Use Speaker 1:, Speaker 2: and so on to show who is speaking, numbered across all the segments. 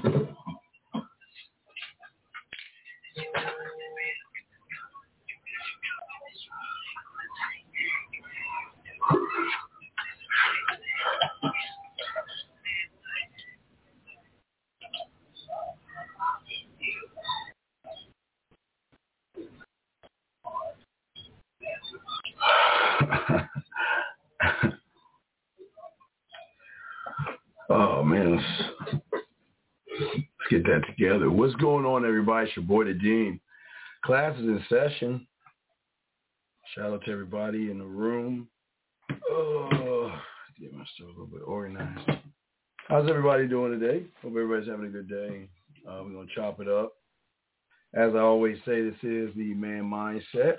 Speaker 1: Oh man, let's get that together. What's going on, everybody? It's your boy, the Dean. Class is in session. Shout out to everybody in the room. Get myself a little bit organized. How's everybody doing today? Hope everybody's having a good day. We're going to chop it up. As I always say, this is the Man Mindset.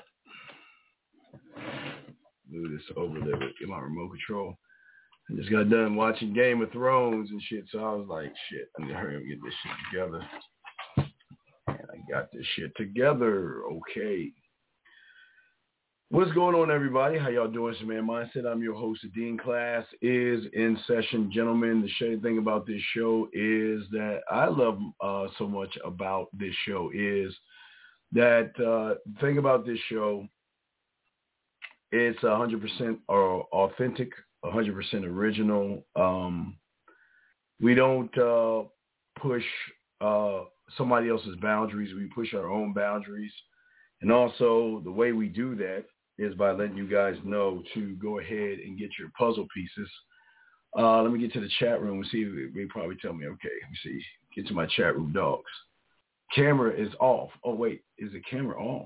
Speaker 1: Move this over there. Get my remote control. I just got done watching Game of Thrones and shit, so I was like, shit, I need to hurry up and get this shit together. And I got this shit together. Okay. What's going on, everybody? How y'all doing? It's your Man Mindset. I'm your host. The Dean. Class is in session, gentlemen. The shady thing about this show is that I love so much about this show is that the thing about this show, it's 100% authentic, 100% original. We don't push somebody else's boundaries. We push our own boundaries. And also the way we do that is by letting you guys know to go ahead and get your puzzle pieces. Let me get to the chat room and see if they probably tell me, okay, let me see. Get to my chat room, dogs. Camera is off. Oh, wait, is the camera off?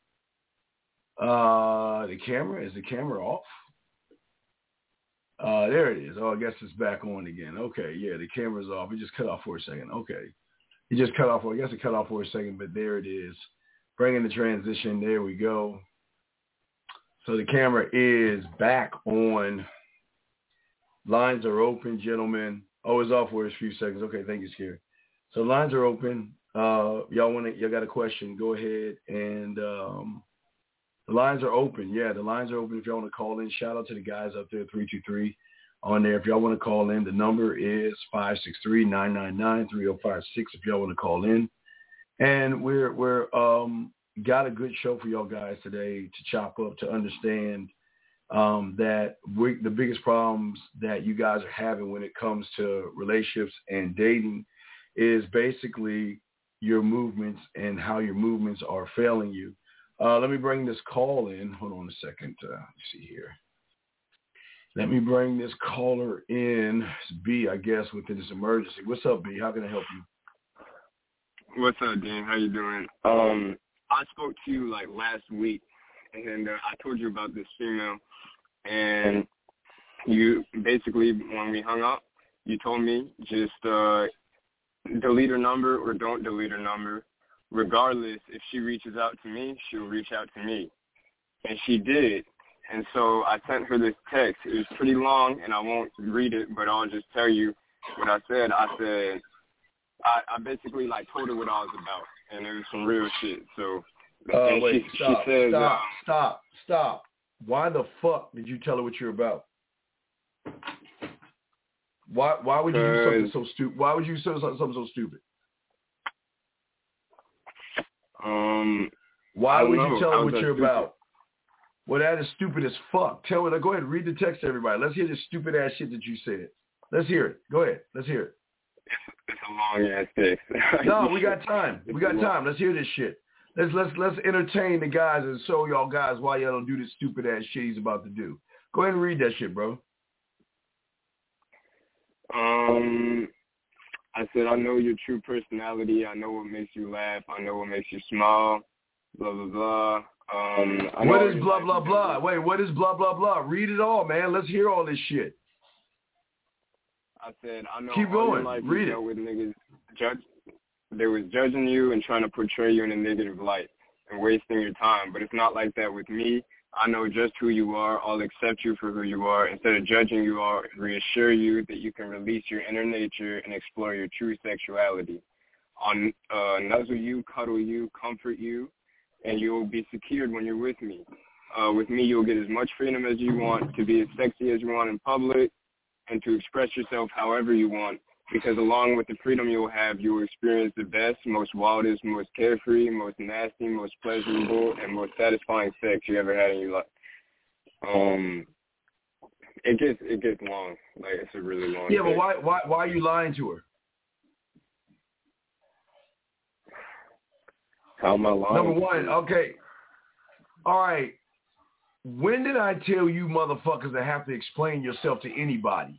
Speaker 1: Is the camera off? There it is. Oh, I guess it's back on again. Okay, yeah, the camera's off. It just cut off for a second. Okay. It just cut off. I guess it cut off for a second, but there it is. Bringing the transition. There we go. So the camera is back on. Lines are open, gentlemen. Oh, it's off for a few seconds. Okay, thank you, Scary. So lines are open. Y'all got a question, go ahead. And the lines are open. Yeah, the lines are open if y'all want to call in. Shout out to the guys up there, 323 on there. If y'all want to call in, the number is 563-999-3056 if y'all want to call in. And we're got a good show for y'all guys today to chop up, to understand that the biggest problems that you guys are having when it comes to relationships and dating is basically your movements and how your movements are failing you. Let me bring this call in. Hold on a second. Let's see here. Let me bring this caller in. It's B, I guess, within this emergency. What's up, B? How can I help you?
Speaker 2: What's up, Dean? How you doing? I spoke to you like last week, and I told you about this female, and you basically, when we hung up, you told me just delete her number or don't delete her number. Regardless, if she reaches out to me, she'll reach out to me. And she did. And so I sent her this text. It was pretty long, and I won't read it, but I'll just tell you what I said. I basically like told her what I was about, and it was some real shit. So
Speaker 1: wait,
Speaker 2: she says,
Speaker 1: stop. Why the fuck did you tell her what you're about? Why would you do something so stupid? Why would you say something so stupid? Why would you tell her what you're about? Well, that is stupid as fuck. Tell her. Go ahead, read the text to everybody. Let's hear this stupid ass shit that you said. Let's hear it. Go ahead. Let's hear it.
Speaker 2: It's a long ass text.
Speaker 1: No, we got time. Let's hear this shit. Let's entertain the guys and show y'all guys why y'all don't do this stupid ass shit he's about to do. Go ahead and read that shit, bro.
Speaker 2: I said, I know your true personality. I know what makes you laugh. I know what makes you smile. Blah, blah, blah.
Speaker 1: What is blah, blah, blah? Wait, what is blah, blah, blah? Read it all, man. Let's hear all this shit.
Speaker 2: I said, I know.
Speaker 1: Keep going.
Speaker 2: Life
Speaker 1: Read it.
Speaker 2: With niggas they was judging you and trying to portray you in a negative light and wasting your time. But it's not like that with me. I know just who you are. I'll accept you for who you are. Instead of judging you, I'll reassure you that you can release your inner nature and explore your true sexuality. I'll nuzzle you, cuddle you, comfort you, and you'll be secured when you're with me. With me, you'll get as much freedom as you want, to be as sexy as you want in public, and to express yourself however you want, because along with the freedom you'll have, you will experience the best, most wildest, most carefree, most nasty, most pleasurable, and most satisfying sex you ever had in your life. It gets long. Like, it's a really long
Speaker 1: Yeah,
Speaker 2: day.
Speaker 1: but why are you lying to her?
Speaker 2: How am I lying?
Speaker 1: Number one, okay. All right. When did I tell you motherfuckers that have to explain yourself to anybody?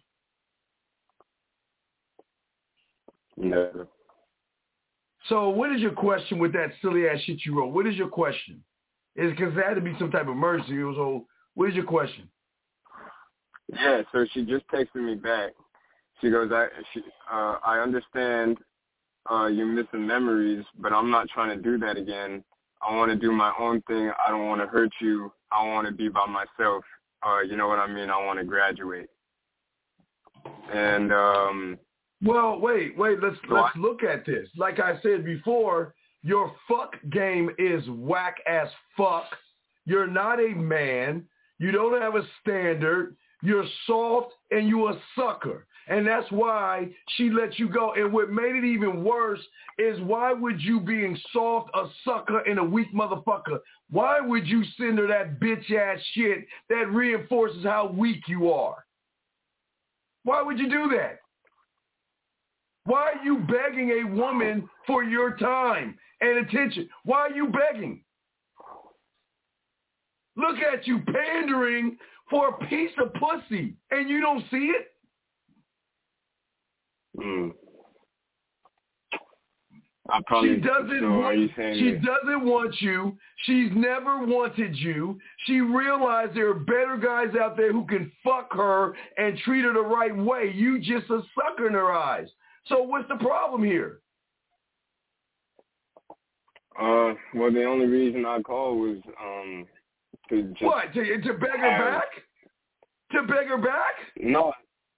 Speaker 2: Never.
Speaker 1: So what is your question with that silly ass shit you wrote? What is your question? Is it because there had to be some type of emergency? So what is your question?
Speaker 2: Yeah, so she just texted me back. She goes, I understand you're missing memories, but I'm not trying to do that again. I want to do my own thing. I don't want to hurt you. I want to be by myself. You know what I mean? I want to graduate. And
Speaker 1: well, wait. Let's look at this. Like I said before, your fuck game is whack as fuck. You're not a man. You don't have a standard. You're soft and you a sucker. And that's why she let you go. And what made it even worse is why would you being soft, a sucker, and a weak motherfucker, why would you send her that bitch-ass shit that reinforces how weak you are? Why would you do that? Why are you begging a woman for your time and attention? Why are you begging? Look at you pandering for a piece of pussy, and you don't see it? She doesn't want you. She's never wanted you. She realized there are better guys out there who can fuck her and treat her the right way. You just a sucker in her eyes. So what's the problem here?
Speaker 2: Well, the only reason I called was to just
Speaker 1: to beg her back? To beg her back?
Speaker 2: No,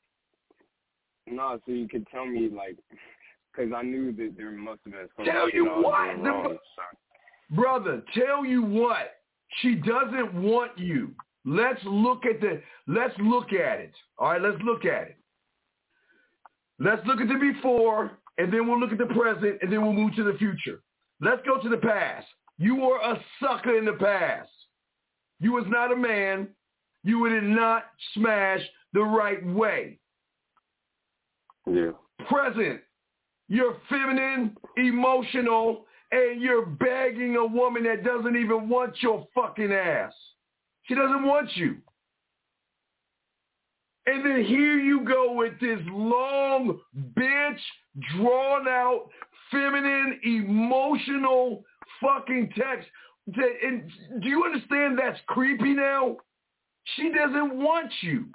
Speaker 2: so you could tell me, like, because I knew that there must have been something.
Speaker 1: Tell you what? Brother, tell you what? She doesn't want you. Let's look at it. All right, let's look at it. Let's look at the before, and then we'll look at the present, and then we'll move to the future. Let's go to the past. You were a sucker in the past. You was not a man. You did not smash the right way.
Speaker 2: Yeah.
Speaker 1: Present. You're feminine, emotional, and you're begging a woman that doesn't even want your fucking ass. She doesn't want you. And then here you go with this long, bitch, drawn out, feminine, emotional fucking text. And do you understand that's creepy now? She doesn't want you.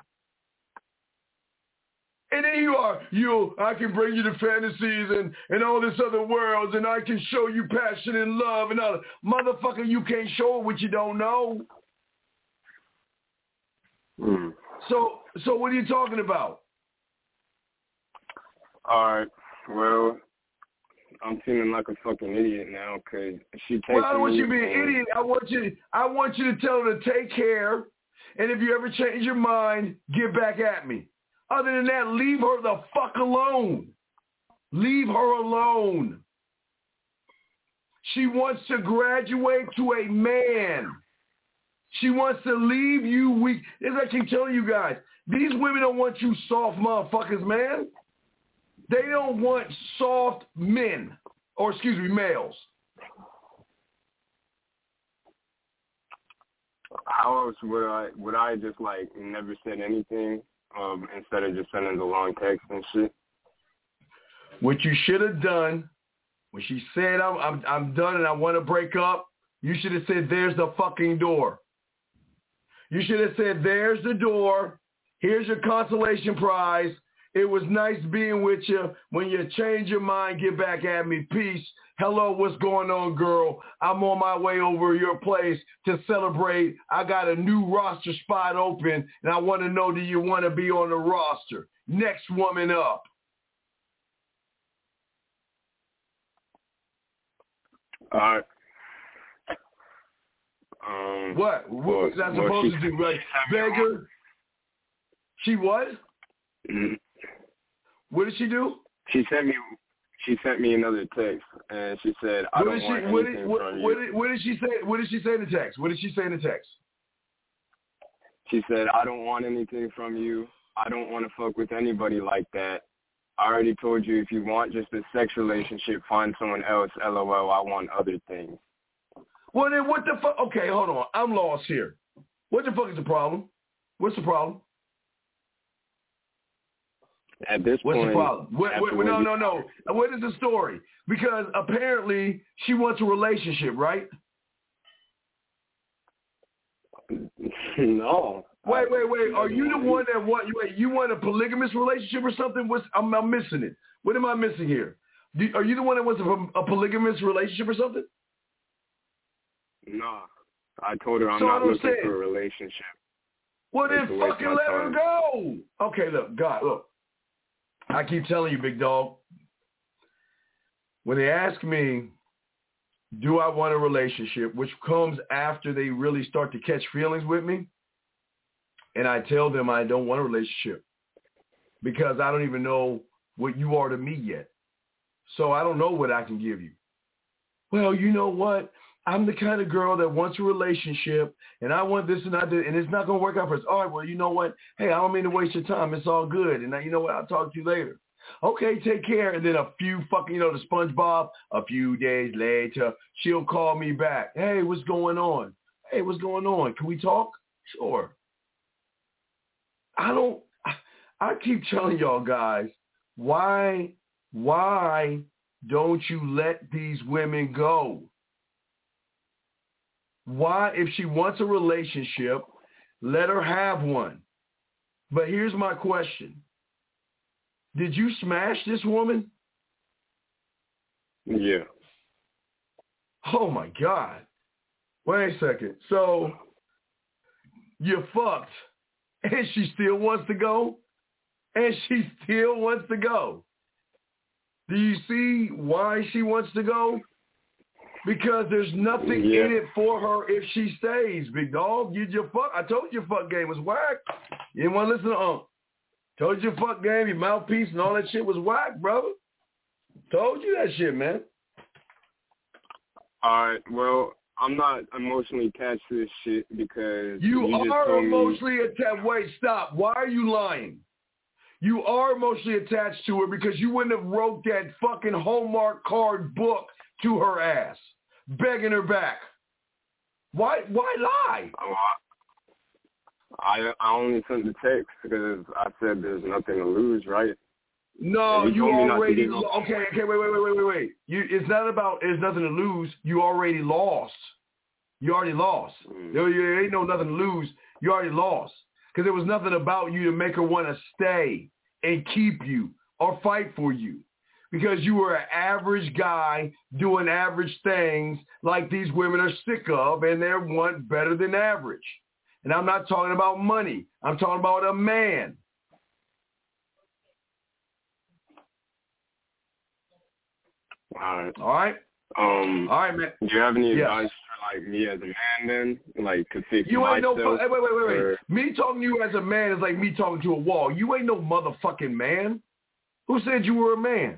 Speaker 1: And then I can bring you to fantasies and all this other worlds, and I can show you passion and love and all that. Motherfucker, you can't show her what you don't know. So what are you talking about?
Speaker 2: All right. Well, I'm feeling like a fucking idiot now because she takes me.
Speaker 1: Well, I don't want you to be an idiot. I want you to tell her to take care, and if you ever change your mind, get back at me. Other than that, leave her the fuck alone. Leave her alone. She wants to graduate to a man. She wants to leave you weak. As I keep telling you guys, these women don't want you soft motherfuckers, man. They don't want soft men, or excuse me, males.
Speaker 2: How else would I just like never said anything instead of just sending the long text and shit?
Speaker 1: What you should have done when she said I'm done and I want to break up, you should have said there's the fucking door. You should have said there's the door. Here's your consolation prize. It was nice being with you. When you change your mind, get back at me. Peace. Hello, what's going on, girl? I'm on my way over your place to celebrate. I got a new roster spot open, and I want to know, do you want to be on the roster? Next woman up.
Speaker 2: All right.
Speaker 1: What was that supposed to do? Right? Beggar? She what?
Speaker 2: Mm-hmm.
Speaker 1: What did she do?
Speaker 2: She sent me another text, and she said, "I don't want anything from you."
Speaker 1: What did she say? What did she say in the text? What did she say in the text?
Speaker 2: She said, "I don't want anything from you. I don't want to fuck with anybody like that. I already told you if you want just a sex relationship, find someone else. LOL. I want other things."
Speaker 1: Well, then what the fuck? Okay, hold on. I'm lost here. What the fuck is the problem? What's the problem?
Speaker 2: At this point,
Speaker 1: what's the problem? No. What is the story? Because apparently she wants a relationship, right?
Speaker 2: No.
Speaker 1: Wait. Are you the one that you want a polygamous relationship or something? I'm missing it. What am I missing here? Are you the one that wants a polygamous relationship or something?
Speaker 2: No. I told her I'm not looking for a relationship.
Speaker 1: Well, then fucking let her go. Okay, look. I keep telling you, big dog, when they ask me, do I want a relationship, which comes after they really start to catch feelings with me, and I tell them I don't want a relationship because I don't even know what you are to me yet. So I don't know what I can give you. Well, you know what? I'm the kind of girl that wants a relationship, and I want this and I did, and it's not going to work out for us. All right, well, you know what? Hey, I don't mean to waste your time. It's all good. And now, you know what? I'll talk to you later. Okay, take care. And then a few fucking, the SpongeBob, a few days later, she'll call me back. Hey, what's going on? Hey, what's going on? Can we talk? Sure. I keep telling y'all guys, why don't you let these women go? Why, if she wants a relationship, let her have one. But here's my question. Did you smash this woman?
Speaker 2: Yeah.
Speaker 1: Oh, my God. Wait a second. So you fucked, and she still wants to go? And she still wants to go. Do you see why she wants to go? Because there's nothing in it for her if she stays, big dog. I told you your fuck game was whack. You didn't want to listen to Told you your fuck game, your mouthpiece and all that shit was whack, brother. Told you that shit, man.
Speaker 2: All right, well, I'm not emotionally attached to this shit because you
Speaker 1: are emotionally attached. Wait, stop. Why are you lying? You are emotionally attached to her because you wouldn't have wrote that fucking Hallmark card book to her ass, begging her back. Why lie?
Speaker 2: I only sent the text because I said there's nothing to lose, right?
Speaker 1: No, you already okay. Wait. It's not about there's nothing to lose. You already lost. There ain't nothing to lose. You already lost because there was nothing about you to make her want to stay and keep you or fight for you. Because you were an average guy doing average things like these women are sick of, and they want better than average. And I'm not talking about money. I'm talking about a man.
Speaker 2: All
Speaker 1: right? All right, man.
Speaker 2: Do you have any advice for, like, me as a man then? Like, to fix
Speaker 1: you ain't
Speaker 2: myself?
Speaker 1: Wait. Me talking to you as a man is like me talking to a wall. You ain't no motherfucking man. Who said you were a man?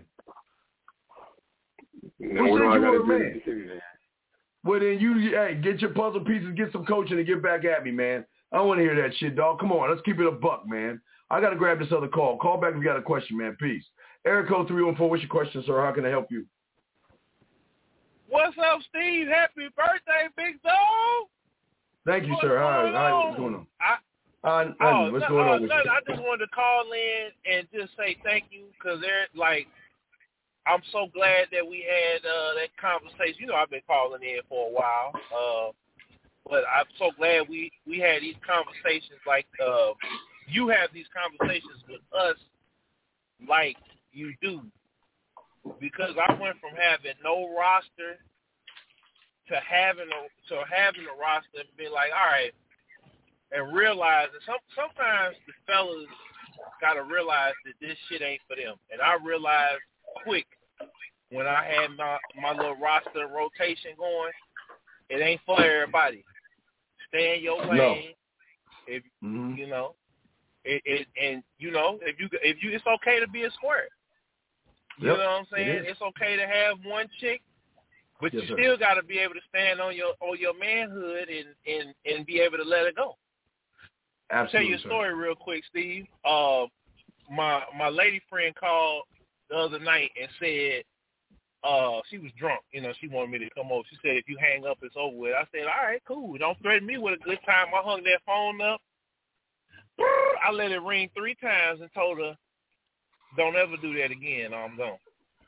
Speaker 1: Who said you were a man? Well, then get your puzzle pieces, get some coaching, and get back at me, man. I don't want to hear that shit, dog. Come on, let's keep it a buck, man. I got to grab this other call. Call back if you got a question, man. Peace. Eric code 314, what's your question, sir? How can I help you?
Speaker 3: What's up, Steve? Happy birthday, big dog.
Speaker 1: Thank you, sir. Hi, what's going on? What's going on with you?
Speaker 3: I just wanted to call in and just say thank you because I'm so glad that we had that conversation. You know, I've been calling in for a while, but I'm so glad we had these conversations like you have these conversations with us like you do. Because I went from having no roster to having a roster and be like, all right, and realizing sometimes the fellas got to realize that this shit ain't for them. And I realized quick when I had my little roster rotation going, it ain't for everybody. Stay in your lane.
Speaker 1: No.
Speaker 3: If you know, if you it's okay to be a square. You know what I'm saying? It's okay to have one chick, but you still got to be able to stand on your manhood and be able to let it go.
Speaker 1: Absolutely.
Speaker 3: I'll tell you a story real quick, Steve. My lady friend called the other night and said she was drunk. You know, she wanted me to come over. She said, if you hang up, it's over with. I said, all right, cool. Don't threaten me with a good time. I hung that phone up. I let it ring 3 times and told her, don't ever do that again or I'm gone.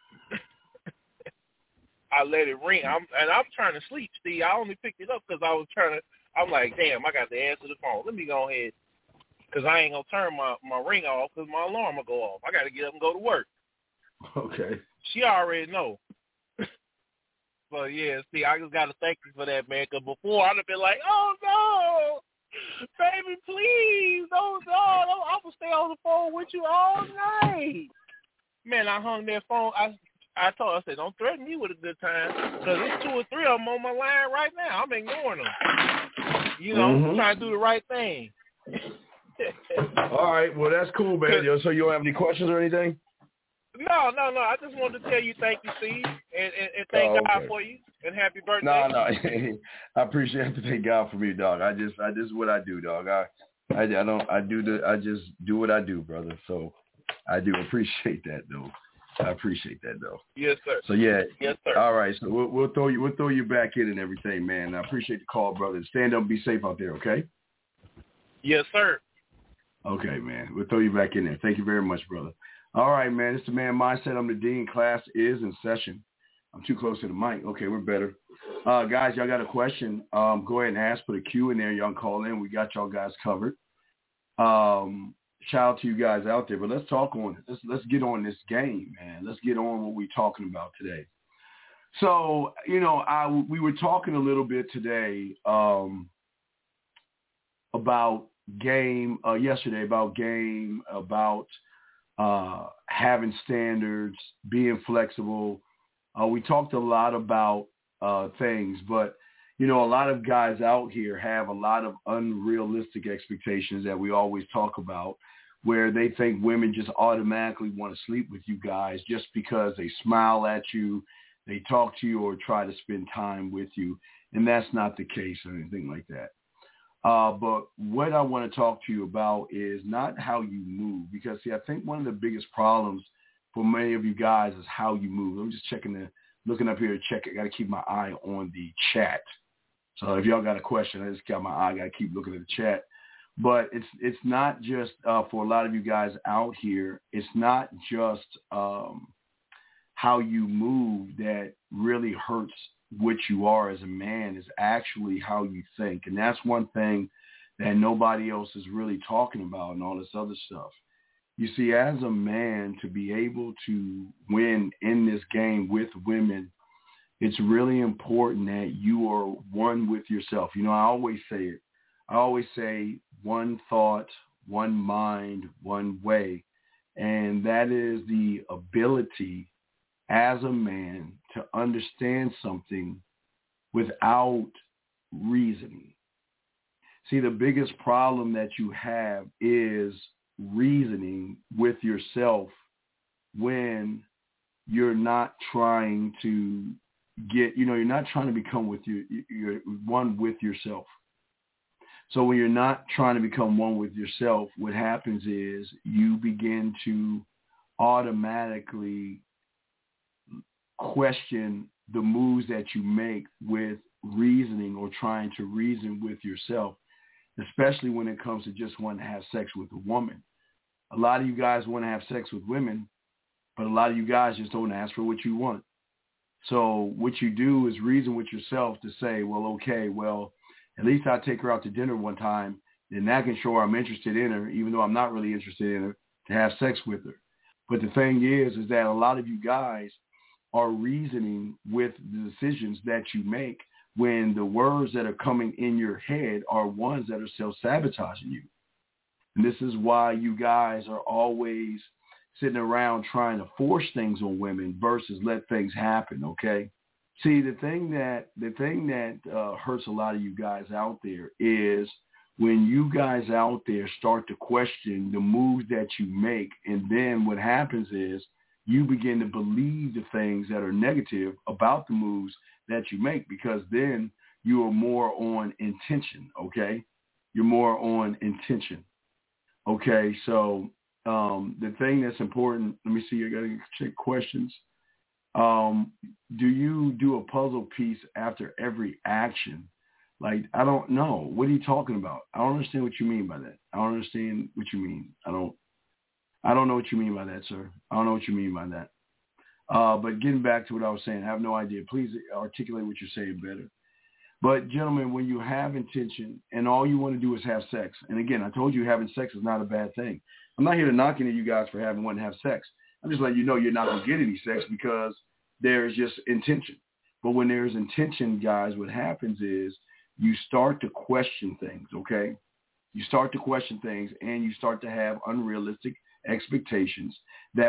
Speaker 3: I let it ring. I'm trying to sleep, Steve. I only picked it up because I'm like, damn, I got to answer the phone. Let me go ahead because I ain't going to turn my ring off because my alarm will go off. I got to get up and go to work.
Speaker 1: Okay.
Speaker 3: She already know. But, yeah, see, I just got to thank you for that, man, because before I'd have been like, oh, no, baby, please, don't, I'm going to stay on the phone with you all night. Man, I hung that phone. I told her, I said, don't threaten me with a good time because there's 2 or 3 of them on my line right now. I'm ignoring them. You know, trying to do the right thing.
Speaker 1: All right. Well, that's cool, man. So you don't have any questions or anything?
Speaker 3: No. I just wanted to tell you thank you, Steve, and thank God for you, and happy birthday.
Speaker 1: No. I appreciate it. To thank God for me, dog. I just what I do, dog. I just do what I do, brother. So I do appreciate that, though.
Speaker 3: Yes, sir.
Speaker 1: So yeah.
Speaker 3: Yes, sir.
Speaker 1: All right. So we'll throw you back in and everything, man. I appreciate the call, brother. Stand up and be safe out there, okay?
Speaker 3: Yes, sir.
Speaker 1: Okay, man. We'll throw you back in there. Thank you very much, brother. All right, man. It's the Man Mindset. I'm the Dean. Class is in session. I'm too close to the mic. Okay, we're better. Guys, y'all got a question, go ahead and ask. Put a Q in there. Y'all can call in. We got y'all guys covered. Shout out to you guys out there. But let's talk on it. Let's get on this game, man. Let's get on what we're talking about today. So, you know, we were talking a little bit today about game, yesterday, about having standards, being flexible. We talked a lot about things, but, you know, a lot of guys out here have a lot of unrealistic expectations that we always talk about, where they think women just automatically want to sleep with you guys just because they smile at you, they talk to you, or try to spend time with you. And that's not the case or anything like that. But what I want to talk to you about is not how you move, because, see, I think one of the biggest problems for many of you guys is how you move. I'm just looking up here to check. I got to keep my eye on the chat. So if y'all got a question, I just got my eye. I got to keep looking at the chat. But it's not just for a lot of you guys out here. It's not just how you move that really hurts what you are as a man. Is actually how you think. And that's one thing that nobody else is really talking about and all this other stuff. You see, as a man, to be able to win in this game with women, it's really important that you are one with yourself. You know, I always say it. I always say one thought, one mind, one way. And that is the ability as a man to understand something without reasoning. See, the biggest problem that you have is reasoning with yourself when you're not trying to you're not trying to become you're one with yourself. So when you're not trying to become one with yourself, what happens is you begin to automatically question the moves that you make with reasoning or trying to reason with yourself, especially when it comes to just wanting to have sex with a woman. A lot of you guys want to have sex with women, but a lot of you guys just don't ask for what you want. So what you do is reason with yourself to say, well, okay, well, at least I'll take her out to dinner one time, then that can show her I'm interested in her, even though I'm not really interested in her, to have sex with her. But the thing is that a lot of you guys are reasoning with the decisions that you make when the words that are coming in your head are ones that are self-sabotaging you. And this is why you guys are always sitting around trying to force things on women versus let things happen, okay? See, the thing that hurts a lot of you guys out there is when you guys out there start to question the moves that you make, and then what happens is you begin to believe the things that are negative about the moves that you make, because then you are more on intention, okay? You're more on intention, okay? So the thing that's important, let me see, I got to check questions. Do you do a puzzle piece after every action? Like, I don't know. What are you talking about? I don't understand what you mean by that. I don't understand what you mean. I don't know what you mean by that, sir. I don't know what you mean by that. But getting back to what I was saying, I have no idea. Please articulate what you're saying better. But, gentlemen, when you have intention and all you want to do is have sex, and again, I told you having sex is not a bad thing. I'm not here to knock any of you guys for wanting to have sex. I'm just letting you know you're not going to get any sex because there's just intention. But when there's intention, guys, what happens is you start to question things, okay? You start to question things, and you start to have unrealistic expectations that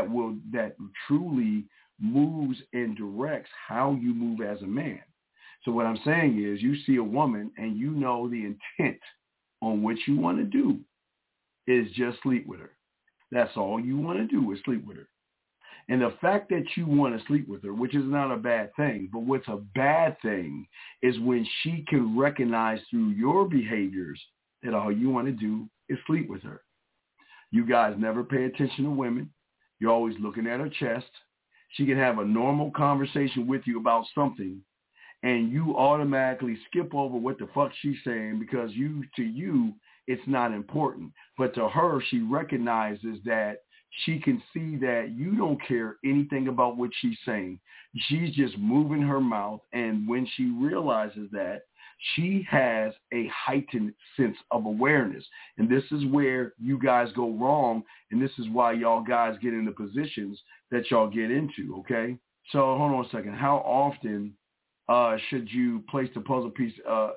Speaker 1: truly moves and directs how you move as a man. So what I'm saying is you see a woman and you know the intent on what you want to do is just sleep with her. That's all you want to do is sleep with her. And the fact that you want to sleep with her, which is not a bad thing, but what's a bad thing is when she can recognize through your behaviors that all you want to do is sleep with her. You guys never pay attention to women. You're always looking at her chest. She can have a normal conversation with you about something, and you automatically skip over what the fuck she's saying because to you, it's not important. But to her, she recognizes that she can see that you don't care anything about what she's saying. She's just moving her mouth, and when she realizes that, she has a heightened sense of awareness. And this is where you guys go wrong, and this is why y'all guys get into positions that y'all get into, okay? So hold on a second. How often should you place the puzzle piece?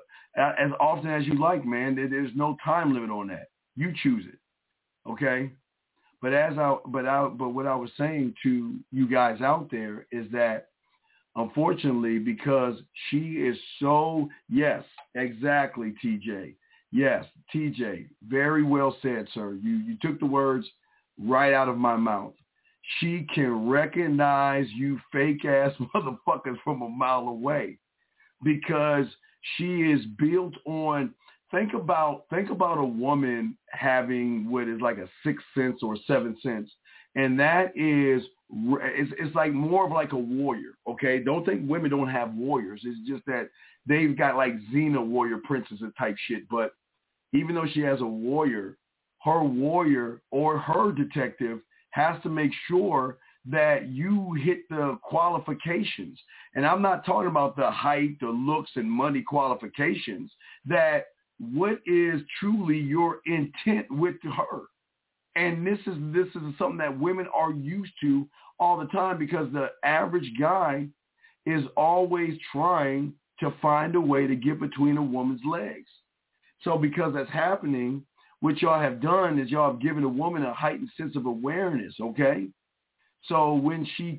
Speaker 1: As often as you like, man. There's no time limit on that. You choose it, okay? But what I was saying to you guys out there is that, unfortunately, because she is so, yes, exactly, TJ. Yes, TJ, very well said, sir. You took the words right out of my mouth. She can recognize you fake-ass motherfuckers from a mile away because she is built on, think about a woman having what is like a sixth sense or seventh sense, and that is, it's like more of like a warrior, okay? Don't think women don't have warriors. It's just that they've got like Xena warrior princesses type shit, but even though she has a warrior, her warrior or her detective has to make sure that you hit the qualifications. And I'm not talking about the height, the looks, and money qualifications, that what is truly your intent with her. And this is something that women are used to all the time because the average guy is always trying to find a way to get between a woman's legs. So because that's happening, what y'all have done is y'all have given a woman a heightened sense of awareness, okay? So when she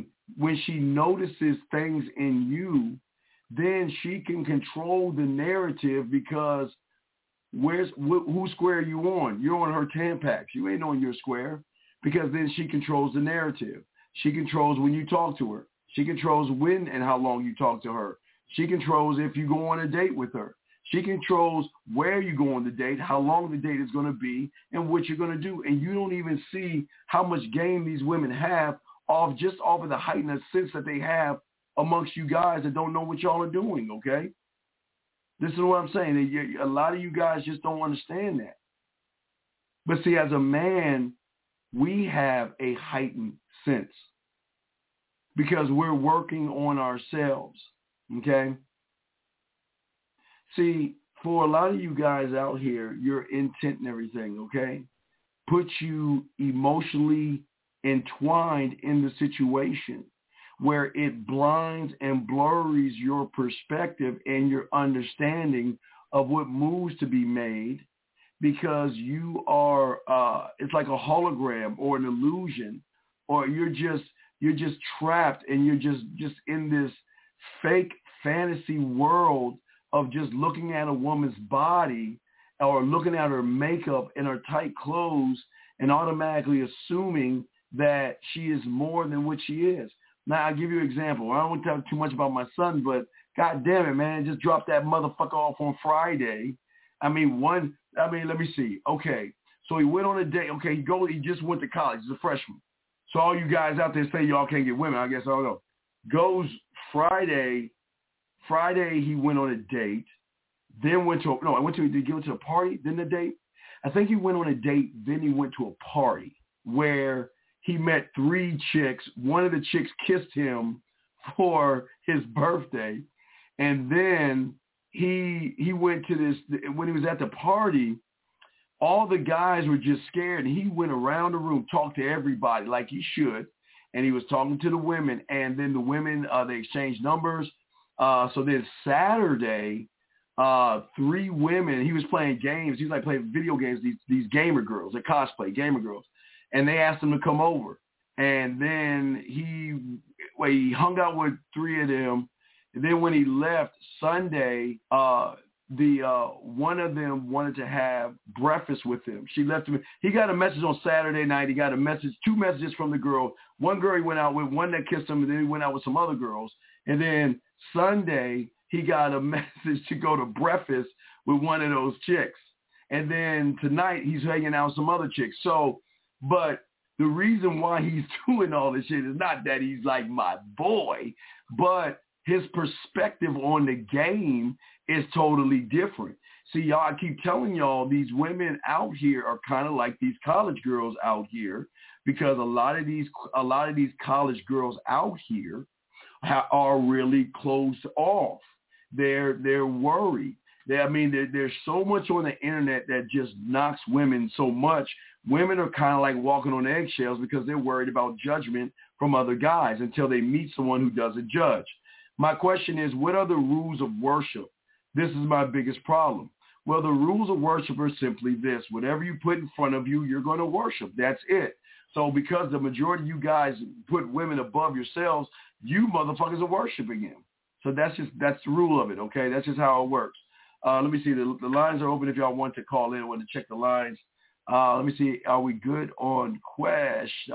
Speaker 1: notices things in you, then she can control the narrative because whose square are you on? You're on her Tampax. You ain't on your square, because then she controls the narrative. She controls when you talk to her. She controls when and how long you talk to her. She controls if you go on a date with her. She controls where you go on the date, how long the date is going to be, and what you're going to do. And you don't even see how much game these women have off of the heightened sense that they have amongst you guys that don't know what y'all are doing, okay? This is what I'm saying. A lot of you guys just don't understand that. But see, as a man, we have a heightened sense because we're working on ourselves, okay? See, for a lot of you guys out here, your intent and everything, okay, puts you emotionally entwined in the situation where it blinds and blurs your perspective and your understanding of what moves to be made, because you are, it's like a hologram or an illusion, or you're just trapped and you're just in this fake fantasy world of just looking at a woman's body or looking at her makeup and her tight clothes and automatically assuming that she is more than what she is. Now, I'll give you an example. I don't want to talk too much about my son, but God damn it, man, just drop that motherfucker off on Friday. Let me see. Okay, so he went on a date. Okay, he just went to college. He's a freshman. So all you guys out there say y'all can't get women, I guess I don't know. Goes Friday he went on a date, then did he go to a party, then a date? I think he went on a date, then he went to a party where he met 3 chicks. One of the chicks kissed him for his birthday. And then he went to this, when he was at the party, all the guys were just scared. And he went around the room, talked to everybody like he should. And he was talking to the women. And then the women, they exchanged numbers. So then Saturday, 3 women, he was playing games. He was like playing video games, these gamer girls, they cosplay gamer girls. And they asked him to come over. And then he hung out with 3 of them. And then when he left Sunday, one of them wanted to have breakfast with him. She left him. He got a message on Saturday night. He got 2 messages from the girl. One girl he went out with, one that kissed him, and then he went out with some other girls. And then Sunday, he got a message to go to breakfast with one of those chicks. And then tonight, he's hanging out with some other chicks. So, but the reason why he's doing all this shit is not that he's like my boy, but his perspective on the game is totally different. See, y'all, I keep telling y'all, these women out here are kind of like these college girls out here, because a lot of these college girls out here are really closed off. They're worried. There's so much on the internet that just knocks women so much. Women are kind of like walking on eggshells because they're worried about judgment from other guys until they meet someone who doesn't judge. My question is, what are the rules of worship? This is my biggest problem. Well, the rules of worship are simply this. Whatever you put in front of you, you're going to worship. That's it. So because the majority of you guys put women above yourselves, you motherfuckers are worshiping him. So that's the rule of it, okay? That's just how it works. Let me see. The lines are open if y'all want to call in. Want to check the lines. Let me see. Are we good on questions?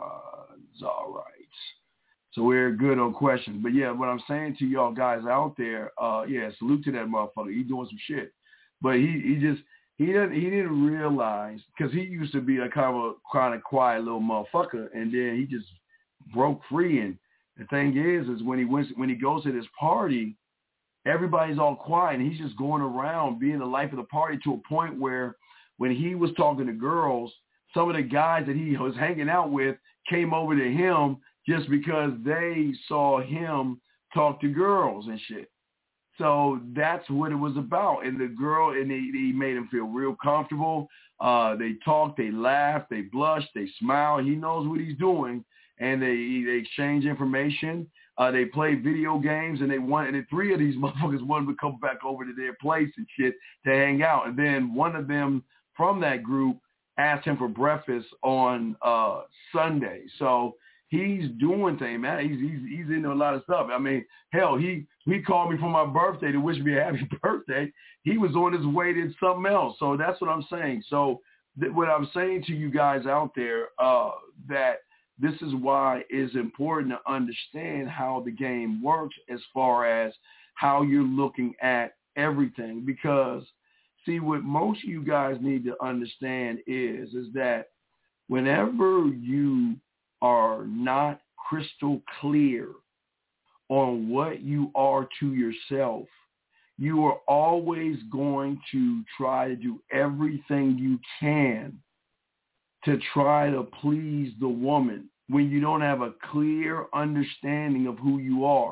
Speaker 1: All right. So we're good on questions. But, yeah, what I'm saying to y'all guys out there, salute to that motherfucker. He doing some shit. But he didn't realize, because he used to be a kind of quiet little motherfucker, and then he just broke free. And the thing is when he goes to this party, everybody's all quiet, and he's just going around being the life of the party to a point where when he was talking to girls, some of the guys that he was hanging out with came over to him just because they saw him talk to girls and shit. So that's what it was about. And the girl, and he made him feel real comfortable. They talked, they laughed, they blushed, they smiled. He knows what he's doing. And they exchange information. They play video games, and and 3 of these motherfuckers wanted to come back over to their place and shit to hang out. And then one of them from that group asked him for breakfast on Sunday. So he's doing things, man. He's into a lot of stuff. I mean, hell, he called me for my birthday to wish me a happy birthday. He was on his way to something else. So that's what I'm saying. So what I'm saying to you guys out there, that this is why it's important to understand how the game works as far as how you're looking at everything. Because, see, what most of you guys need to understand is that whenever you are not crystal clear on what you are to yourself, you are always going to try to do everything you can to try to please the woman when you don't have a clear understanding of who you are.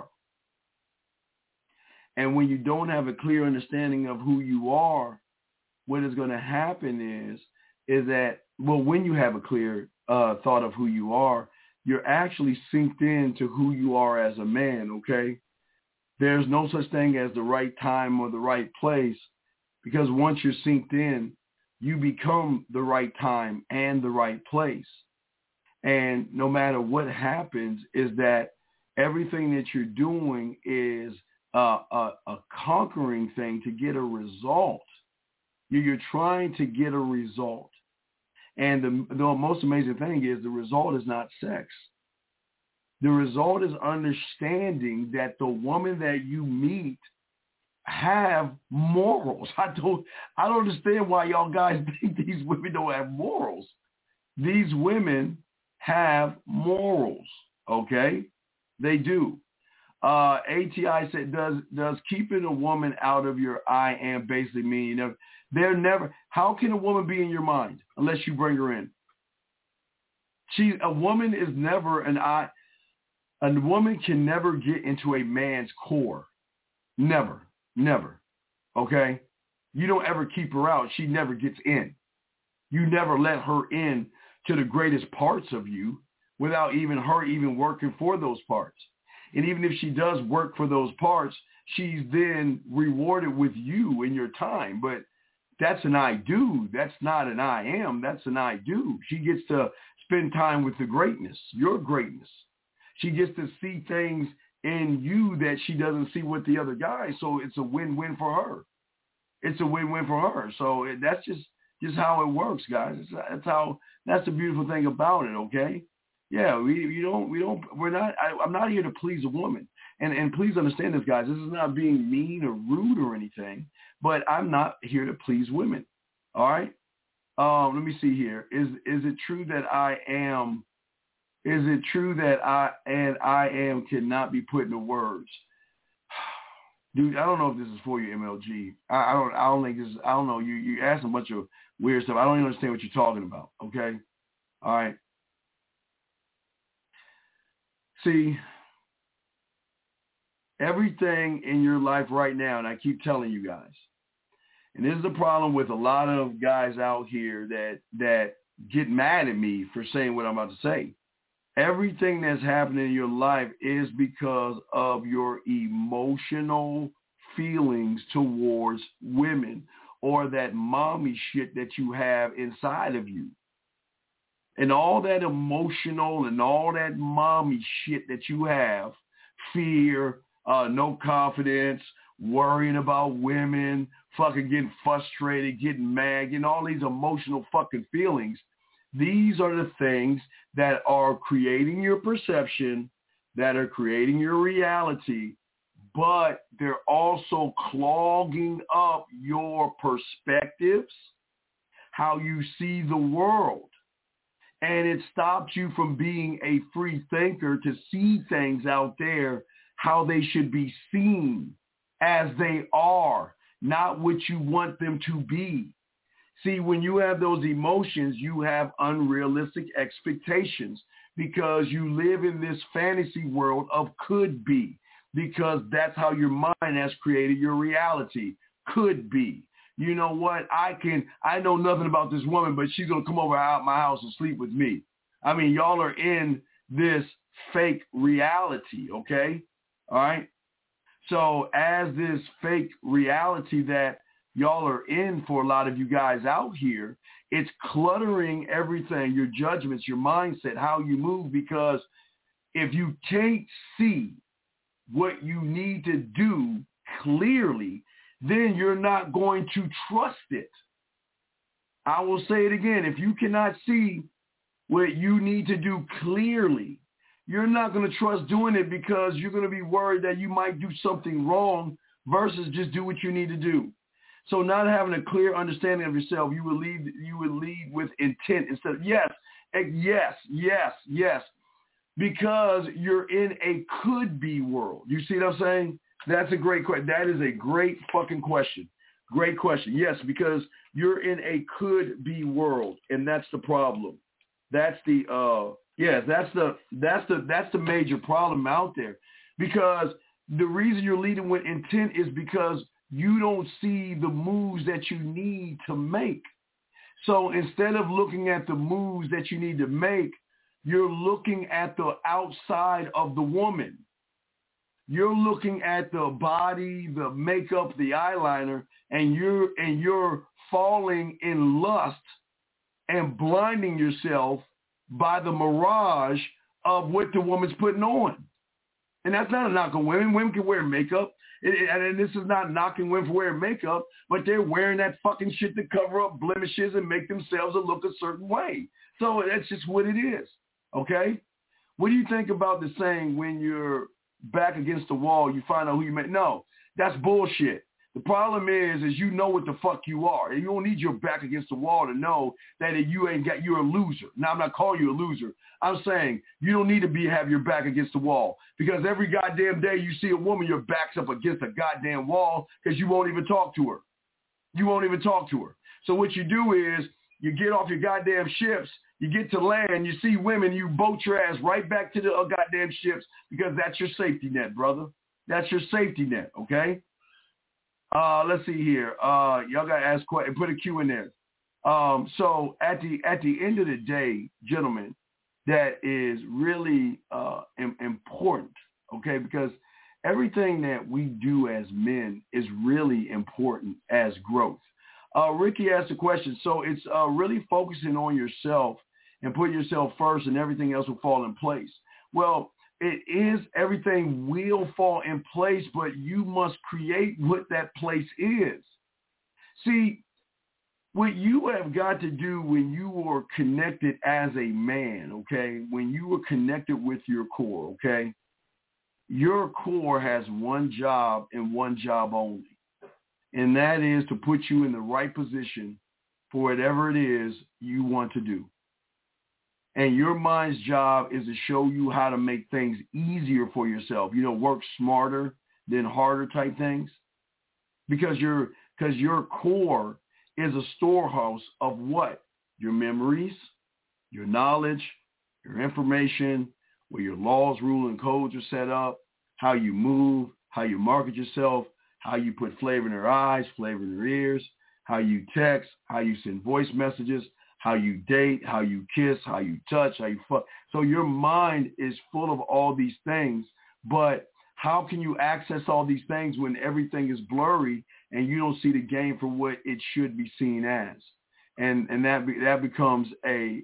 Speaker 1: And when you don't have a clear understanding of who you are, what is going to happen is that, well, when you have a clear thought of who you are, you're actually synced into who you are as a man, okay? There's no such thing as the right time or the right place, because once you're synced in, you become the right time and the right place. And no matter what happens, is that everything that you're doing is a conquering thing to get a result. You're trying to get a result. And the most amazing thing is the result is not sex. The result is understanding that the woman that you meet have morals. I don't understand why y'all guys think these women don't have morals. These women have morals, okay? They do. ATI said, does keeping a woman out of your I am basically mean they're never, how can a woman be in your mind unless you bring her in? A woman is never a woman can never get into a man's core. Never, okay? You don't ever keep her out. She never gets in. You never let her in to the greatest parts of you without her working for those parts. And even if she does work for those parts, she's then rewarded with you in your time. But that's an I do. That's not an I am. That's an I do. She gets to spend time with the greatness, your greatness. She gets to see things in you that she doesn't see with the other guys. So it's a win-win for her. It's a win-win for her. So that's just how it works, guys. That's the beautiful thing about it, okay? Yeah, I'm not here to please a woman. And please understand this, guys. This is not being mean or rude or anything, but I'm not here to please women. All right? Let me see here. Is it true that I am cannot be put into words? Dude, I don't know if this is for you, MLG. I don't think this is, I don't know. You asked a bunch of weird stuff. I don't even understand what you're talking about, okay? All right. See, everything in your life right now, and I keep telling you guys, and this is the problem with a lot of guys out here that get mad at me for saying what I'm about to say. Everything that's happening in your life is because of your emotional feelings towards women or that mommy shit that you have inside of you. And all that emotional and all that mommy shit that you have, fear, no confidence, worrying about women, fucking getting frustrated, getting mad, getting all these emotional fucking feelings. These are the things that are creating your perception, that are creating your reality, but they're also clogging up your perspectives, how you see the world. And it stops you from being a free thinker to see things out there how they should be seen as they are, not what you want them to be. See, when you have those emotions, you have unrealistic expectations because you live in this fantasy world of could be, because that's how your mind has created your reality. Could be. You know what? I know nothing about this woman, but she's going to come over out my house and sleep with me. I mean, y'all are in this fake reality, okay? All right? So as this fake reality that y'all are in for a lot of you guys out here, it's cluttering everything, your judgments, your mindset, how you move, because if you can't see what you need to do clearly, then you're not going to trust it. I will say it again. If you cannot see what you need to do clearly, you're not going to trust doing it because you're going to be worried that you might do something wrong versus just do what you need to do. So not having a clear understanding of yourself, you would lead with intent instead of yes, because you're in a could-be world. You see what I'm saying? That's a great question. That is a great fucking question. Great question. Yes, because you're in a could-be world, and that's the problem. That's the that's the major problem out there. Because the reason you're leading with intent is because you don't see the moves that you need to make. So instead of looking at the moves that you need to make, you're looking at the outside of the woman. You're looking at the body, the makeup, the eyeliner, and you're falling in lust and blinding yourself by the mirage of what the woman's putting on. And that's not a knock on women. Women can wear makeup. And this is not knocking women for wearing makeup, but they're wearing that fucking shit to cover up blemishes and make themselves look a certain way. So that's just what it is, okay? What do you think about the saying, when you're back against the wall, you find out who you met? No, that's bullshit. The problem is you know what the fuck you are. And you don't need your back against the wall to know that you're a loser. Now, I'm not calling you a loser. I'm saying you don't need to have your back against the wall, because every goddamn day you see a woman, your back's up against a goddamn wall because you won't even talk to her. You won't even talk to her. So what you do is you get off your goddamn ships, you get to land, you see women, you boat your ass right back to the goddamn ships, because that's your safety net, brother. That's your safety net, okay? Let's see here. Y'all got to ask questions. Put a Q in there. So at the end of the day, gentlemen, that is really important, okay? Because everything that we do as men is really important as growth. Ricky asked a question. So it's really focusing on yourself and putting yourself first, and everything else will fall in place. Well, it is, everything will fall in place, but you must create what that place is. See, what you have got to do when you are connected as a man, okay, when you are connected with your core, okay, your core has one job and one job only, and that is to put you in the right position for whatever it is you want to do. And your mind's job is to show you how to make things easier for yourself. You know, work smarter than harder type things. Because your core is a storehouse of what? Your memories, your knowledge, your information, where your laws, rules, and codes are set up, how you move, how you market yourself, how you put flavor in their eyes, flavor in their ears, how you text, how you send voice messages, how you date, how you kiss, how you touch, how you fuck. So your mind is full of all these things, but how can you access all these things when everything is blurry and you don't see the game for what it should be seen as? And that becomes a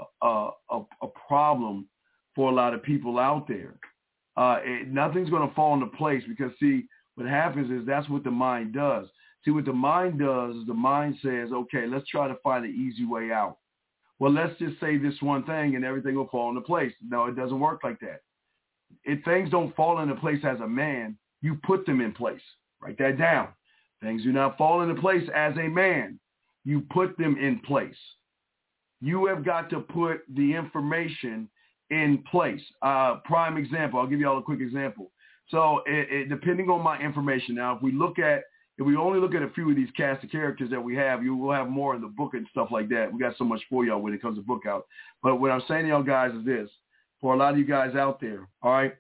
Speaker 1: problem for a lot of people out there. Nothing's going to fall into place, because, see, what happens is that's what the mind does. See, what the mind does is the mind says, okay, let's try to find an easy way out. Well, let's just say this one thing and everything will fall into place. No, it doesn't work like that. If things don't fall into place as a man, you put them in place. Write that down. Things do not fall into place as a man. You put them in place. You have got to put the information in place. Prime example, I'll give you all a quick example. So depending on my information, now, if we only look at a few of these cast of characters that we have, you will have more in the book and stuff like that. We got so much for y'all when it comes to book out. But what I'm saying to y'all guys is this, for a lot of you guys out there, all right,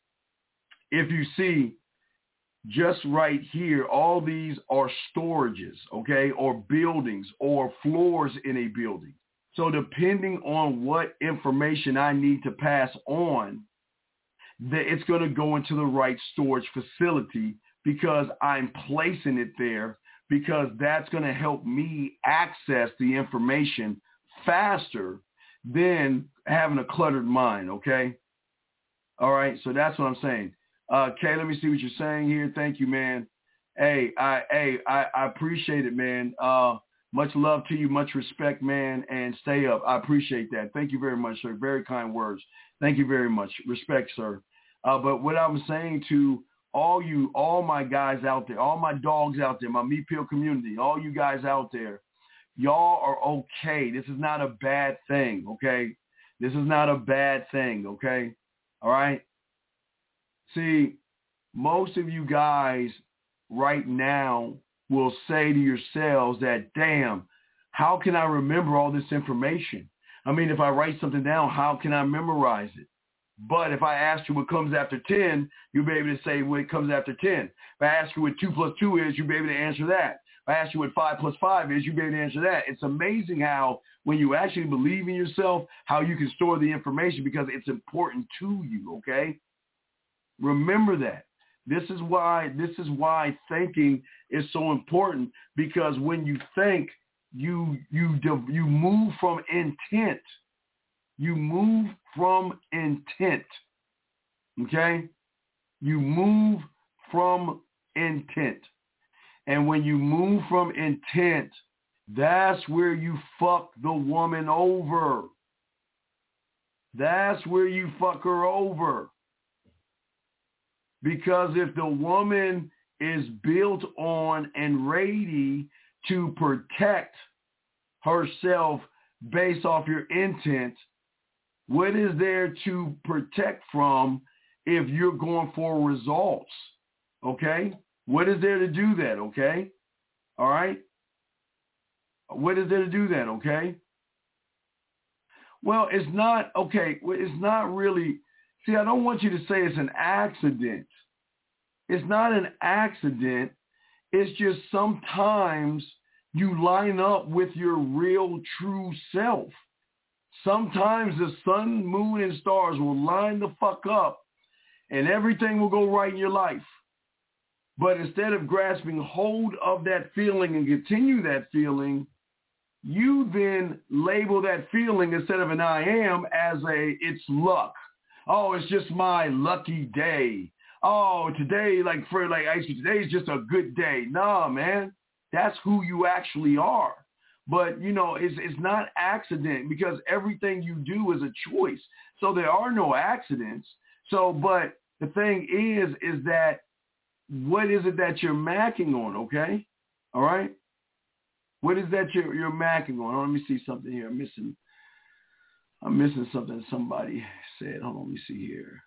Speaker 1: if you see just right here, all these are storages, okay, or buildings or floors in a building. So depending on what information I need to pass on, it's going to go into the right storage facility, because I'm placing it there, because that's going to help me access the information faster than having a cluttered mind, okay? All right, so that's what I'm saying. Kay, let me see what you're saying here. Thank you, man. Hey, I appreciate it, man. Much love to you, much respect, man, and stay up. I appreciate that. Thank you very much, sir. Very kind words. Thank you very much. Respect, sir. But what I'm saying to all my guys out there, all my dogs out there, my Meat Peel community, all you guys out there, y'all are okay. This is not a bad thing, okay? This is not a bad thing, okay? All right? See, most of you guys right now will say to yourselves that, damn, how can I remember all this information? I mean, if I write something down, how can I memorize it? But if I ask you what comes after 10, you'll be able to say what comes after 10. If I ask you what 2 plus 2 is, you'll be able to answer that. If I ask you what 5 plus 5 is, you'll be able to answer that. It's amazing how, when you actually believe in yourself, how you can store the information, because it's important to you, okay? Remember that. This is why thinking is so important, because when you think, you move from intent. You move from intent, okay? You move from intent. And when you move from intent, that's where you fuck the woman over. That's where you fuck her over. Because if the woman is built on and ready to protect herself based off your intent, what is there to protect from if you're going for results? Okay? What is there to do that? Okay? All right? What is there to do that? Okay? Well, it's not, okay, it's not really, see, I don't want you to say it's an accident. It's not an accident. It's just sometimes you line up with your real, true self. Sometimes the sun, moon, and stars will line the fuck up and everything will go right in your life. But instead of grasping hold of that feeling and continue that feeling, you then label that feeling instead of an I am as it's luck. Oh, it's just my lucky day. Oh, today, today's just a good day. Nah, man, that's who you actually are. But, it's not accident because everything you do is a choice. So there are no accidents. So, but the thing is that what is it that you're macking on, okay? All right? What is that you're macking on? Let me see something here. I'm missing something somebody said. Hold on, let me see here.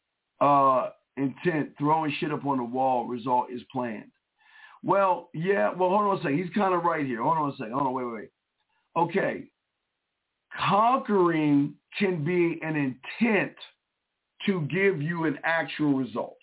Speaker 1: Intent, throwing shit up on the wall, result is planned. Well, yeah, hold on a second. He's kind of right here. Hold on a second. Hold on, wait. Okay. Conquering can be an intent to give you an actual result.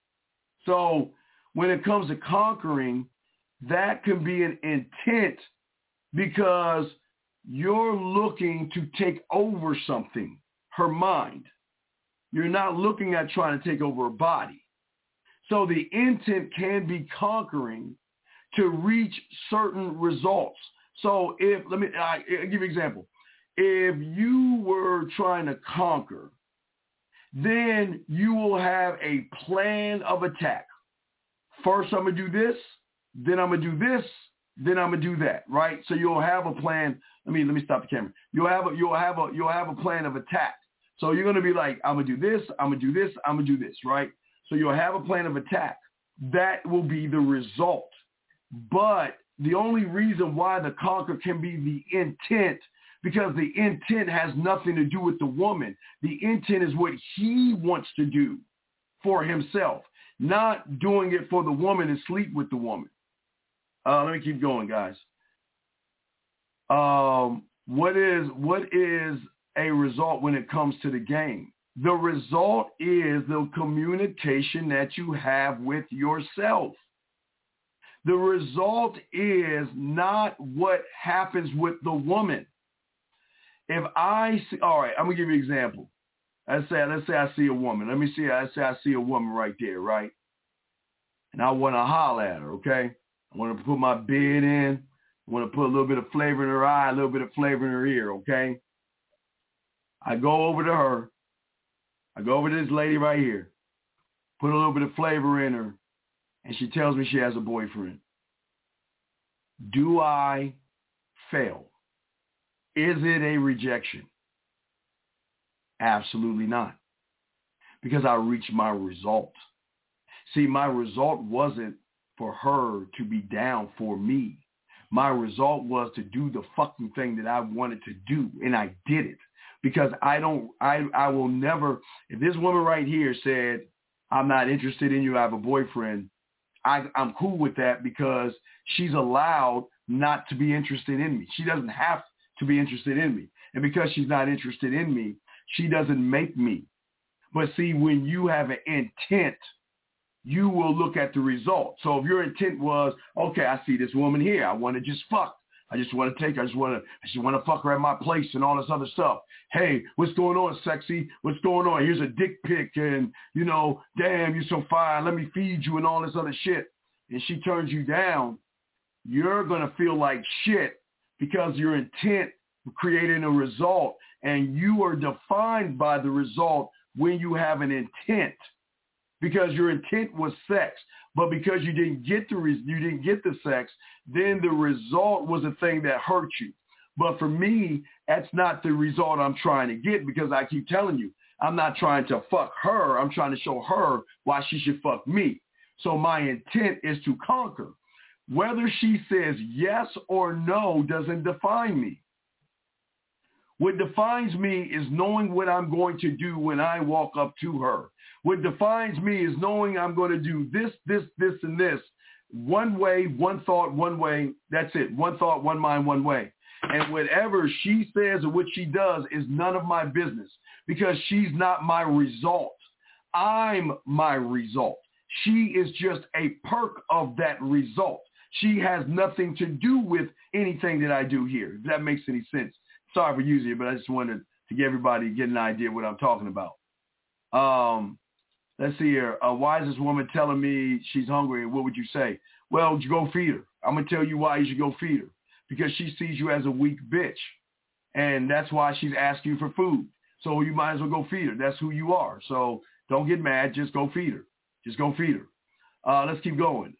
Speaker 1: So when it comes to conquering, that can be an intent because you're looking to take over something, her mind. You're not looking at trying to take over her body. So the intent can be conquering to reach certain results. So I'll give you an example. If you were trying to conquer, then you will have a plan of attack. First, I'm going to do this, then I'm going to do this, then I'm going to do that, right? So you'll have a plan. Let me stop the camera. You'll have a plan of attack. So you're going to be like, I'm going to do this, I'm going to do this, I'm going to do this, right? So you'll have a plan of attack. That will be the result. But the only reason why the conquer can be the intent, because the intent has nothing to do with the woman. The intent is what he wants to do for himself, not doing it for the woman and sleep with the woman. Let me keep going, guys. What is a result when it comes to the game? The result is the communication that you have with yourself. The result is not what happens with the woman. If I see, all right, I'm gonna give you an example. Let's say I see a woman. Let's say I see a woman right there, right? And I want to holler at her, okay? I want to put my bid in. I want to put a little bit of flavor in her eye, a little bit of flavor in her ear, okay? I go over to her. I go over to this lady right here, put a little bit of flavor in her, and she tells me she has a boyfriend. Do I fail? Is it a rejection? Absolutely not. Because I reached my result. See, my result wasn't for her to be down for me. My result was to do the fucking thing that I wanted to do, and I did it. Because I will never, if this woman right here said, I'm not interested in you, I have a boyfriend, I'm cool with that because she's allowed not to be interested in me. She doesn't have to be interested in me. And because she's not interested in me, she doesn't make me. But see, when you have an intent, you will look at the result. So if your intent was, okay, I see this woman here, I want to just fuck. I just want to take her. I just want to fuck her at my place and all this other stuff. Hey, what's going on, sexy? What's going on? Here's a dick pic and, damn, you're so fine. Let me feed you and all this other shit. And she turns you down. You're going to feel like shit because your intent created a result, and you are defined by the result when you have an intent. because your intent was sex. But because you didn't get the sex, then the result was a thing that hurt you. But for me, that's not the result I'm trying to get, because I keep telling you, I'm not trying to fuck her. I'm trying to show her why she should fuck me. So my intent is to conquer. Whether she says yes or no doesn't define me. What defines me is knowing what I'm going to do when I walk up to her. What defines me is knowing I'm going to do this, and this. One way, one thought, one way. That's it. One thought, one mind, one way. And whatever she says or what she does is none of my business, because she's not my result. I'm my result. She is just a perk of that result. She has nothing to do with anything that I do here, if that makes any sense. Sorry for using it, but I just wanted to get everybody get an idea of what I'm talking about. Let's see here. Why is this woman telling me she's hungry? What would you say? Well, you go feed her. I'm going to tell you why you should go feed her. Because she sees you as a weak bitch. And that's why she's asking you for food. So you might as well go feed her. That's who you are. So don't get mad. Just go feed her. Just go feed her. Let's keep going.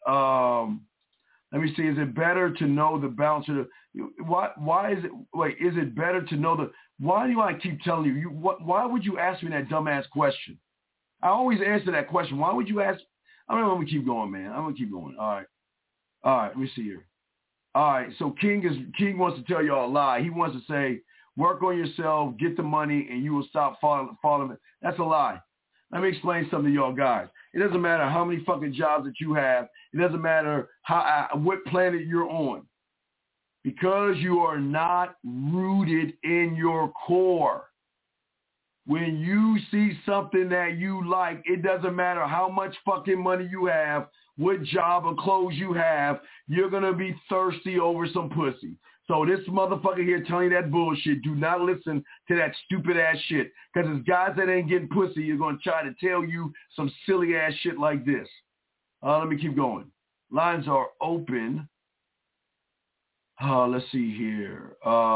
Speaker 1: Let me see. Is it better to know the balance of the? Why is it? Wait, is it better to know the? Why do I keep telling you? Why would you ask me that dumbass question? I always answer that question. Why would you ask? I'm gonna keep going, man. I'm gonna keep going. All right. Let me see here. All right. So King wants to tell y'all a lie. He wants to say, work on yourself, get the money, and you will stop falling. That's a lie. Let me explain something to y'all guys. It doesn't matter how many fucking jobs that you have. It doesn't matter what planet you're on. Because you are not rooted in your core. When you see something that you like, it doesn't matter how much fucking money you have, what job or clothes you have, you're going to be thirsty over some pussy. So this motherfucker here telling you that bullshit, do not listen to that stupid ass shit. Because it's guys that ain't getting pussy, you're going to try to tell you some silly ass shit like this. Let me keep going. Lines are open. Let's see here.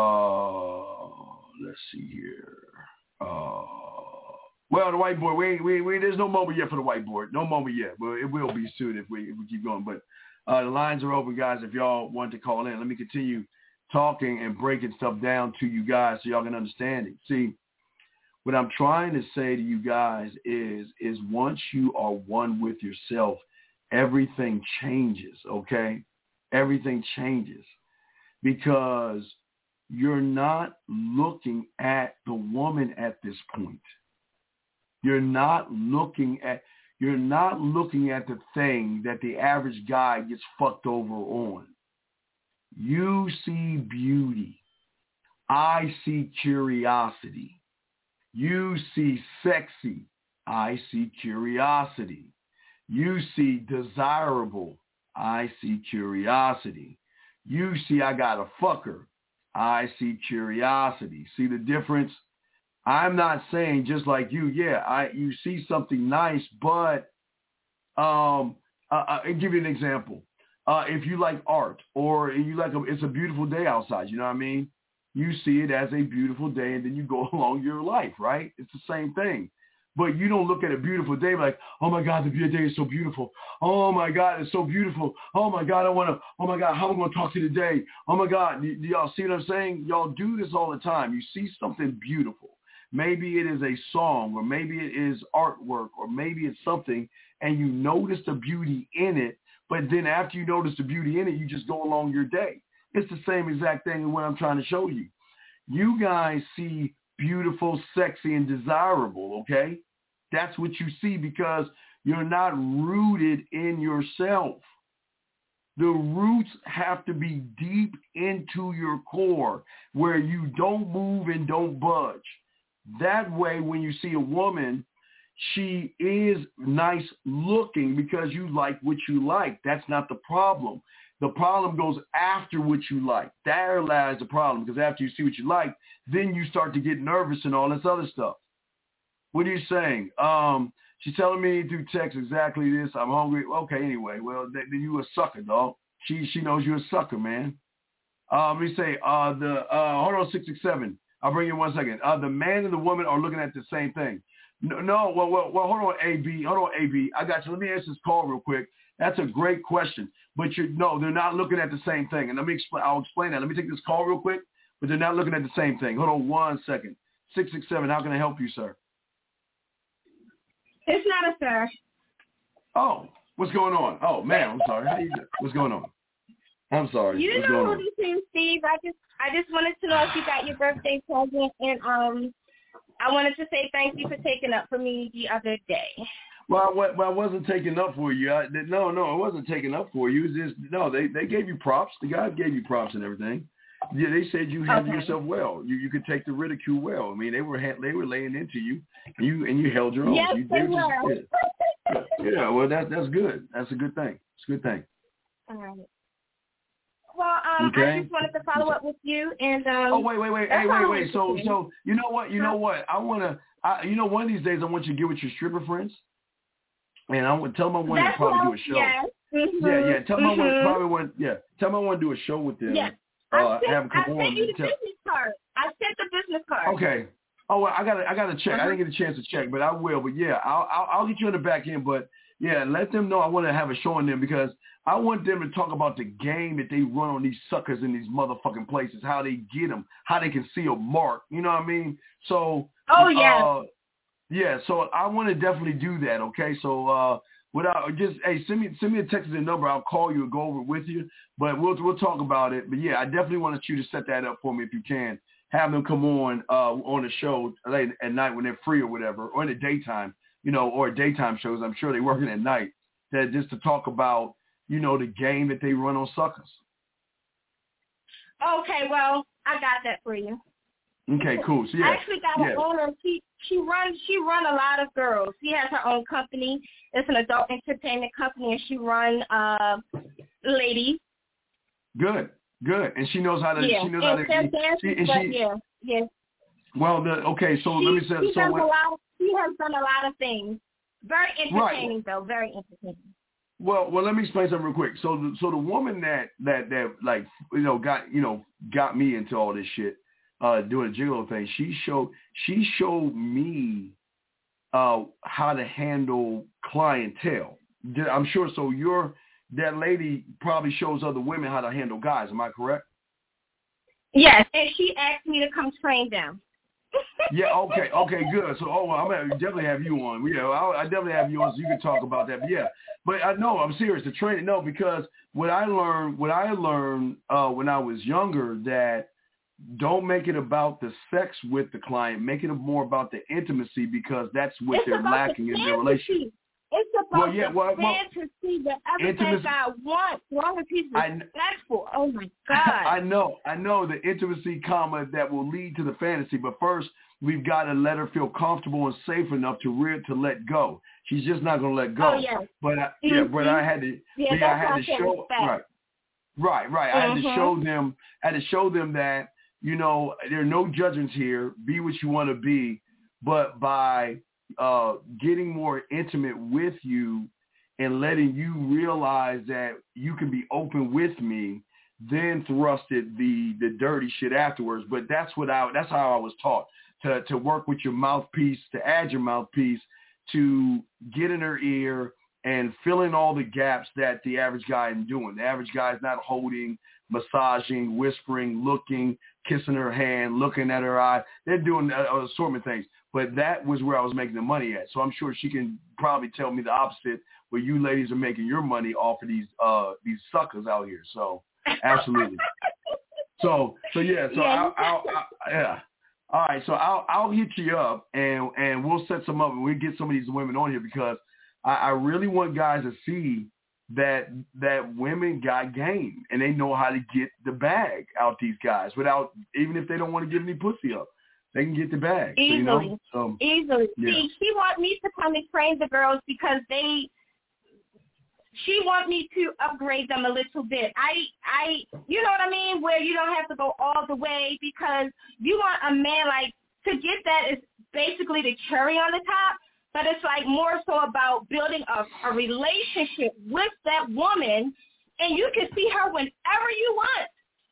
Speaker 1: Well, the whiteboard, we there's no moment yet for the whiteboard. No moment yet, but it will be soon if we keep going. But the lines are open, guys, if y'all want to call in. Let me continue talking and breaking stuff down to you guys so y'all can understand it. See, what I'm trying to say to you guys is once you are one with yourself, everything changes, okay? Everything changes because you're not looking at the woman at this point. You're not looking at the thing that the average guy gets fucked over on. You see beauty. I see curiosity. You see sexy. I see curiosity. You see desirable. I see curiosity. You see I got a fucker. I see curiosity. See the difference? I'm not saying just like you, you see something nice, but I'll give you an example. If you like art or you like it's a beautiful day outside, you know what I mean? You see it as a beautiful day and then you go along your life, right? It's the same thing. But you don't look at a beautiful day like, oh my God, the day is so beautiful. Oh my God, it's so beautiful. Oh my God, oh my God, how am I going to talk to you today? Oh my God, do y'all see what I'm saying? Y'all do this all the time. You see something beautiful. Maybe it is a song or maybe it is artwork or maybe it's something and you notice the beauty in it. But then after you notice the beauty in it, you just go along your day. It's the same exact thing as what I'm trying to show you. You guys see beautiful, sexy, and desirable, okay? That's what you see because you're not rooted in yourself. The roots have to be deep into your core where you don't move and don't budge. That way, when you see a woman, she is nice looking because you like what you like. That's not the problem. The problem goes after what you like. There lies the problem because after you see what you like, then you start to get nervous and all this other stuff. What are you saying? She's telling me through text exactly this. I'm hungry. Okay, anyway. Well, then you a sucker, dog. She knows you're a sucker, man. Let me say, hold on, 667. I'll bring you in 1 second. The man and the woman are looking at the same thing. No. Well, hold on, AB. I got you. Let me answer this call real quick. That's a great question. But they're not looking at the same thing. And I'll explain that. Let me take this call real quick. But they're not looking at the same thing. Hold on 1 second. 667. How can I help you, sir?
Speaker 4: It's not a sir.
Speaker 1: Oh, what's going on? Oh, man, I'm sorry. How you doing? What's going on? I'm sorry.
Speaker 4: You
Speaker 1: what's
Speaker 4: know
Speaker 1: going
Speaker 4: who this is, Steve. I just wanted to know if you got your birthday present, and I wanted to say thank you for taking up for me the other day.
Speaker 1: Well, I wasn't taking up for you. No, it wasn't taking up for you. It's just, they gave you props. The guys gave you props and everything. Yeah, they said you handled yourself well. You could take the ridicule well. I mean, they were laying into you, and you held your own.
Speaker 4: Yes, they were.
Speaker 1: Yeah, well, that's good. That's a good thing. It's a good thing.
Speaker 4: All right. Well,
Speaker 1: okay.
Speaker 4: I just wanted to follow up with you and.
Speaker 1: Oh wait. Hey, wait. So you know what? I wanna. One of these days I want you to get with your stripper friends, and I want tell them I want to probably do a show.
Speaker 4: Yes. Mm-hmm.
Speaker 1: Yeah. Tell them I want Tell them I want to do a show with them.
Speaker 4: Yeah.
Speaker 1: Have them come on.
Speaker 4: I sent you the business card. I sent the business card.
Speaker 1: Okay. Oh, well, I gotta check. I didn't get a chance to check, but I will. But yeah, I'll get you on the back end. But yeah, let them know I want to have a show on them because I want them to talk about the game that they run on these suckers in these motherfucking places, how they get them, how they can see a mark. You know what I mean? So.
Speaker 4: Oh yeah.
Speaker 1: Yeah. So I want to definitely do that. Okay. So send me a text and a number. I'll call you and go over it with you. But we'll talk about it. But yeah, I definitely want you to set that up for me if you can. Have them come on the show late at night when they're free or whatever, or in the daytime, or daytime shows. I'm sure they're working at night. That just to talk about, the game that they run on suckers.
Speaker 4: Okay, well, I got that for you.
Speaker 1: Okay, cool. So yeah,
Speaker 4: I actually got an owner. She run a lot of girls. She has her own company. It's an adult entertainment company, and she run ladies.
Speaker 1: Good. And she knows how to.
Speaker 4: Yeah.
Speaker 1: She knows how to.
Speaker 4: Yeah.
Speaker 1: Well, so let me say.
Speaker 4: She has done a lot of things. Very entertaining, though. Very entertaining.
Speaker 1: Well, let me explain something real quick. So the woman that like got me into all this shit, doing a gigolo thing. She showed me how to handle clientele. I'm sure. So that lady probably shows other women how to handle guys. Am I correct?
Speaker 4: Yes, and she asked me to come train them.
Speaker 1: Yeah. Okay. Good. So, I'm gonna definitely have you on. Yeah, I definitely have you on so you can talk about that. But yeah, but I know I'm serious. The training, no, because what I learned when I was younger, that don't make it about the sex with the client. Make it more about the intimacy, because that's what they're lacking in their relationship.
Speaker 4: It's about the fantasy that everything God wants, as long as he's respectful. Oh my God!
Speaker 1: I know the intimacy, that will lead to the fantasy. But first, we've got to let her feel comfortable and safe enough to let go. She's just not going to let go.
Speaker 4: Oh yeah.
Speaker 1: But I had to. I had to show. Right. I had to show them. That there are no judgments here. Be what you want to be, but by getting more intimate with you and letting you realize that you can be open with me, then thrusted the dirty shit afterwards. But that's how I was taught to work with your mouthpiece, to add your mouthpiece, to get in her ear and fill in all the gaps that the average guy isn't doing. The average guy is not holding, massaging, whispering, looking, kissing her hand, looking at her eye. They're doing assortment things. But that was where I was making the money at. So I'm sure she can probably tell me the opposite, where you ladies are making your money off of these suckers out here. So absolutely. So yeah. So yeah. All right. So I'll hit you up and we'll set some up and we'll get some of these women on here, because I really want guys to see that women got game and they know how to get the bag out these guys without, even if they don't want to give any pussy up. They can get the bag.
Speaker 4: Easily. Easily.
Speaker 1: Yeah.
Speaker 4: See, she want me to come and train the girls because she want me to upgrade them a little bit. I you know what I mean? Where you don't have to go all the way, because you want a man, like, to get that is basically the cherry on the top, but it's like more so about building a relationship with that woman, and you can see her whenever you want.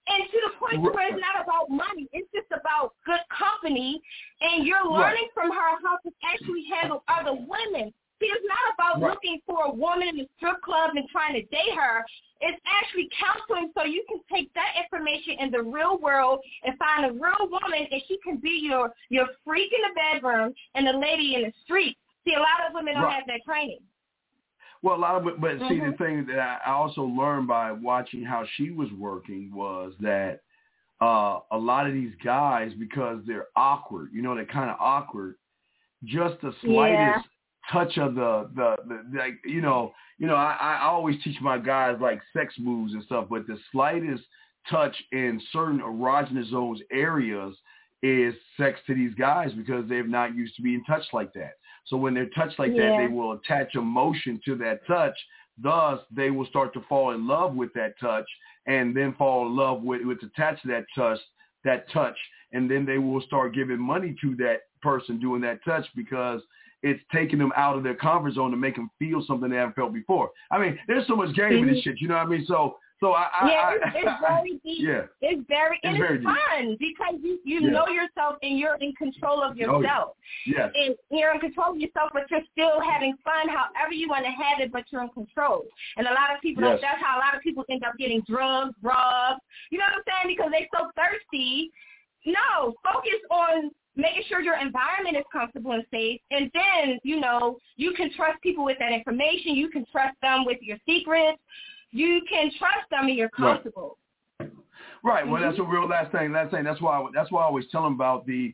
Speaker 4: And to the point where it's not about money. It's just about good company, and you're learning from her how to actually handle other women. See, it's not about looking for a woman in a strip club and trying to date her. It's actually counseling so you can take that information in the real world and find a real woman, and she can be your freak in the bedroom and the lady in the street. See, a lot of women don't have that training.
Speaker 1: Well, a lot of it, but see, the thing that I also learned by watching how she was working was that a lot of these guys, because they're awkward, they're kind of awkward, just the slightest touch of the like, I always teach my guys like sex moves and stuff, but the slightest touch in certain erogenous zones areas is sex to these guys because they're not used to being touched like that. So when they're touched like that, they will attach emotion to that touch. Thus, they will start to fall in love with that touch and then fall in love with attached to that touch. And then they will start giving money to that person doing that touch because it's taking them out of their comfort zone to make them feel something they haven't felt before. I mean, there's so much game in this shit. You know what I mean? So
Speaker 4: it's very deep. It's very fun because you know yourself and you're in control of yourself.
Speaker 1: Yes.
Speaker 4: And you're in control of yourself, but you're still having fun however you want to have it, but you're in control. And a lot of people, that's how a lot of people end up getting drugs, robbed. You know what I'm saying? Because they're so thirsty. No, focus on making sure your environment is comfortable and safe. And then, you can trust people with that information. You can trust them with your secrets. You can trust them and you're comfortable.
Speaker 1: Right. Well, that's a real last thing. That's why I always tell them about a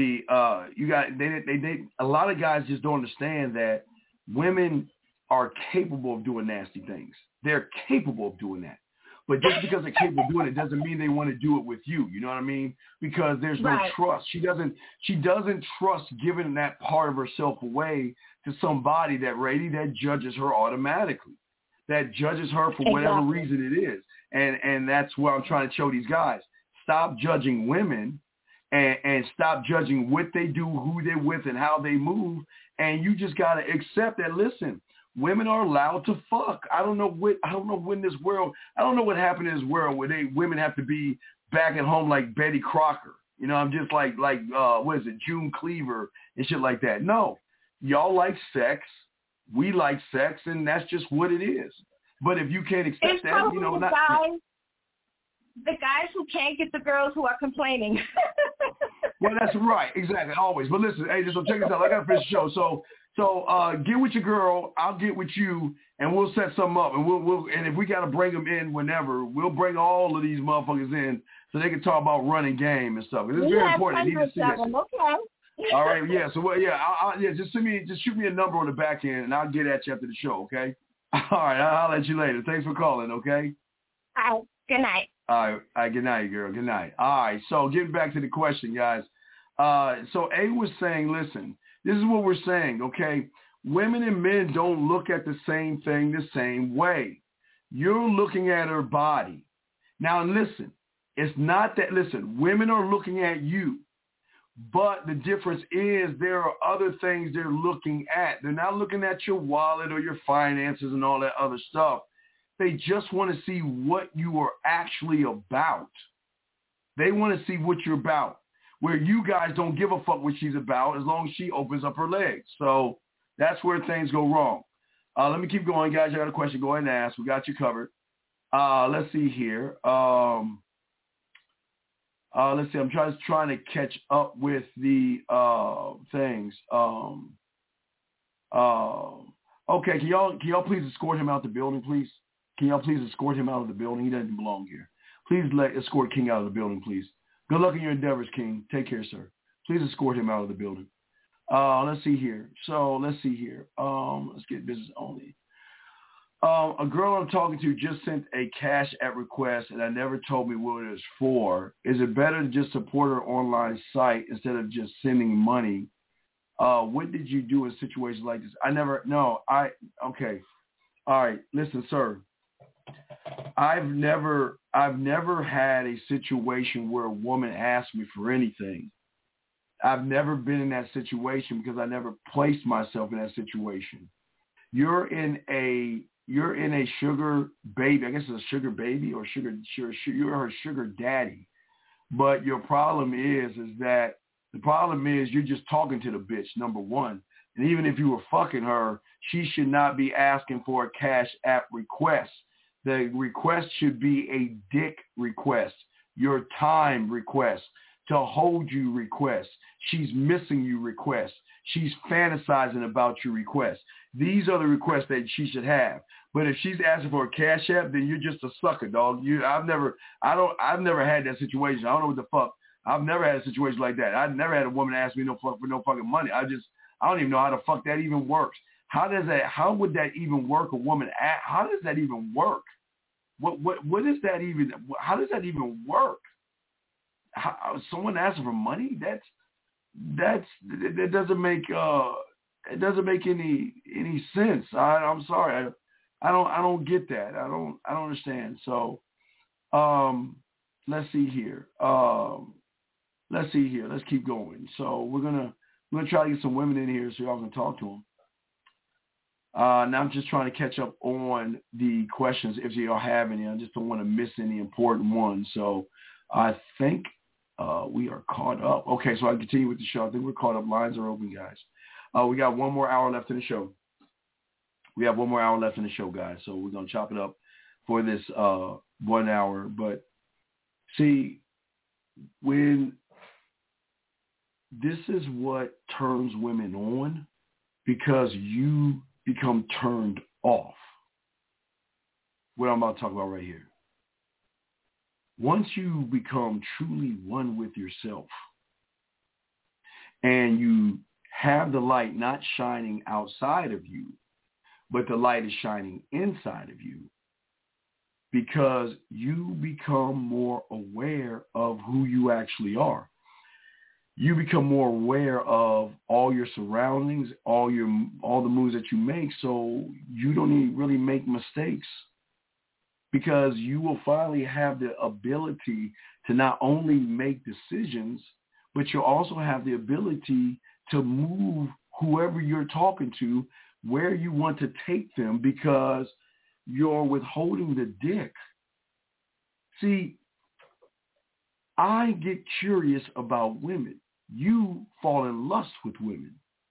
Speaker 1: lot of guys just don't understand that women are capable of doing nasty things. They're capable of doing that. But just because they're capable of doing it doesn't mean they want to do it with you. You know what I mean? Because there's no trust. She doesn't trust giving that part of herself away to somebody that judges her automatically. That judges her for whatever reason it is. And that's what I'm trying to show these guys. Stop judging women and stop judging what they do, who they're with, and how they move. And you just got to accept that, listen, women are allowed to fuck. I don't know what happened in this world where women have to be back at home like Betty Crocker. I'm just like what is it, June Cleaver and shit like that. No, y'all like sex. We like sex, and that's just what it is. But if you can't accept that,
Speaker 4: the guys who can't get the girls who are complaining.
Speaker 1: Well, that's right, exactly, always. But listen, hey, so check this out. I got to finish the show. So get with your girl. I'll get with you, and we'll set something up. And and if we got to bring them in whenever, we'll bring all of these motherfuckers in so they can talk about running game and stuff. It's very important. They need to see that.
Speaker 4: Okay.
Speaker 1: All right, yeah. So I'll just shoot me a number on the back end, and I'll get at you after the show. Okay. All right, I'll let you later. Thanks for calling. Okay.
Speaker 4: All right. Good night.
Speaker 1: All right. Good night, girl. Good night. All right. So getting back to the question, guys. So A was saying, listen, this is what we're saying. Okay. Women and men don't look at the same thing the same way. You're looking at her body. Now, listen, it's not that. Listen, women are looking at you. But the difference is there are other things they're looking at. They're not looking at your wallet or your finances and all that other stuff. They just want to see what you are actually about. They want to see what you're about, where you guys don't give a fuck what she's about as long as she opens up her legs. So that's where things go wrong. Let me keep going, guys. I got a question. Go ahead and ask. We got you covered. Let's see here. Let's see. I'm trying to catch up with the things. Okay. Can y'all please escort him out the building, please? Can y'all please escort him out of the building? He doesn't belong here. Please escort King out of the building, please. Good luck in your endeavors, King. Take care, sir. Please escort him out of the building. Let's see here. Let's get business only. A girl I'm talking to just sent a Cash App request, and I never told me what it was for. Is it better to just support her online site instead of just sending money? What did you do in situations like this? Okay. All right. Listen, sir. I've never had a situation where a woman asked me for anything. I've never been in that situation because I never placed myself in that situation. You're in a you're in a sugar baby. I guess it's a sugar baby or you're her sugar daddy. But your problem is that the problem is you're just talking to the bitch, number one. And even if you were fucking her, she should not be asking for a Cash App request. The request should be a dick request, your time request, to hold you request. She's missing you request. She's fantasizing about your request. These are the requests that she should have. But if she's asking for a Cash App, then you're just a sucker, dog. I've never had that situation. I don't know what the fuck. I've never had a situation like that. I've never had a woman ask me for no fucking money. I don't even know how the fuck that even works. How would that even work? How does that even work? What is that even? How does that even work? Someone asking for money? That doesn't make it doesn't make any sense. I'm sorry. I don't get that. I don't understand. So let's see here. Let's keep going. So we're gonna try to get some women in here so y'all can talk to them. Now I'm just trying to catch up on the questions if y'all have any. I just don't want to miss any important ones. So I think we are caught up. Okay, so I can continue with the show. I think we're caught up. Lines are open, guys. We got 1 more hour left in the show. We have 1 more hour left in the show, guys. So we're going to chop it up for this 1 hour. But see, when this is what turns women on, because you become turned off. What I'm about to talk about right here. Once you become truly one with yourself and you have the light not shining outside of you, but the light is shining inside of you, because you become more aware of who you actually are. You become more aware of all your surroundings, all the moves that you make, so you don't even really make mistakes, because you will finally have the ability to not only make decisions, but you'll also have the ability to move whoever you're talking to where you want to take them, because you're withholding the dick. See, I get curious about women. You fall in lust with women.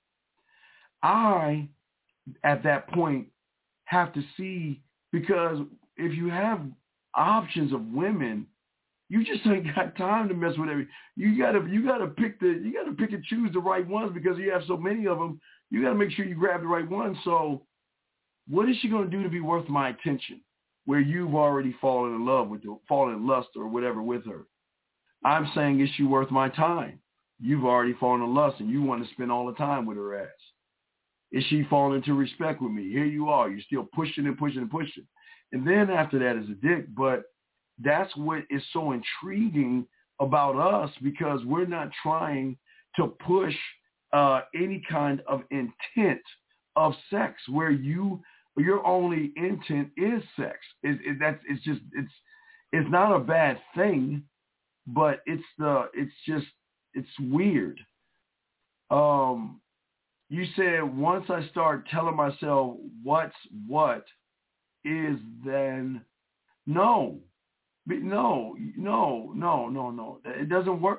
Speaker 1: I, at that point, have to see, because if you have options of women, you just ain't got time to mess with every. You gotta pick and choose the right ones, because you have so many of them. You gotta make sure you grab the right one. So, what is she gonna do to be worth my attention? Where you've already fallen in love with her, fallen in lust or whatever with her. I'm saying, is she worth my time? You've already fallen in lust and you want to spend all the time with her ass. Is she falling into respect with me? Here you are. You're still pushing and pushing and pushing. And then after that is a dick. But that's what is so intriguing about us, because we're not trying to push any kind of intent of sex where your only intent is sex. It's not a bad thing, but it's weird. You said once I start telling myself what's what is, then no. It doesn't work.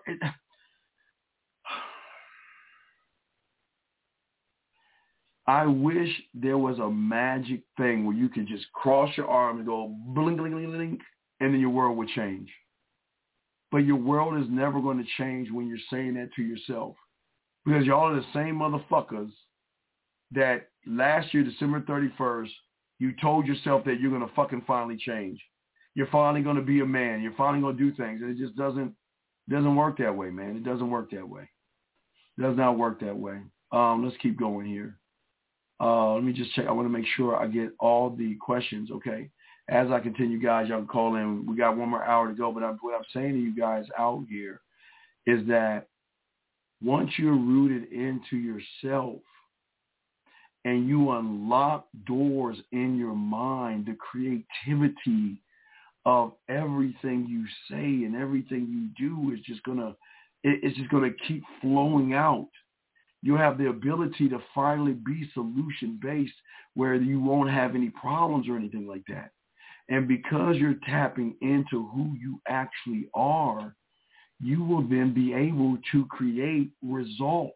Speaker 1: I wish there was a magic thing where you could just cross your arm and go blink, blink, blink, blink, and then your world would change. But your world is never going to change when you're saying that to yourself, because y'all are the same motherfuckers that last year, December 31st, you told yourself that you're going to fucking finally change. You're finally going to be a man. You're finally going to do things. And it just doesn't work that way, man. It doesn't work that way. It does not work that way. Let's keep going here. Let me just check. I want to make sure I get all the questions, okay? As I continue, guys, y'all can call in. We got 1 more hour to go, but what I'm saying to you guys out here is that once you're rooted into yourself and you unlock doors in your mind, the creativity of everything you say and everything you do is just gonna keep flowing out. you have the ability to finally be solution-based where you won't have any problems or anything like that. And because you're tapping into who you actually are, you will then be able to create results.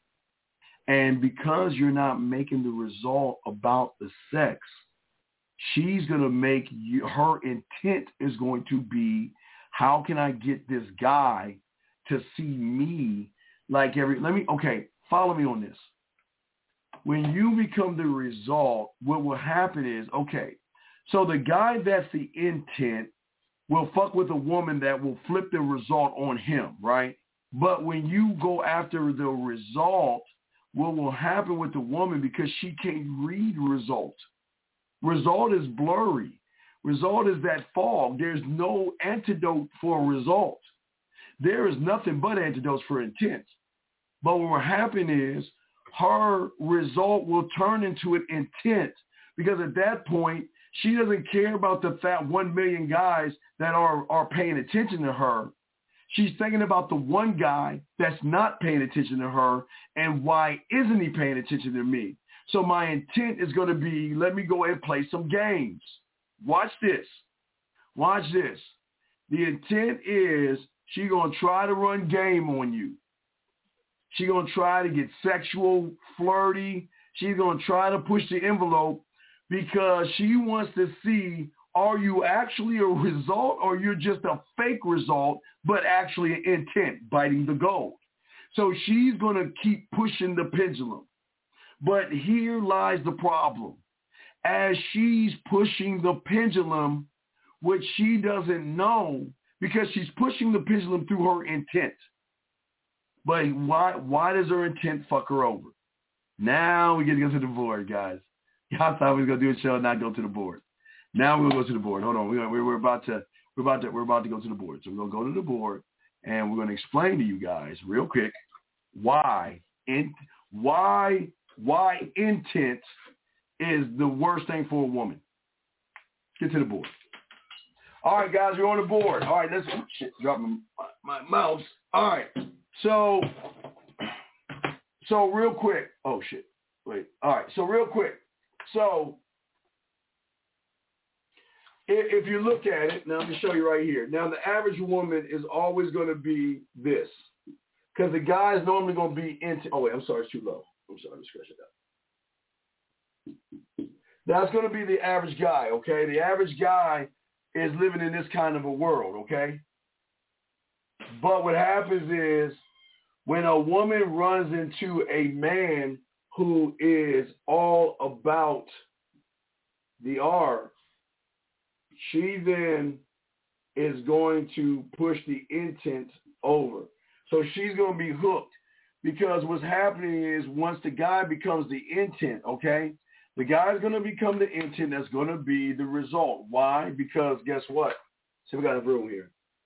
Speaker 1: And because you're not making the result about the sex, she's going to make you, her intent is going to be, how can I get this guy to see me like follow me on this. When you become the result, what will happen is, so the guy that's the intent will fuck with a woman that will flip the result on him, right? But when you go after the result, what will happen with the woman, because she can't read result. Result is blurry. Result is that fog. There's no antidote for result. There is nothing but antidotes for intent. But what will happen is her result will turn into an intent, because at that point, she doesn't care about the fat 1 million guys that are paying attention to her. She's thinking about the one guy that's not paying attention to her, and why isn't he paying attention to me? So my intent is going to be, let me go ahead and play some games. Watch this. Watch this. The intent is she's going to try to run game on you. She's going to try to get sexual, flirty. She's going to try to push the envelope because she wants to see, are you actually a result or you're just a fake result, but actually an intent, biting the gold. So she's going to keep pushing the pendulum. But here lies the problem. As she's pushing the pendulum, which she doesn't know, because she's pushing the pendulum through her intent. But why does her intent fuck her over? Now we get to go to the board, guys. Y'all thought we was gonna do a show and not go to the board. Now we're gonna go to the board. Hold on, we're about to go to the board. So we're gonna go to the board and we're gonna explain to you guys real quick why intent is the worst thing for a woman. Get to the board. All right, guys, we're on the board. All right, let's drop my mouse. All right, so real quick. Oh shit! Wait. All right, so real quick. So if you look at it, now let me show you right here. Now the average woman is always going to be this, because the guy is normally going to be into. Oh wait, I'm sorry, it's too low. I'm sorry, let me scratch it out. That's going to be the average guy, okay? The average guy is living in this kind of a world, okay? But what happens is when a woman runs into a man who is all about the R, she then is going to push the intent over. So she's going to be hooked, because what's happening is once the guy becomes the intent, okay, the guy's going to become the intent that's going to be the result. Why? Because guess what? So we got a room here.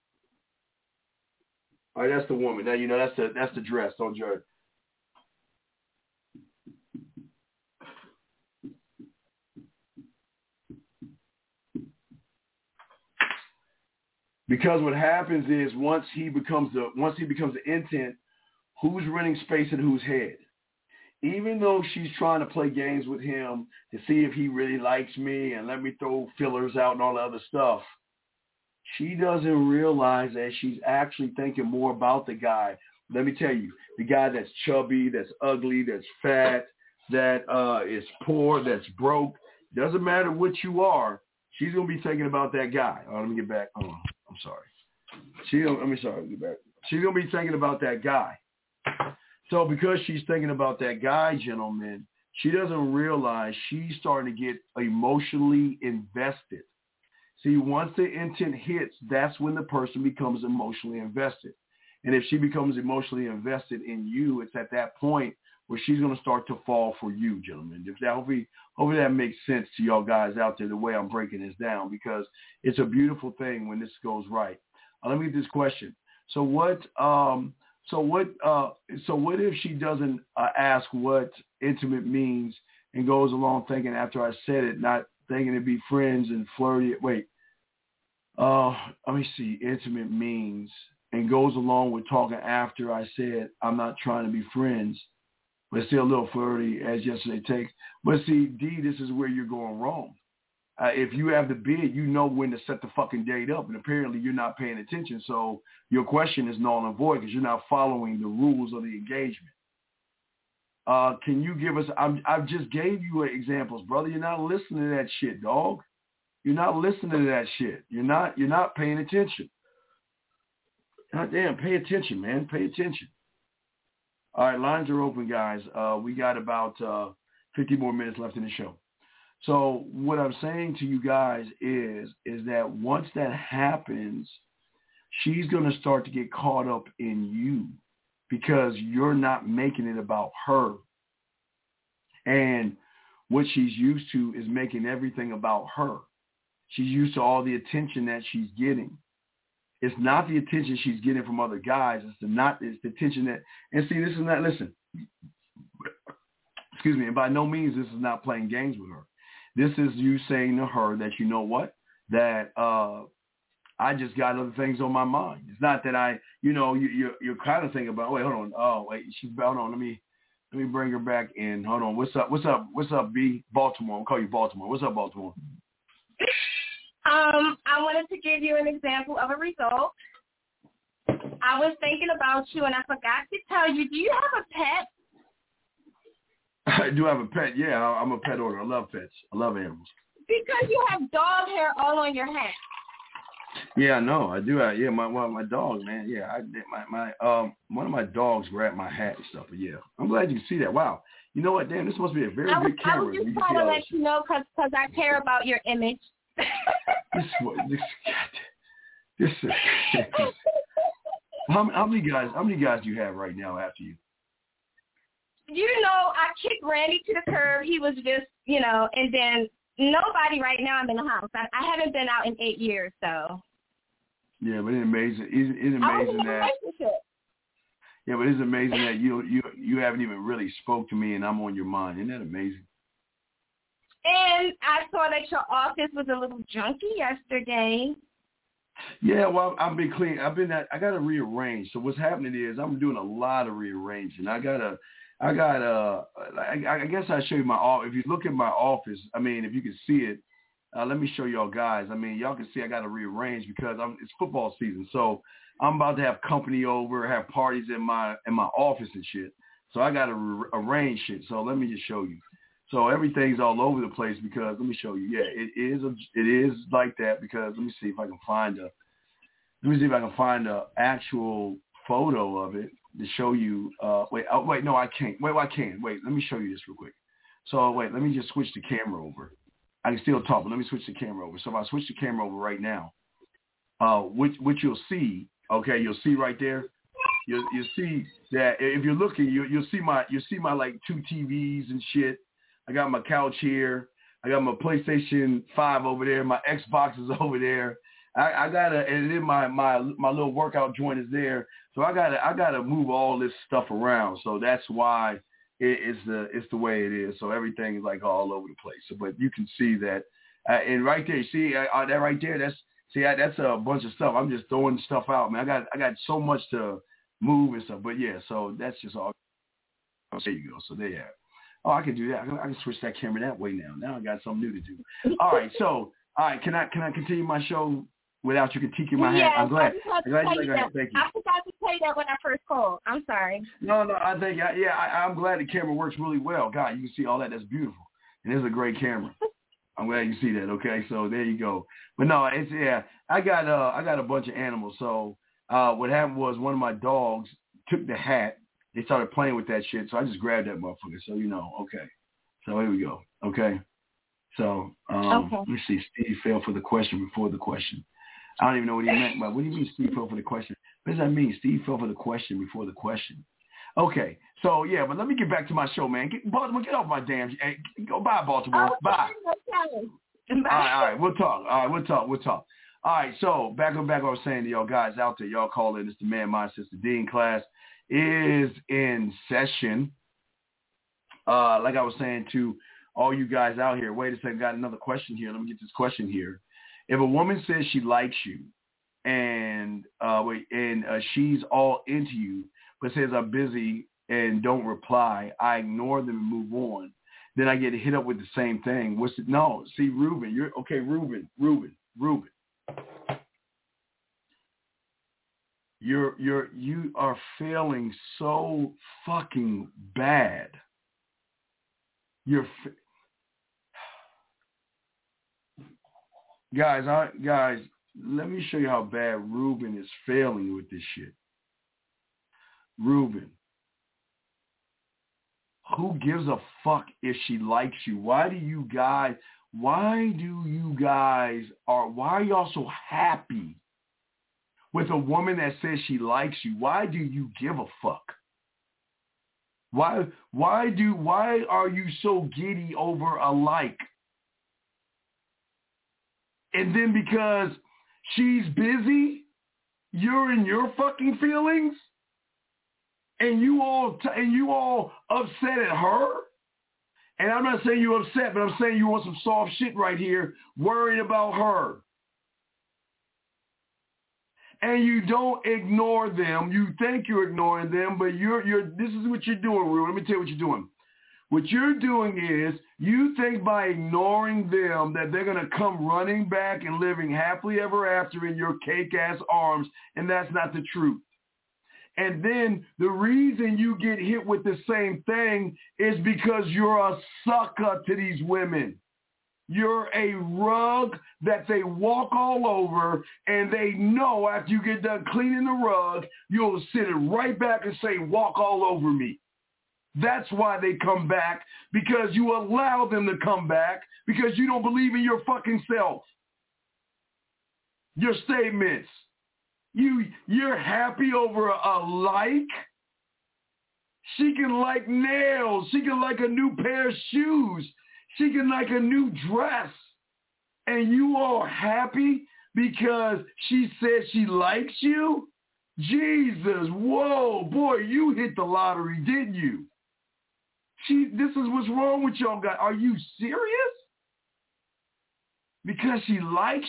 Speaker 1: All right, that's the woman. Now, you know, that's the dress. Don't judge. Because what happens is once he becomes the intent, who's running space in whose head? Even though she's trying to play games with him to see if he really likes me and let me throw fillers out and all the other stuff, she doesn't realize that she's actually thinking more about the guy. Let me tell you, the guy that's chubby, that's ugly, that's fat, that is poor, that's broke. Doesn't matter what you are, she's going to be thinking about that guy. Oh, let me get back. Oh, I'm sorry. She's going to be thinking about that guy. So because she's thinking about that guy, gentlemen, she doesn't realize she's starting to get emotionally invested. See, once the intent hits, that's when the person becomes emotionally invested. And if she becomes emotionally invested in you, it's at that point where she's going to start to fall for you, gentlemen. Hopefully that makes sense to y'all guys out there, the way I'm breaking this down, because it's a beautiful thing when this goes right. Let me get this question. So what if she doesn't ask what intimate means and goes along thinking after I said it, not thinking it'd be friends and flirty? Wait, let me see. Intimate means and goes along with talking after I said I'm not trying to be friends. but still a little flirty as yesterday takes. But see, D, this is where you're going wrong. If you have the bid, you know when to set the fucking date up, and apparently you're not paying attention. So your question is null and void because you're not following the rules of the engagement. Can you give us? I've just gave you examples, brother. You're not listening to that shit, dog. You're not listening to that shit. You're not paying attention. God damn, pay attention, man. Pay attention. All right, lines are open, guys. We got about 50 more minutes left in the show. So what I'm saying to you guys is that once that happens, she's going to start to get caught up in you because you're not making it about her. And what she's used to is making everything about her. She's used to all the attention that she's getting. It's not the attention she's getting from other guys. It's the attention that, and see, this is not, listen, excuse me, and by no means this is not playing games with her. This is you saying to her that, you know what, that I just got other things on my mind. It's not that you're kind of thinking about, wait, hold on. Oh, wait, hold on. Let me bring her back in. Hold on. What's up, B? Baltimore. I'll call you Baltimore. What's up, Baltimore?
Speaker 4: I wanted to give you an example of a result. I was thinking about you and I forgot to tell you, do you have a pet?
Speaker 1: I do have a pet. Yeah, I'm a pet owner. I love pets. I love animals.
Speaker 4: Because you have dog hair all on your hat.
Speaker 1: Yeah, no, I do. Yeah, my dog, man. Yeah, one of my dogs grabbed my hat and stuff. But yeah, I'm glad you can see that. Wow. You know what, damn, this must be a very good camera.
Speaker 4: I was just trying to let you know because I care about your image.
Speaker 1: This is how many guys do you have right now after you?
Speaker 4: You know, I kicked Randy to the curb. He was just, and then nobody right now. I'm in the house. I haven't been out in 8 years, so.
Speaker 1: Yeah, but it's amazing. It's amazing that. Yeah, but it's amazing that you haven't even really spoke to me, and I'm on your mind. Isn't that amazing?
Speaker 4: And I saw that your office was a little junky yesterday.
Speaker 1: Yeah, well, I've been clean. I got to rearrange. So what's happening is I'm doing a lot of rearranging. I guess I'll show you my office. If you look at my office, I mean, if you can see it, let me show y'all guys. I mean, y'all can see I got to rearrange because it's football season. So I'm about to have company over, have parties in my office and shit. So I got to arrange shit. So let me just show you. So everything's all over the place because let me show you. Yeah, it is like that because let me see if I can find a actual photo of it to show you. No, I can't. Wait, I can. Wait, let me show you this real quick. So wait, let me just switch the camera over. I can still talk, but let me switch the camera over. So if I switch the camera over right now, which you'll see, okay, you'll see right there. You'll see that if you're looking, you'll see my like 2 TVs and shit. I got my couch here. I got my PlayStation 5 over there. My Xbox is over there. I gotta, and then my little workout joint is there. So I gotta move all this stuff around. So that's why it's the way it is. So everything is like all over the place. So, but you can see that, and right there, see that right there. That's a bunch of stuff. I'm just throwing stuff out, man. I got so much to move and stuff. But yeah, so that's just all. There you go. So there you have it. Oh, I can do that. I can switch that camera that way now. Now I got something new to do. All right. So, can I continue my show without you critiquing my hat? I'm glad.
Speaker 4: Thank you. I forgot to tell you that when I first called. I'm sorry.
Speaker 1: No. I think I'm glad the camera works really well. God, you can see all that. That's beautiful, and it's a great camera. I'm glad you see that. Okay, so there you go. But no, I got a bunch of animals. So what happened was one of my dogs took the hat. They started playing with that shit, so I just grabbed that motherfucker. So okay. So here we go. Okay. So let me see. Steve fell for the question before the question. I don't even know what he meant. But what do you mean Steve fell for the question? What does that mean? Steve fell for the question before the question. Okay. So yeah, but let me get back to my show, man. Baltimore, get off my damn. Hey, go bye, Baltimore. Bye. All right. We'll talk. All right. We'll talk. All right. So back what I was saying to y'all guys out there, y'all call in. It's the Man Mindset, the Dean class is in session. Like I was saying to all you guys out here, wait a second, got another question here. Let me get this question here. If a woman says she likes you and she's all into you, but says I'm busy and don't reply. I ignore them and move on. Then I get hit up with the same thing. No, see, Ruben, you're okay. Ruben. You are failing so fucking bad. Guys, let me show you how bad Ruben is failing with this shit. Ruben, who gives a fuck if she likes you? Why are you guys so happy with a woman that says she likes you? Why do you give a fuck? Why are you so giddy over a like? And then because she's busy, you're in your fucking feelings? And you all upset at her? And I'm not saying you're upset, but I'm saying you want some soft shit right here, worried about her. And you don't ignore them. You think you're ignoring them, but this is what you're doing, Rue. Let me tell you what you're doing. What you're doing is you think by ignoring them that they're going to come running back and living happily ever after in your cake-ass arms, and that's not the truth. And then the reason you get hit with the same thing is because you're a sucker to these women. You're a rug that they walk all over, and they know after you get done cleaning the rug, you'll sit it right back and say, walk all over me. That's why they come back, because you allow them to come back, because you don't believe in your fucking self. Your statements. You're happy over a like. She can like nails. She can like a new pair of shoes. She can like a new dress. And you all happy because she said she likes you? Jesus, whoa, boy, you hit the lottery, didn't you? This is what's wrong with y'all guys. Are you serious? Because she likes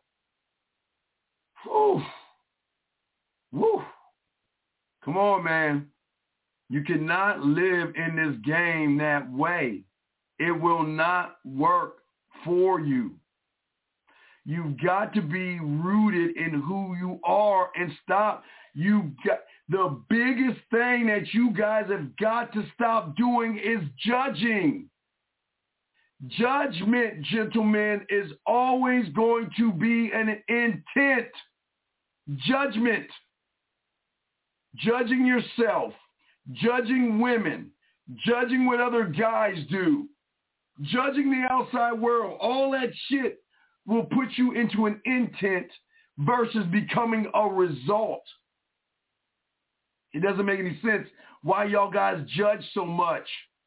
Speaker 1: you? Whew. Woo. Come on, man. You cannot live in this game that way. It will not work for you. You've got to be rooted in who you are and stop. The biggest thing that you guys have got to stop doing is judging. Judgment, gentlemen, is always going to be an intent. Judgment. Judging yourself, judging women, judging what other guys do, judging the outside world, all that shit will put you into an intent versus becoming a result. It doesn't make any sense why y'all guys judge so much.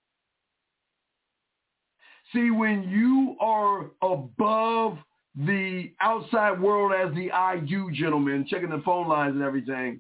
Speaker 1: See, when you are above the outside world as the I do, gentlemen, checking the phone lines and everything,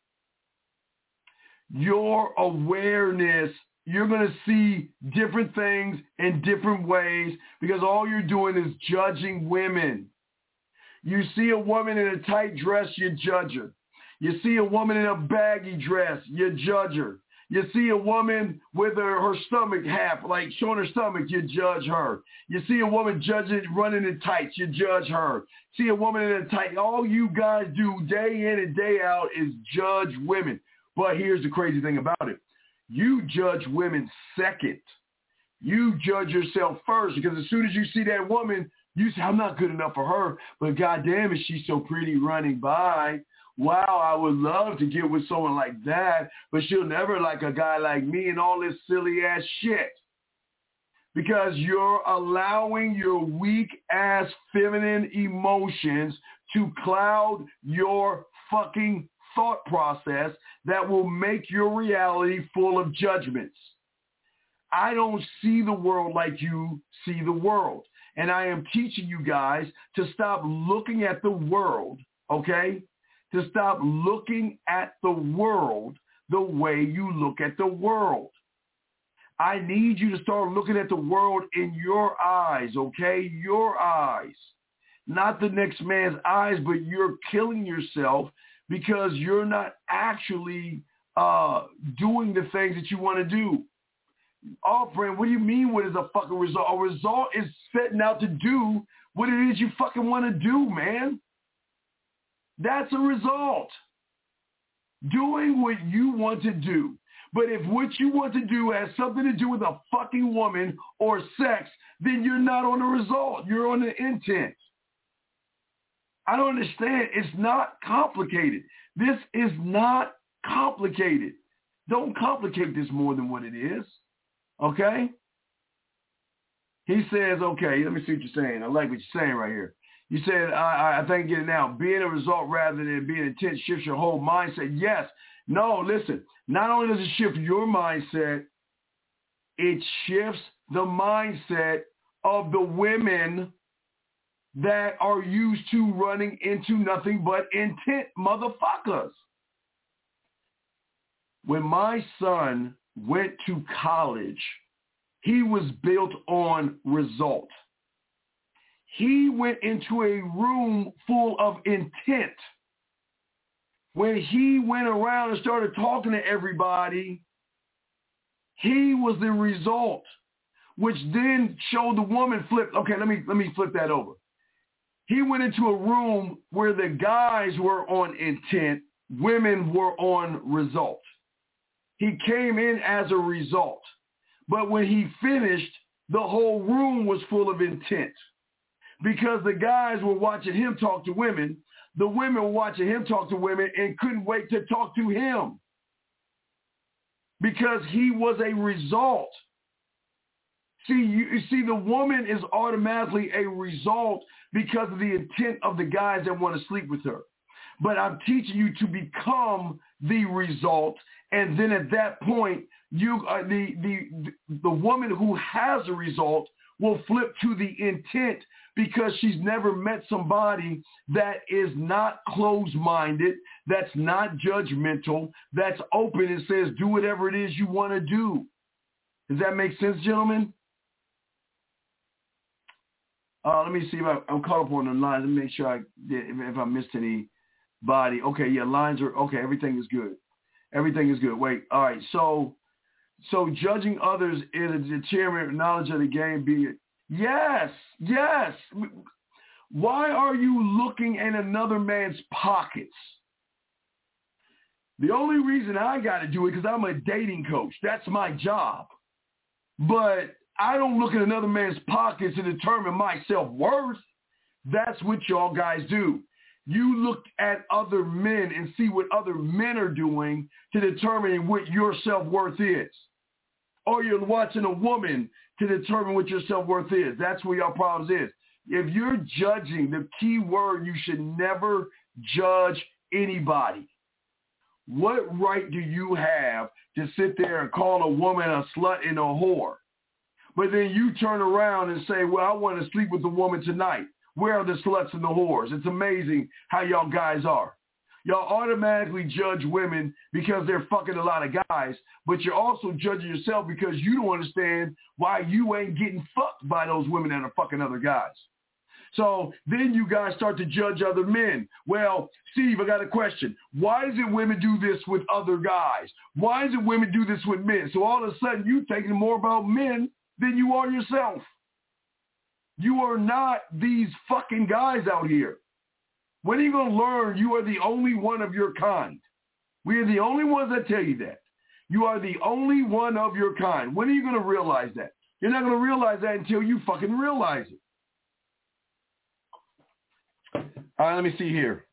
Speaker 1: your awareness, you're going to see different things in different ways because all you're doing is judging women. You see a woman in a tight dress, you judge her. You see a woman in a baggy dress, you judge her. You see a woman with her stomach half, like showing her stomach, you judge her. You see a woman running in tights, you judge her. See a woman in a tight. All you guys do day in and day out is judge women. But here's the crazy thing about it. You judge women second. You judge yourself first because as soon as you see that woman, you say, I'm not good enough for her, but goddamn is she so pretty running by. Wow, I would love to get with someone like that, but she'll never like a guy like me and all this silly ass shit. Because you're allowing your weak ass feminine emotions to cloud your fucking thought process that will make your reality full of judgments. I don't see the world like you see the world. And I am teaching you guys to stop looking at the world, okay? To stop looking at the world the way you look at the world. I need you to start looking at the world in your eyes, okay? Your eyes. Not the next man's eyes, but you're killing yourself because you're not actually doing the things that you want to do. Oh, friend, what do you mean what is a fucking result? A result is setting out to do what it is you fucking want to do, man. That's a result. Doing what you want to do. But if what you want to do has something to do with a fucking woman or sex, then you're not on the result. You're on the intent. I don't understand. It's not complicated. This is not complicated. Don't complicate this more than what it is. Okay? He says, okay, let me see what you're saying. I like what you're saying right here. You said, I think I get it now. Being a result rather than being intent shifts your whole mindset. Yes. No, listen. Not only does it shift your mindset, it shifts the mindset of the women that are used to running into nothing but intent motherfuckers. When my son went to college, he was built on result. He went into a room full of intent. When he went around and started talking to everybody, he was the result, which then showed the woman flip. Okay, let me flip that over. He went into a room where the guys were on intent, women were on result. He came in as a result. But when he finished, the whole room was full of intent. Because the guys were watching him talk to women, the women were watching him talk to women and couldn't wait to talk to him. Because he was a result. You see, the woman is automatically a result because of the intent of the guys that want to sleep with her. But I'm teaching you to become the result, and then at that point, the woman who has a result will flip to the intent because she's never met somebody that is not closed-minded, that's not judgmental, that's open and says, do whatever it is you want to do. Does that make sense, gentlemen? Let me see if I'm caught up on the lines. Let me make sure if I missed anybody. Okay, yeah, lines are, okay, everything is good. Everything is good. Wait, all right, so judging others is a determinant knowledge of the game being, yes. Why are you looking in another man's pockets? The only reason I got to do it is because I'm a dating coach. That's my job. But I don't look at another man's pockets to determine my self-worth. That's what y'all guys do. You look at other men and see what other men are doing to determine what your self-worth is. Or you're watching a woman to determine what your self-worth is. That's where your problems is. If you're judging, the key word, you should never judge anybody. What right do you have to sit there and call a woman a slut and a whore? But then you turn around and say, well, I want to sleep with the woman tonight. Where are the sluts and the whores? It's amazing how y'all guys are. Y'all automatically judge women because they're fucking a lot of guys, but you're also judging yourself because you don't understand why you ain't getting fucked by those women that are fucking other guys. So then you guys start to judge other men. Well, Steve, I got a question. Why is it women do this with other guys? Why is it women do this with men? So all of a sudden you're thinking more about men than you are yourself. You are not these fucking guys out here. When are you going to learn you are the only one of your kind? We are the only ones that tell you that. You are the only one of your kind. When are you going to realize that? You're not going to realize that until you fucking realize it. All right, let me see here.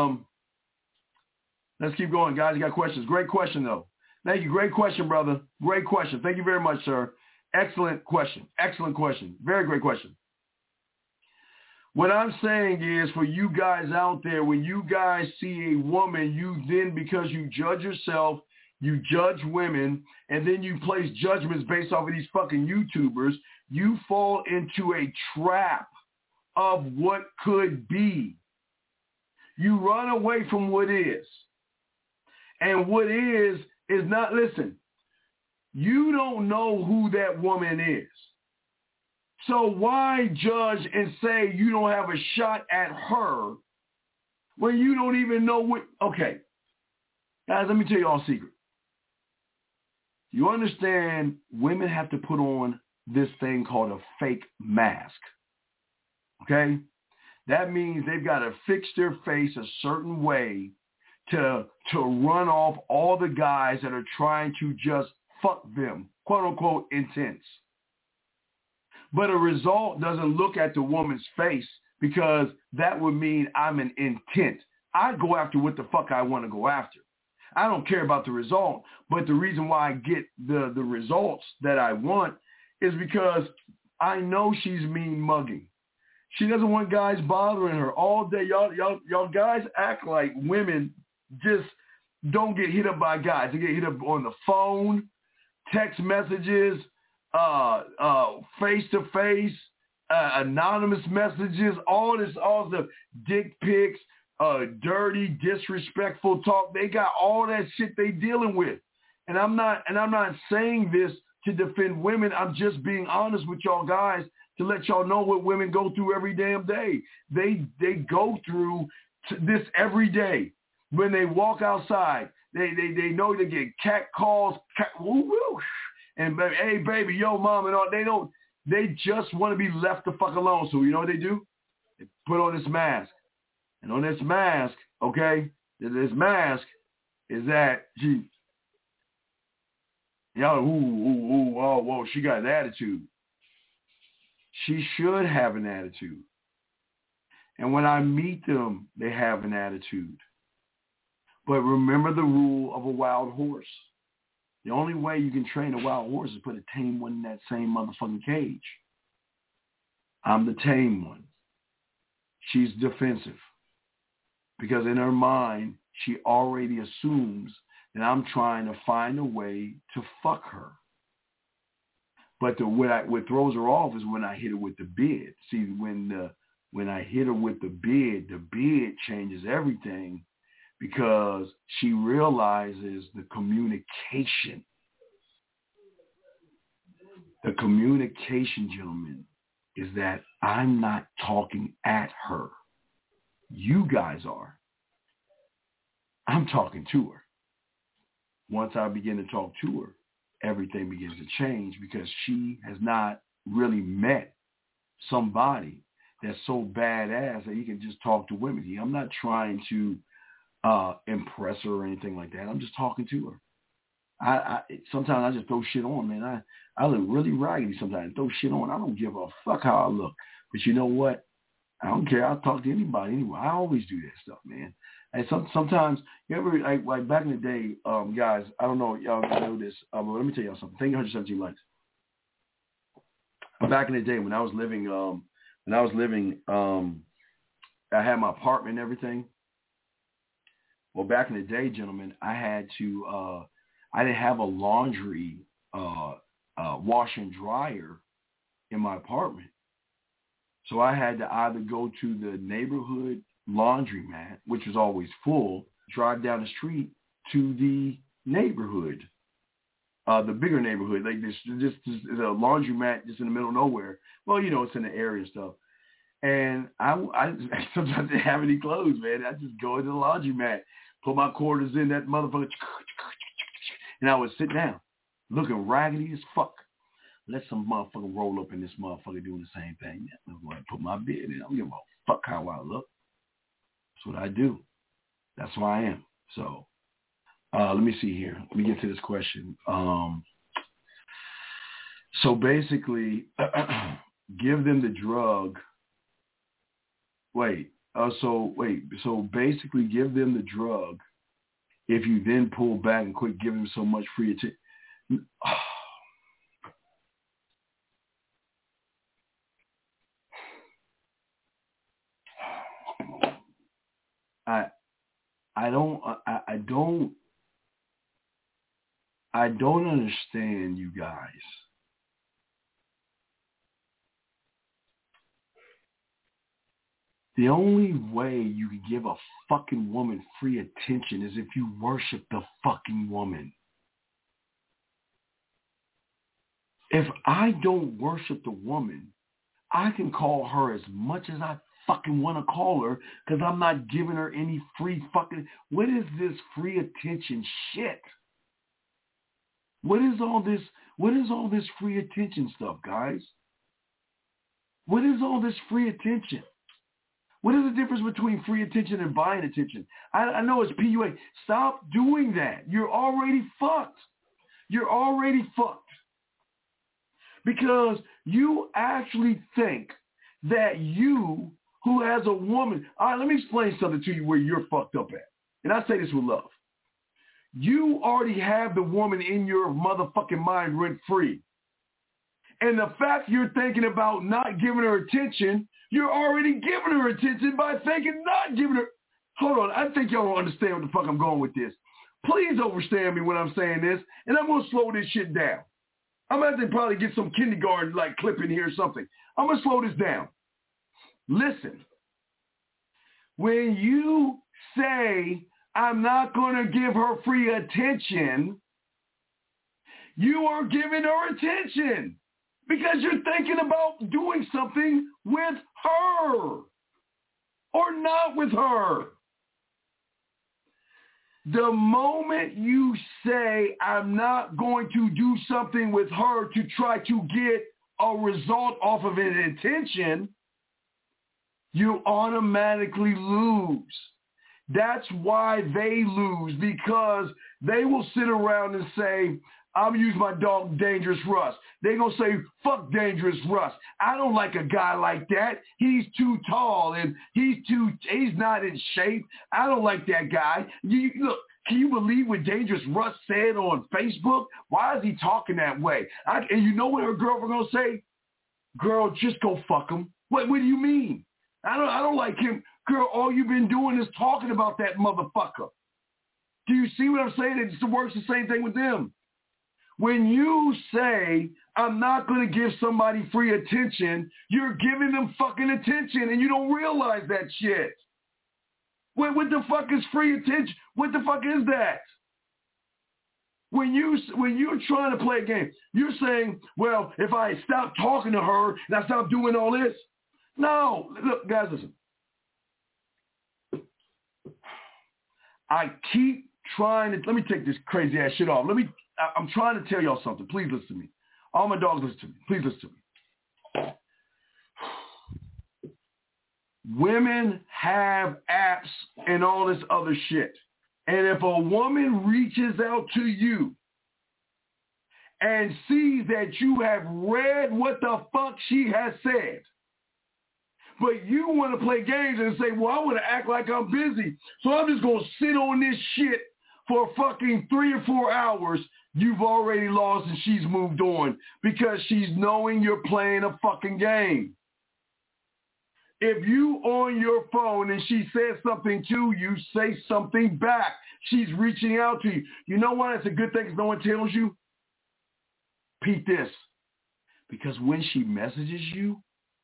Speaker 1: Let's keep going, guys. You got questions. Great question, though. Thank you. Great question, brother. Great question. Thank you very much, sir. Excellent question. Excellent question. Very great question. What I'm saying is for you guys out there, when you guys see a woman, you then, because you judge yourself, you judge women, and then you place judgments based off of these fucking YouTubers, you fall into a trap of what could be. You run away from what is. And what is not, listen, you don't know who that woman is. So why judge and say you don't have a shot at her when you don't even know what? Okay, guys, let me tell you all a secret. You understand women have to put on this thing called a fake mask. Okay? That means they've got to fix their face a certain way to run off all the guys that are trying to just fuck them, quote unquote, intense. But a result doesn't look at the woman's face because that would mean I'm an intent. I go after what the fuck I want to go after. I don't care about the result, but the reason why I get the results that I want is because I know she's mean mugging. She doesn't want guys bothering her all day. Y'all guys act like women just don't get hit up by guys. They get hit up on the phone, text messages, face-to-face, anonymous messages, all the dick pics, dirty, disrespectful talk. They got all that shit they dealing with. And I'm not saying this to defend women. I'm just being honest with y'all guys to let y'all know what women go through every damn day. They go through this every day. When they walk outside, they know they get cat calls, and hey baby, yo mom, and all. They just want to be left the fuck alone. So you know what they do? They put on this mask. And on this mask, okay, this mask is that whoa, she got an attitude. She should have an attitude. And when I meet them, they have an attitude. But remember the rule of a wild horse. The only way you can train a wild horse is put a tame one in that same motherfucking cage. I'm the tame one. She's defensive. Because in her mind, she already assumes that I'm trying to find a way to fuck her. But what throws her off is when I hit her with the bid. See, when I hit her with the bid changes everything because she realizes the communication. The communication, gentlemen, is that I'm not talking at her. You guys are. I'm talking to her. Once I begin to talk to her, everything begins to change because she has not really met somebody that's so badass that he can just talk to women. I'm not trying to impress her or anything like that. I'm just talking to her. I sometimes I just throw shit on, man. I look really raggedy sometimes. Throw shit on. I don't give a fuck how I look. But you know what? I don't care. I'll talk to anybody anyway. I always do that stuff, man. And sometimes, you ever, like back in the day, guys, I don't know, y'all know this, but let me tell y'all something. Thank you, 117 likes. Back in the day when I was living, I had my apartment and everything. Well, back in the day, gentlemen, I had to, I didn't have a laundry, wash and dryer in my apartment. So I had to either go to the neighborhood laundromat, which was always full, drive down the street to the neighborhood, the bigger neighborhood. Like this is a laundromat just in the middle of nowhere. Well, you know, it's in the area and stuff. And I sometimes didn't have any clothes, man. I just go into the laundromat, put my quarters in that motherfucker, and I would sit down, looking raggedy as fuck. Let some motherfucker roll up in this motherfucker doing the same thing. I'm going to put my bid in. I don't give a fuck how I look. That's what I do. That's who I am. So let me see here. Let me get to this question. So basically, give them the drug. So basically give them the drug if you then pull back and quit giving them so much free attention. I don't understand you guys. The only way you can give a fucking woman free attention is if you worship the fucking woman. If I don't worship the woman, I can call her as much as I fucking want to call her because I'm not giving her any free fucking... What is this free attention shit? What is all this? What is all this free attention stuff, guys? What is all this free attention? What is the difference between free attention and buying attention? I know it's PUA. Stop doing that. You're already fucked. You're already fucked. Because you actually think that you, who has a woman, all right, let me explain something to you where you're fucked up at. And I say this with love. You already have the woman in your motherfucking mind rent free. And the fact you're thinking about not giving her attention, you're already giving her attention by thinking not giving her. Hold on. I think y'all don't understand what the fuck I'm going with this. Please understand me when I'm saying this, and I'm going to slow this shit down. I'm going to have to probably get some kindergarten like clip in here or something. I'm going to slow this down. Listen. When you say, I'm not going to give her free attention, you are giving her attention. Because you're thinking about doing something with her or not with her. The moment you say, I'm not going to do something with her to try to get a result off of an intention, you automatically lose. That's why they lose, because they will sit around and say, I'm going to use my dog, Dangerous Russ. They're going to say, fuck Dangerous Russ. I don't like a guy like that. He's too tall and he's not in shape. I don't like that guy. Look, can you believe what Dangerous Russ said on Facebook? Why is he talking that way? And you know what her girlfriend going to say? Girl, just go fuck him. What do you mean? I don't like him. Girl, all you've been doing is talking about that motherfucker. Do you see what I'm saying? It works the same thing with them. When you say, I'm not going to give somebody free attention, you're giving them fucking attention and you don't realize that shit. What the fuck is free attention? What the fuck is that? When you're trying to play a game, you're saying, well, if I stop talking to her and I stop doing all this. No, look, guys, listen. I keep trying to, let me take this crazy ass shit off. I'm trying to tell y'all something. Please listen to me. All my dogs, listen to me. Please listen to me. Women have apps and all this other shit. And if a woman reaches out to you and sees that you have read what the fuck she has said, but you want to play games and say, well, I want to act like I'm busy, so I'm just going to sit on this shit for fucking 3 or 4 hours, you've already lost and she's moved on because she's knowing you're playing a fucking game. If you on your phone and she says something to you, say something back. She's reaching out to you. You know why it's a good thing because no one tells you? Repeat this. Because when she messages you,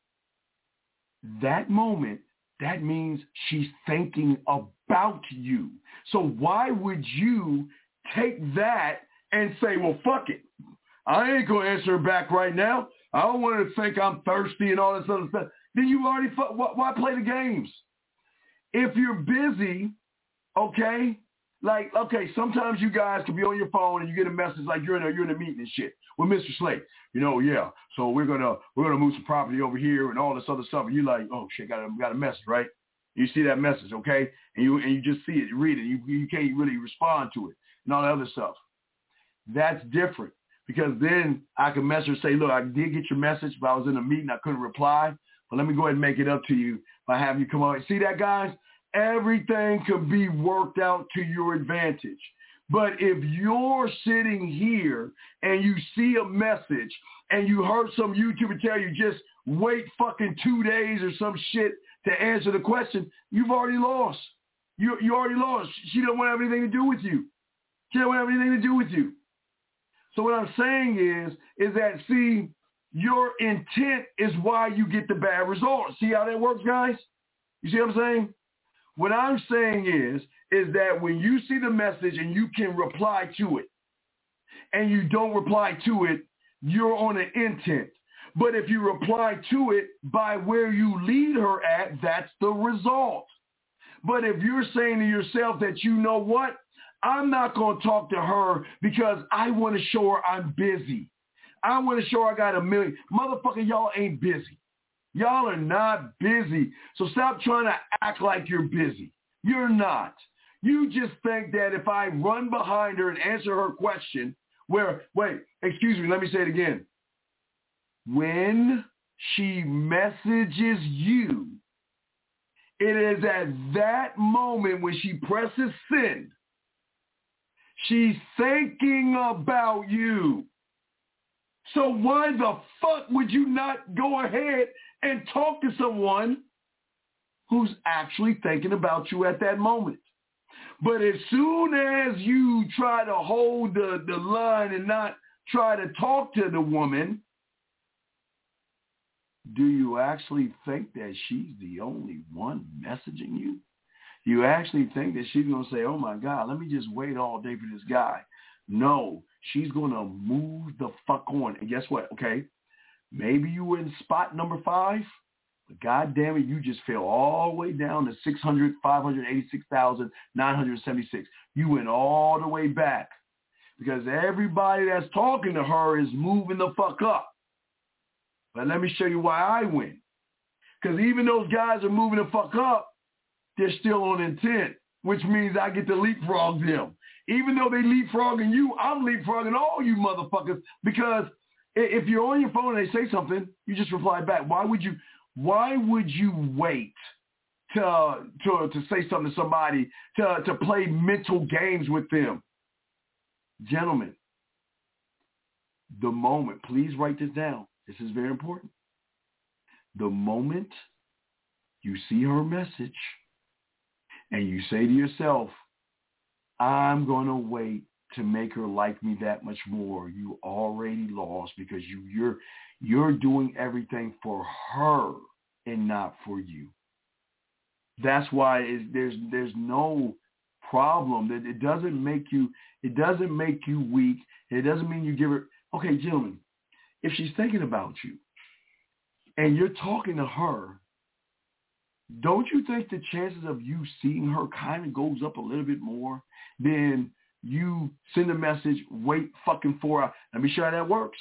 Speaker 1: that moment, that means she's thinking about you. So why would you take that and say, well, fuck it. I ain't going to answer her back right now. I don't want her to think I'm thirsty and all this other stuff. Then you already, why play the games? If you're busy, okay, like, okay, sometimes you guys can be on your phone and you get a message like you're in a meeting and shit with Mr. Slate. You know, yeah, so we're gonna move some property over here and all this other stuff. And you're like, oh shit, got a message, right? You see that message, okay? And you just see it, you read it. You can't really respond to it and all that other stuff. That's different because then I can message and say, look, I did get your message, but I was in a meeting, I couldn't reply. But let me go ahead and make it up to you by having you come on. See that, guys? Everything can be worked out to your advantage. But if you're sitting here and you see a message and you heard some YouTuber tell you just wait fucking 2 days or some shit to answer the question, you've already lost. You already lost. She don't want to have anything to do with you. She don't want to have anything to do with you. So what I'm saying is that, see, your intent is why you get the bad results. See how that works, guys? You see what I'm saying? What I'm saying is that when you see the message and you can reply to it and you don't reply to it, you're on an intent. But if you reply to it by where you lead her at, that's the result. But if you're saying to yourself that, you know what, I'm not going to talk to her because I want to show her I'm busy. I want to show her I got a million. Motherfucker, y'all ain't busy. Y'all are not busy. So stop trying to act like you're busy. You're not. You just think that if I run behind her and answer her question, excuse me, let me say it again. When she messages you, it is at that moment when she presses send, she's thinking about you. So why the fuck would you not go ahead and talk to someone who's actually thinking about you at that moment? But as soon as you try to hold the line and not try to talk to the woman, do you actually think that she's the only one messaging you? You actually think that she's going to say, oh, my God, let me just wait all day for this guy? No, she's going to move the fuck on. And guess what? Okay, maybe you were in spot number 5, but God damn it, you just fell all the way down to 586,976. You went all the way back because everybody that's talking to her is moving the fuck up. But let me show you why I win. Because even those guys are moving the fuck up, they're still on intent, which means I get to leapfrog them. Even though they leapfrogging you, I'm leapfrogging all you motherfuckers, because if you're on your phone and they say something, you just reply back. Why would you wait to say something to somebody, to play mental games with them? Gentlemen, the moment, please write this down. This is very important. The moment you see her message and you say to yourself, I'm going to wait to make her like me that much more, you already lost, because you're doing everything for her and not for you. That's why there's no problem. That it doesn't make you weak. It doesn't mean you give her. Okay, gentlemen, if she's thinking about you and you're talking to her, don't you think the chances of you seeing her kind of goes up a little bit more than you send a message, wait fucking 4 hours? Let me show you how that works.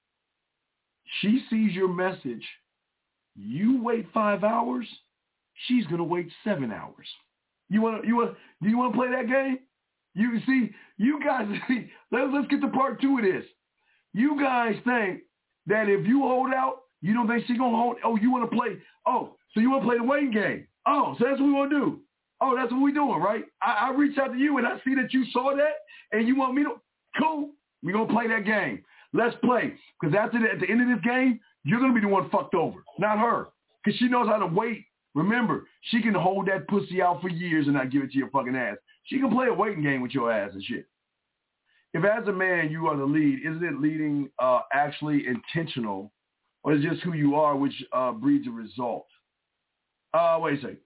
Speaker 1: She sees your message. You wait 5 hours. She's going to wait 7 hours. Do you want to play that game? You see, you guys, let's get to part 2 of this. You guys think that if you hold out, you don't think she's going to hold? Oh, you want to play? Oh, so you want to play the waiting game? Oh, so that's what we want to do. Oh, that's what we're doing, right? I reached out to you and I see that you saw that and you want me to, cool. We're going to play that game. Let's play. Because at the end of this game, you're going to be the one fucked over, not her. Because she knows how to wait. Remember, she can hold that pussy out for years and not give it to your fucking ass. She can play a waiting game with your ass and shit. If as a man you are the lead, isn't it leading actually intentional, or is it just who you are, which breeds a result? Wait a second.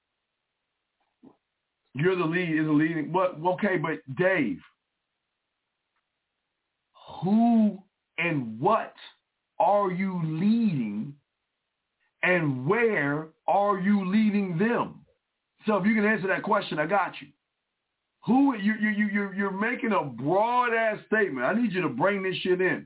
Speaker 1: You're the lead, isn't leading. What? Okay, but Dave, who and what are you leading, and where are you leading them? So if you can answer that question, I got you. Who you're making a broad ass statement. I need you to bring this shit in.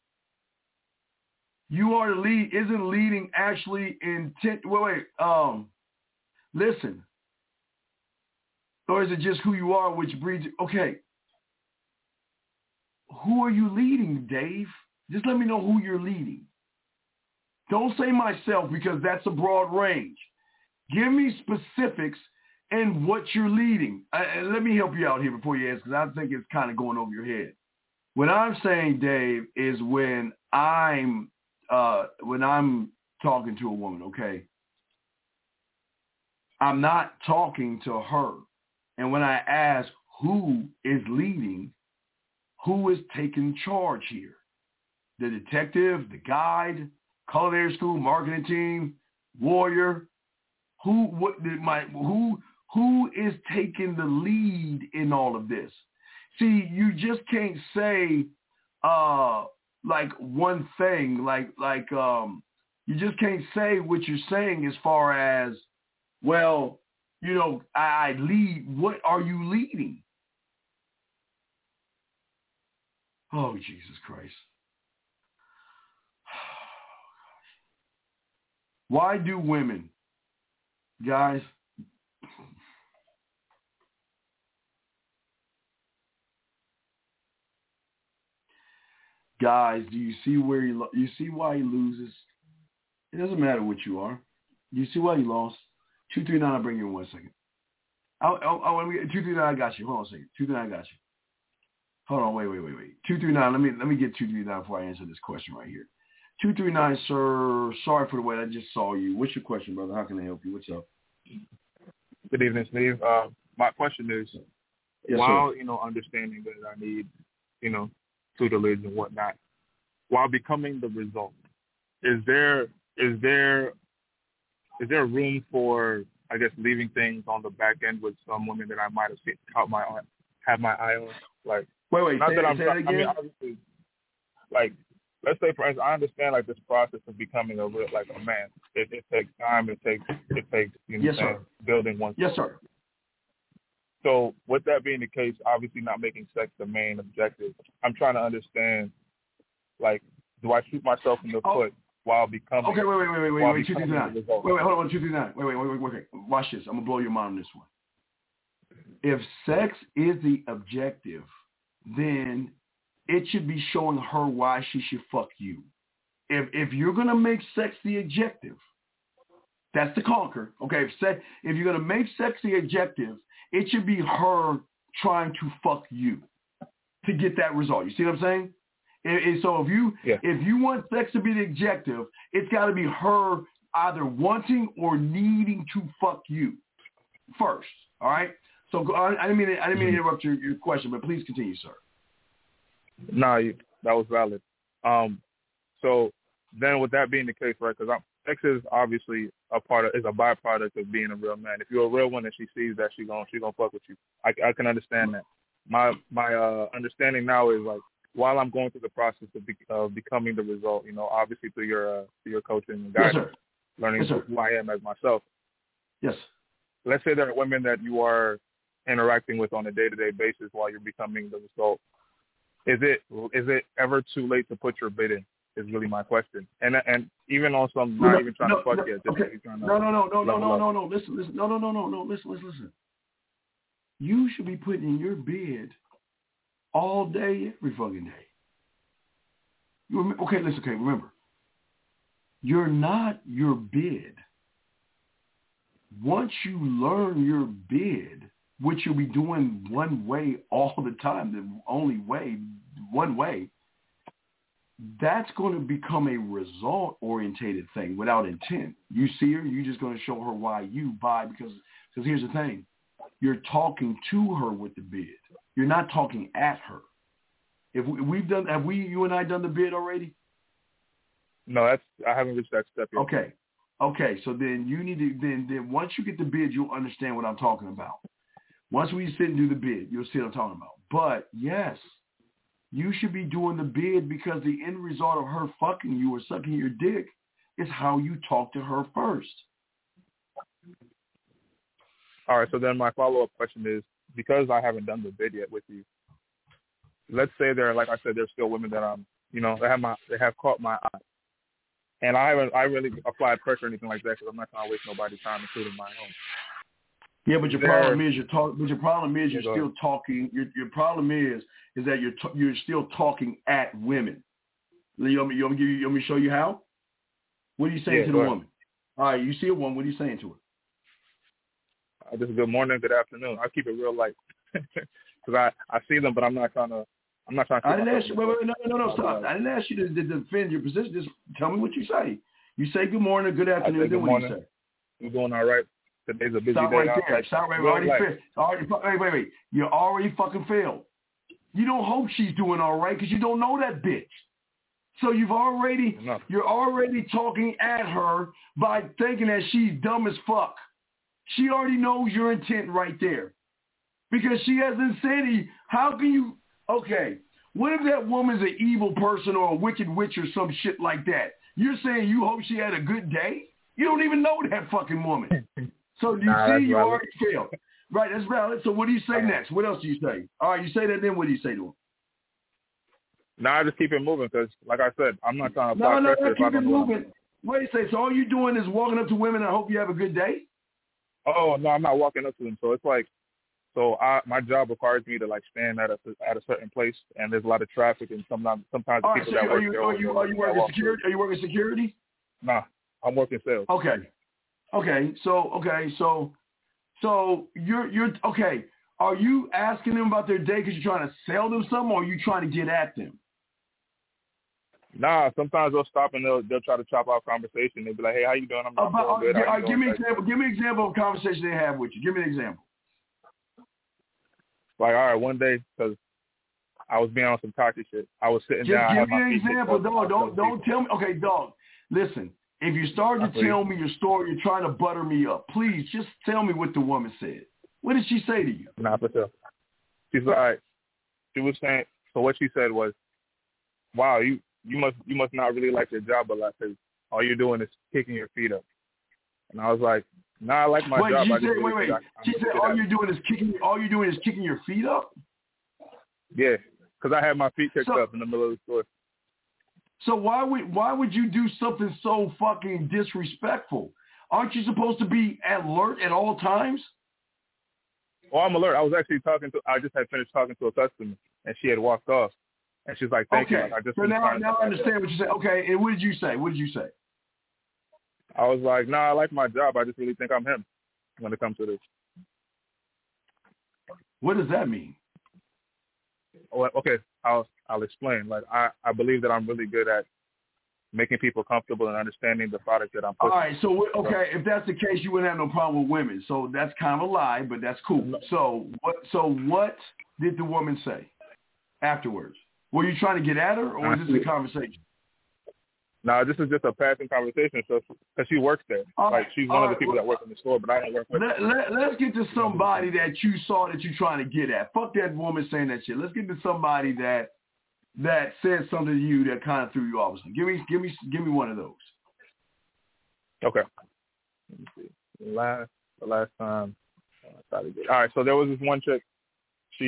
Speaker 1: You are the lead. Isn't leading actually intent? Wait. Listen. Or is it just who you are, which breeds? Okay. Who are you leading, Dave? Just let me know who you're leading. Don't say myself, because that's a broad range. Give me specifics and what you're leading. Let me help you out here before you ask, because I think it's kind of going over your head. What I'm saying, Dave, is when I'm talking to a woman, okay, I'm not talking to her. And when I ask who is leading, who is taking charge here? The detective, the guide, culinary school, marketing team, warrior. Who is taking the lead in all of this? See, you just can't say like one thing, like you just can't say what you're saying as far as, well, you know, I lead. What are you leading? Oh, Jesus Christ. Why do women, guys, do you see where you see why he loses? It doesn't matter what you are. You see why he lost? 239, I'll bring you in 1 second. 239, I got you. Hold on a second. 239, I got you. Hold on, wait. 239, let me get 239 before I answer this question right here. 239, sir, sorry for the way I just saw you. What's your question, brother? How can I help you? What's up?
Speaker 5: Good evening, Steve. My question is,
Speaker 1: yes,
Speaker 5: while,
Speaker 1: sir.
Speaker 5: Understanding that I need, tutelage and whatnot, while becoming the result, is there room for, I guess, leaving things on the back end with some women that I might have my eye on? Like,
Speaker 1: wait,
Speaker 5: not
Speaker 1: say
Speaker 5: that I'm
Speaker 1: that again?
Speaker 5: I mean, obviously, like, let's say, for instance, I understand, like, this process of becoming a man. It takes time. It takes
Speaker 1: yes, sir.
Speaker 5: Building oneself.
Speaker 1: Yes, sir.
Speaker 5: So with that being the case, obviously not making sex the main objective, I'm trying to understand, like, do I shoot myself in the foot while becoming...
Speaker 1: Okay, wait, 239. Wait, hold on, 239. Wait. Watch this. I'm going to blow your mind on this one. If sex is the objective, then it should be showing her why she should fuck you. If you're going to make sex the objective, that's the conquer. Okay, if you're going to make sex the objective, it should be her trying to fuck you to get that result. You see what I'm saying? And so if you want sex to be the objective, it's got to be her either wanting or needing to fuck you first. All right. So I didn't mean to interrupt your question, but please continue, sir.
Speaker 5: No, that was valid. So then, with that being the case, right? Because sex is obviously a byproduct of being a real man. If you're a real one and she sees that, she gonna fuck with you. I can understand that. My understanding now is, like, while I'm going through the process of becoming the result, obviously through your coaching and guidance, learning who I am as myself.
Speaker 1: Yes.
Speaker 5: Let's say there are women that you are interacting with on a day-to-day basis while you're becoming the result. Is it ever too late to put your bid in? Is really my question. And even on some not even trying to fuck yet. Just
Speaker 1: okay.
Speaker 5: Trying to
Speaker 1: No. Listen. You should be putting in your bid all day, every fucking day. Remember. You're not your bid. Once you learn your bid, which you'll be doing one way all the time, the only way, one way, that's going to become a result-orientated thing without intent. You see her, you're just going to show her why you buy, because here's the thing. You're talking to her with the bid. You're not talking at her. Have you and I done the bid already?
Speaker 5: No, I haven't reached that step yet.
Speaker 1: Okay. So then you need to, then once you get the bid, you'll understand what I'm talking about. Once we sit and do the bid, you'll see what I'm talking about. But yes, you should be doing the bid, because the end result of her fucking you or sucking your dick is how you talk to her first.
Speaker 5: All right. So then my follow-up question is, because I haven't done the bid yet with you, let's say like I said, there's still women that they have caught my eye, and I really applied pressure or anything like that, because I'm not trying to waste nobody's time, including my own.
Speaker 1: Yeah, but your problem is you're still talking. Your problem is that you're still talking at women. You want me to show you how? What are you saying to the woman? All right, you see a woman. What are you saying to her?
Speaker 5: Just good morning, good afternoon. I keep it real light, because I see them, but I'm not trying to.
Speaker 1: I didn't ask you. No, stop. I didn't ask you to defend your position. Just tell me what you say. You say good morning, good afternoon. Then what do you say?
Speaker 5: You doing all right? Today's a busy
Speaker 1: Stop
Speaker 5: day.
Speaker 1: Right there. Stop right there. Wait. You already fucking failed. You don't hope she's doing all right, because you don't know that bitch. So you're already talking at her by thinking that she's dumb as fuck. She already knows your intent right there, because she has insanity. How can you? Okay, what if that woman's an evil person or a wicked witch or some shit like that? You're saying you hope she had a good day? You don't even know that fucking woman. So you see, you already failed. Right, that's valid. So what do you say next? What else do you say? All right, you say that, then what do you say to him?
Speaker 5: Nah, I just keep it moving because, like I said, I'm not trying to apply pressure.
Speaker 1: Keep it moving. Wait a second. So all you doing is walking up to women and hope you have a good day?
Speaker 5: Oh no, I'm not walking up to them. So it's like, my job requires me to like stand at a certain place, and there's a lot of traffic, and sometimes the people that work there.
Speaker 1: Are you working security? Are you working security?
Speaker 5: Nah, I'm working sales.
Speaker 1: Okay. So you're okay. Are you asking them about their day because you're trying to sell them something, or are you trying to get at them?
Speaker 5: Nah, sometimes they'll stop and they'll try to chop off conversation. They'll be like, "Hey, how you doing?" I'm doing good.
Speaker 1: Give me an example. Give me an example of a conversation they have with you. Give me an example.
Speaker 5: Like, all right, one day, because I was being on some toxic shit. I was sitting down.
Speaker 1: Give me an example, dog. Don't tell me. Okay, dog. Listen, if you start to tell me your story, you're trying to butter me up. Please, just tell me what the woman said. What did she say to you?
Speaker 5: Nah, for sure. She's like, all right. She was saying. So what she said was, "Wow, you must not really like your job a lot because all you're doing is kicking your feet up." And I was like, "Nah, I like my job." She said all you're doing is kicking your feet up?
Speaker 1: Yeah,
Speaker 5: because I had my feet kicked up in the middle of the store.
Speaker 1: So why would you do something so fucking disrespectful? Aren't you supposed to be alert at all times?
Speaker 5: Oh, I'm alert. I just had finished talking to a customer, and she had walked off. And she's like, "Thank you." Like,
Speaker 1: so now I understand what you said. Okay, and what did you say? I
Speaker 5: was like, "Nah, I like my job. I just really think I'm him when it comes to this."
Speaker 1: What does that mean?
Speaker 5: Okay, I'll explain. Like, I believe that I'm really good at making people comfortable and understanding the product that I'm pushing.
Speaker 1: All right, so if that's the case, you wouldn't have no problem with women. So that's kind of a lie, but that's cool. So what did the woman say afterwards? Were you trying to get at her, or was this a conversation?
Speaker 5: No, this is just a passing conversation. So, because she works there, she's one of the people that work in the store, but I don't work with her.
Speaker 1: Let's get to somebody that you saw that you're trying to get at. Fuck that woman saying that shit. Let's get to somebody that said something to you that kind of threw you off. Give me one of those.
Speaker 5: Okay. Let me see. The last time I tried to get. All right. So there was this one chick. She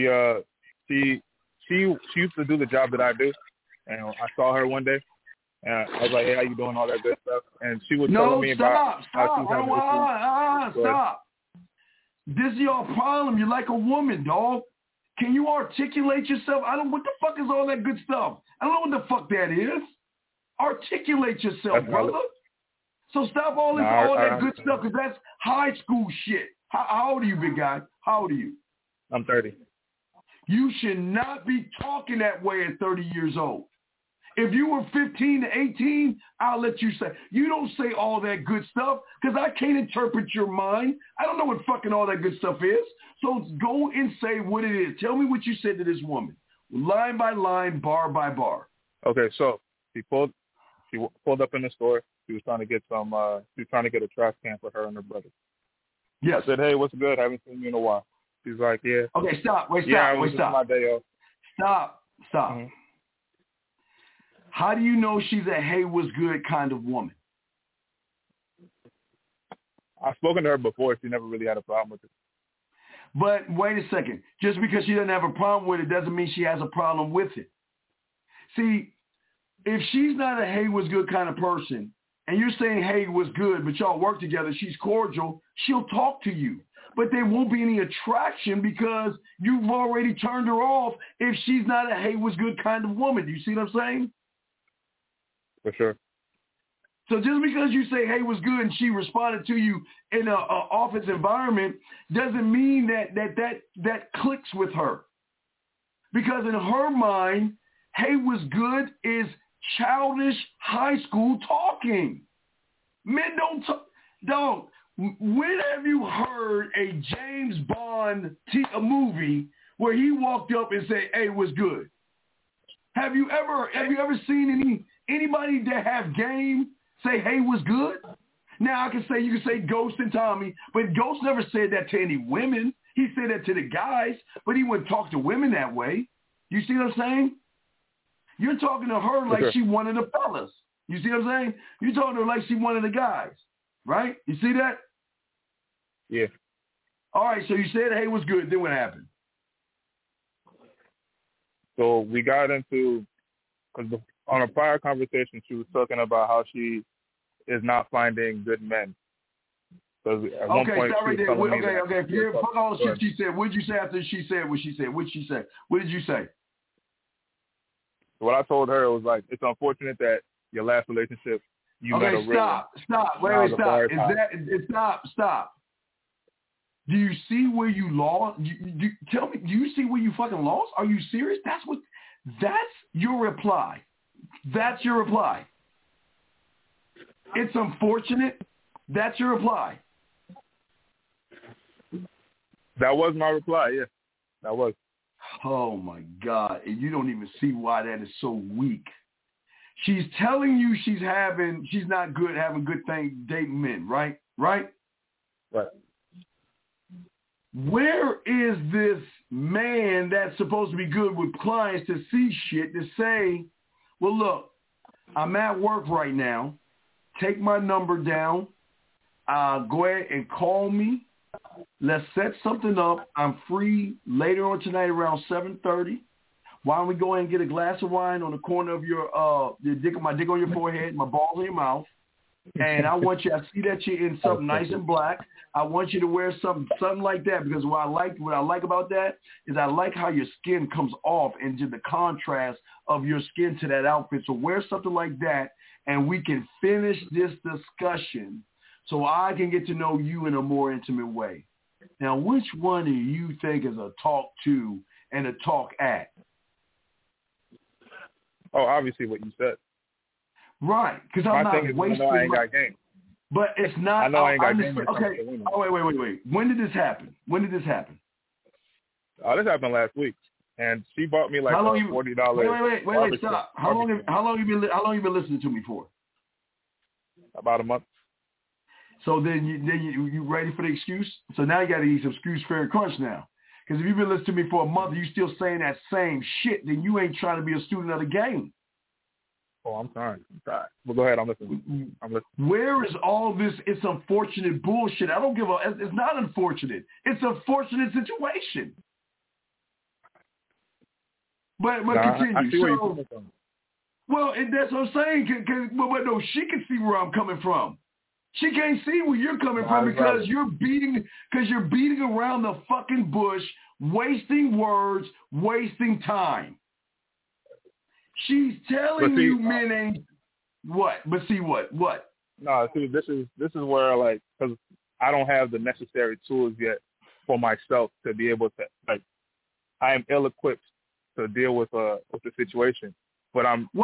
Speaker 5: used to do the job that I do, and I saw her one day. And I was like, "Hey, how you doing?" All that good stuff. And she was telling me about how she was having issues.
Speaker 1: Stop. This is your problem. You're like a woman, dog. Can you articulate yourself? What the fuck is all that good stuff? I don't know what the fuck that is. Articulate yourself, brother. So stop all that good stuff, because that's high school shit. How old are you, big guy? How old are you?
Speaker 5: I'm 30.
Speaker 1: You should not be talking that way at 30 years old. If you were 15 to 18, I'll let you say. You don't say all that good stuff because I can't interpret your mind. I don't know what fucking all that good stuff is. So go and say what it is. Tell me what you said to this woman, line by line, bar by bar.
Speaker 5: Okay, so she pulled up in the store. She was trying to get a trash can for her and her brother.
Speaker 1: Yes.
Speaker 5: I said, "Hey, what's good? Haven't seen you in a while." She's like, "Yeah."
Speaker 1: Okay, stop. Stop.
Speaker 5: My day off.
Speaker 1: Stop.
Speaker 5: Mm-hmm.
Speaker 1: How do you know she's a hey, what's good kind of woman?
Speaker 5: I've spoken to her before. She never really had a problem with it.
Speaker 1: But wait a second. Just because she doesn't have a problem with it doesn't mean she has a problem with it. See, if she's not a hey, what's good kind of person, and you're saying hey, what's good, but y'all work together, she's cordial, she'll talk to you. But there won't be any attraction because you've already turned her off if she's not a hey, what's good kind of woman. Do you see what I'm saying?
Speaker 5: For sure.
Speaker 1: So just because you say, "Hey, what's good," and she responded to you in an office environment doesn't mean that clicks with her. Because in her mind, "Hey, what's good" is childish high school talking. Men don't talk. Dog, when have you heard a James Bond a movie where he walked up and said, "Hey, what's good"? Have you ever seen anybody that have game say, "Hey, what's good"? Now you can say Ghost and Tommy, but Ghost never said that to any women. He said that to the guys, but he wouldn't talk to women that way. You see what I'm saying? You're talking to her like she one of the fellas. You see what I'm saying? You're talking to her like she one of the guys, right? You see that?
Speaker 5: Yeah.
Speaker 1: All right, so you said, "Hey, what's good"? Then what happened?
Speaker 5: So we got into because on a prior conversation, she was talking about how she is not finding good men. Because at one point,
Speaker 1: stop right there.
Speaker 5: Okay.
Speaker 1: Yeah, fuck all the shit she said. What did you say after she said what she said? What did she say? What did you say?
Speaker 5: What I told her was like, it's unfortunate that your last relationship, you met a real one.
Speaker 1: Stop. Wait, stop. Do you see where you lost? Tell me, do you see where you fucking lost? Are you serious? That's your reply. That's your reply. It's unfortunate. That's your reply.
Speaker 5: That was my reply, yeah. That was.
Speaker 1: Oh, my God. And you don't even see why that is so weak. She's telling you she's not good having good things dating men, right? Right?
Speaker 5: Right.
Speaker 1: Where is this man that's supposed to be good with clients to see shit to say, well, look, I'm at work right now. Take my number down. Go ahead and call me. Let's set something up. I'm free later on tonight around 7:30. Why don't we go ahead and get a glass of wine on the corner of my dick on your forehead, my balls in your mouth. And I want you, I see that you're in something nice and black. I want you to wear something like that, because what I like about that is I like how your skin comes off and just the contrast of your skin to that outfit. So wear something like that, and we can finish this discussion so I can get to know you in a more intimate way. Now, which one do you think is a talk to and a talk at?
Speaker 5: Oh, obviously what you said.
Speaker 1: Right, because I'm not wasting.
Speaker 5: I ain't got game.
Speaker 1: But it's not.
Speaker 5: I know I ain't got game.
Speaker 1: Okay. Oh, wait. When did this happen?
Speaker 5: Oh, this happened last week, and she bought me like $40.
Speaker 1: Wait, stop. How long you been listening to me for?
Speaker 5: About a month.
Speaker 1: So then you ready for the excuse? So now you got to eat some excuse fair crunch now. Because if you've been listening to me for a month and you still saying that same shit, then you ain't trying to be a student of the game.
Speaker 5: Oh, I'm sorry. Well, go ahead. I'm listening.
Speaker 1: Where is all this? It's unfortunate bullshit. I don't give a. It's not unfortunate. It's a fortunate situation. But continue.
Speaker 5: I see where you're coming from.
Speaker 1: Well, that's what I'm saying. But no, she can see where I'm coming from. She can't see where you're coming from because you're beating around the fucking bush, wasting words, wasting time. She's telling you men ain't what? But see what? What?
Speaker 5: No, see, this is where, like, because I don't have the necessary tools yet for myself to be able to, like, I am ill-equipped to deal with the situation. But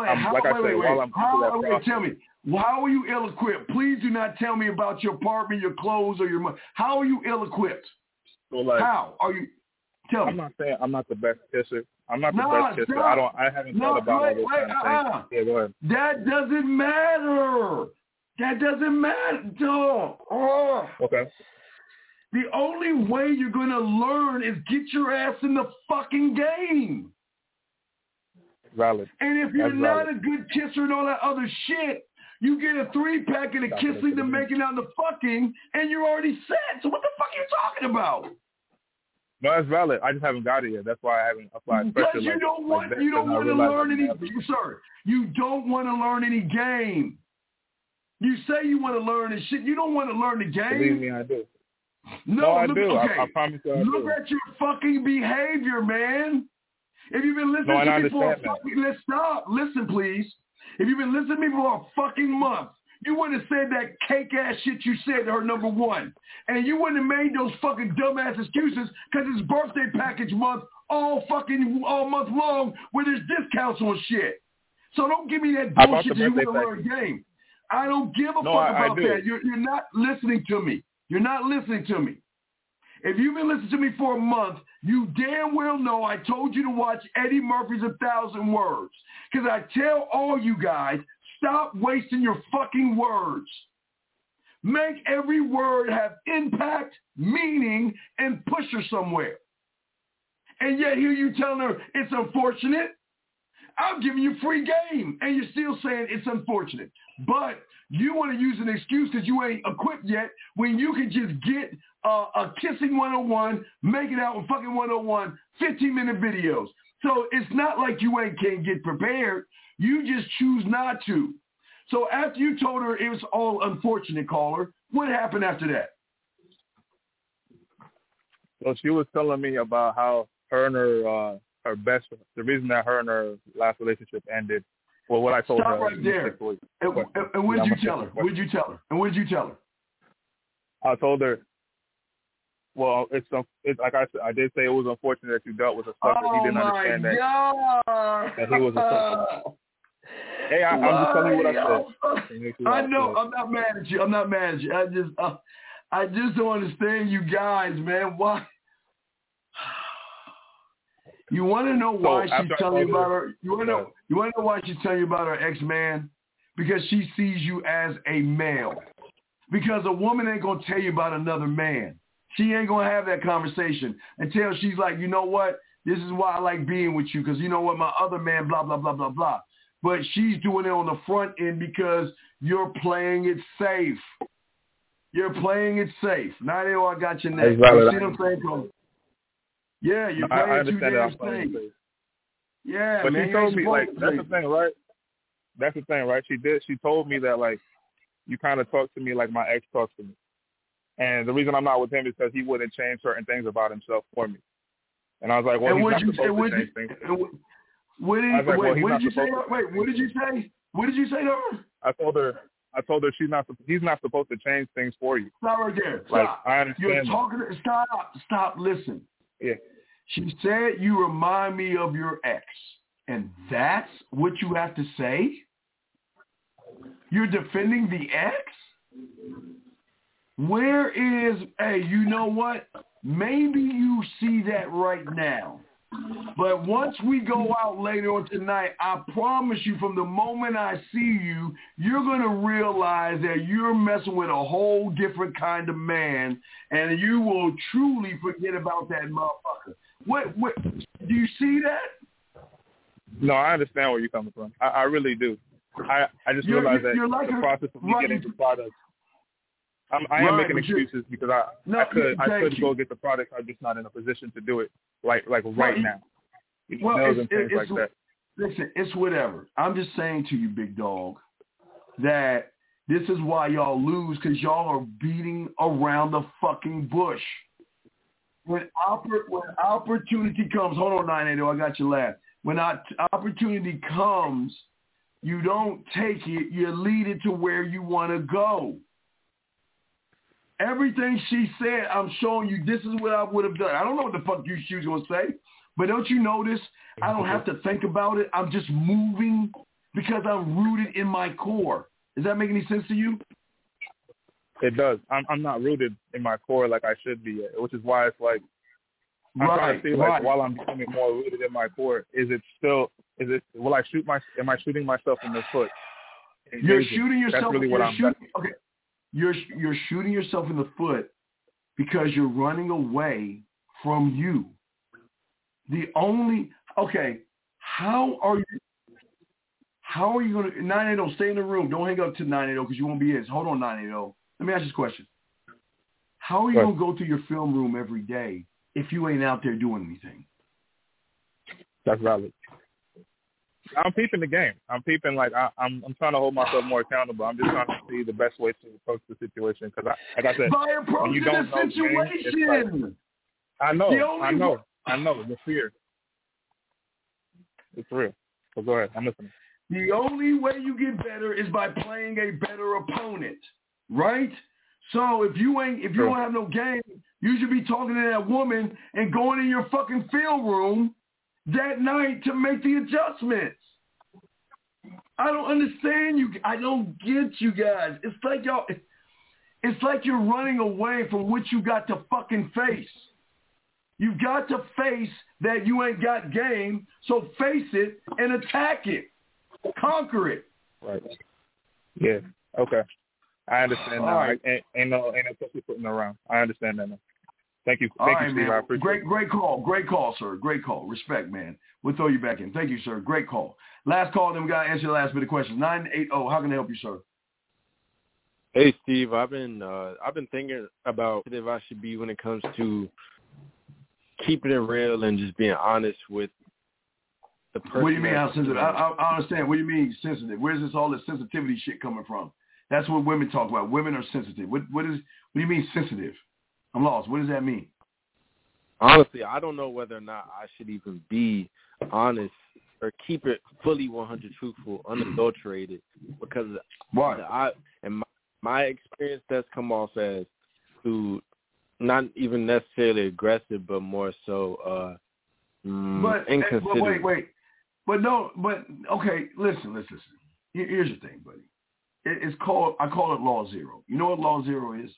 Speaker 1: tell me, how are you ill-equipped? Please do not tell me about your apartment, your clothes, or your money. How are you ill-equipped?
Speaker 5: So, like,
Speaker 1: how are you? Tell me.
Speaker 5: I'm not saying I'm not the best kisser. I'm not the best kisser. I haven't thought about all those kind of things. Yeah, go ahead.
Speaker 1: That doesn't matter.
Speaker 5: Okay.
Speaker 1: The only way you're going to learn is get your ass in the fucking game.
Speaker 5: Valid.
Speaker 1: And if you're not a good kisser and all that other shit, you get a 3-pack of the kissing, the making out, the fucking, and you're already set. So what the fuck are you talking about?
Speaker 5: No, that's valid. I just haven't got it yet. That's why I haven't applied.
Speaker 1: Because you don't want to learn any, sir. You don't want to learn any game. You say you want to learn this shit. You don't want to learn the game.
Speaker 5: Believe me, I do.
Speaker 1: No,
Speaker 5: I do.
Speaker 1: Okay.
Speaker 5: I promise you I
Speaker 1: look
Speaker 5: do.
Speaker 1: at your fucking behavior, man. If you've been listening to me for let's stop. Listen, please. If you've been listening to me for a fucking month, you wouldn't have said that cake-ass shit you said to her, number one. And you wouldn't have made those fucking dumbass excuses because it's birthday package month all month long where there's discounts on shit. So don't give me that bullshit that you want to learn a game. I don't give a fuck about that. You're not listening to me. You're not listening to me. If you've been listening to me for a month, you damn well know I told you to watch Eddie Murphy's 1,000 Words. Because I tell all you guys, stop wasting your fucking words. Make every word have impact, meaning, and push her somewhere. And yet here you telling her it's unfortunate. I'm giving you free game, and you're still saying it's unfortunate. But you want to use an excuse because you ain't equipped yet when you can just get a kissing 101, make it out with fucking 101, 15-minute videos. So it's not like you can't get prepared. You just choose not to. So after you told her it was all unfortunate, caller, what happened after that?
Speaker 5: So she was telling me about how her and her best friend, the reason that her and her last relationship ended, well, what I told
Speaker 1: Stop
Speaker 5: her.
Speaker 1: right there. And what did you tell her? What did you tell her? And what did you tell her?
Speaker 5: I told her, well, it's like I said, I did say it was unfortunate that you dealt with a sucker. He didn't understand that he was a sucker. Hey, I'm just telling you what I said.
Speaker 1: I know. I'm not mad at you. I'm not mad at you. I just don't understand you guys, man. Why? You want to know why she's telling you about her? You want to know why she's telling you about her ex-man? Because she sees you as a male. Because a woman ain't going to tell you about another man. She ain't going to have that conversation until she's like, you know what? This is why I like being with you because you know what? My other man, blah, blah, blah, blah, blah. But she's doing it on the front end because you're playing it safe. You're playing it safe. Now I got your neck. You see what I'm saying? Yeah, you're playing too damn safe. Yeah,
Speaker 5: but
Speaker 1: man.
Speaker 5: She told me, like, that's the thing, right? That's the thing, right? She told me that, like, you kind of talk to me like my ex talks to me. And the reason I'm not with him is because he wouldn't change certain things about himself for me. And I was like, well, he's not supposed to change things.
Speaker 1: What did you say? Wait, what did you say? What did you say to her?
Speaker 5: I told her he's not supposed to change things for you.
Speaker 1: Stop right there. Stop.
Speaker 5: Like, I understand.
Speaker 1: You're talking. Stop. Listen.
Speaker 5: Yeah.
Speaker 1: She said you remind me of your ex, and that's what you have to say. You're defending the ex. Where is? Hey, you know what? Maybe you see that right now. But once we go out later on tonight, I promise you from the moment I see you, you're going to realize that you're messing with a whole different kind of man, and you will truly forget about that motherfucker. What do you see that?
Speaker 5: No, I understand where you're coming from. I really do. I just realized that the process of me getting the product, I am making excuses because I could go get the product. I'm just not in a position to do it right now.
Speaker 1: Well,
Speaker 5: and things like that.
Speaker 1: Listen, it's whatever. I'm just saying to you, big dog, that this is why y'all lose because y'all are beating around the fucking bush. When opportunity comes, hold on, 980, I got you last. When opportunity comes, you don't take it. You lead it to where you want to go. Everything she said, I'm showing you this is what I would have done. I don't know what the fuck she was going to say, but don't you notice I don't have to think about it. I'm just moving because I'm rooted in my core. Does that make any sense to you?
Speaker 5: It does. I'm not rooted in my core like I should be yet, which is why it's like I'm trying to see like while I'm becoming more rooted in my core, will I am I shooting myself in the foot?
Speaker 1: You're shooting yourself.
Speaker 5: That's really what I'm
Speaker 1: shooting. Okay. You're shooting yourself in the foot because you're running away from you. How are you going to 980? Stay in the room. Don't hang up to 980 because you won't be in. Hold on, 980. Let me ask you this question. How are you going to go to your film room every day if you ain't out there doing anything?
Speaker 5: That's valid. I'm peeping the game. I'm peeping like I'm trying to hold myself more accountable. I'm just trying to see the best way to approach the situation because, like I said, when you don't know the game, it's like, I know. The fear. It's real. So go ahead. I'm listening.
Speaker 1: The only way you get better is by playing a better opponent, right? So if you don't have no game, you should be talking to that woman and going in your fucking film room that night to make the adjustments. I don't understand you. I don't get you guys. It's like you're running away from what you got to fucking face. You've got to face that you ain't got game, so face it and attack it. Conquer it.
Speaker 5: Right. Yeah. Okay. I understand now.
Speaker 1: Right.
Speaker 5: Ain't no pussy putting around. I understand that now. Thank you. Thank you, Steve.
Speaker 1: Man.
Speaker 5: I appreciate it.
Speaker 1: Great call, sir. Great call. Respect, man. We'll throw you back in. Thank you, sir. Great call. Last call, then we got to answer the last bit of questions. 980, how can I help you, sir?
Speaker 6: Hey, Steve. I've been thinking about if I should be when it comes to keeping it real and just being honest with the person.
Speaker 1: What do you mean how sensitive? I understand. What do you mean sensitive? Where's all this sensitivity shit coming from? That's what women talk about. Women are sensitive. What do you mean sensitive? I'm lost. What does that mean?
Speaker 6: Honestly, I don't know whether or not I should even be honest or keep it fully 100 truthful, unadulterated, because my experience does come off as to not even necessarily aggressive, but more so inconsiderate.
Speaker 1: But okay, listen. Here's the thing, buddy. I call it Law Zero. You know what Law Zero is?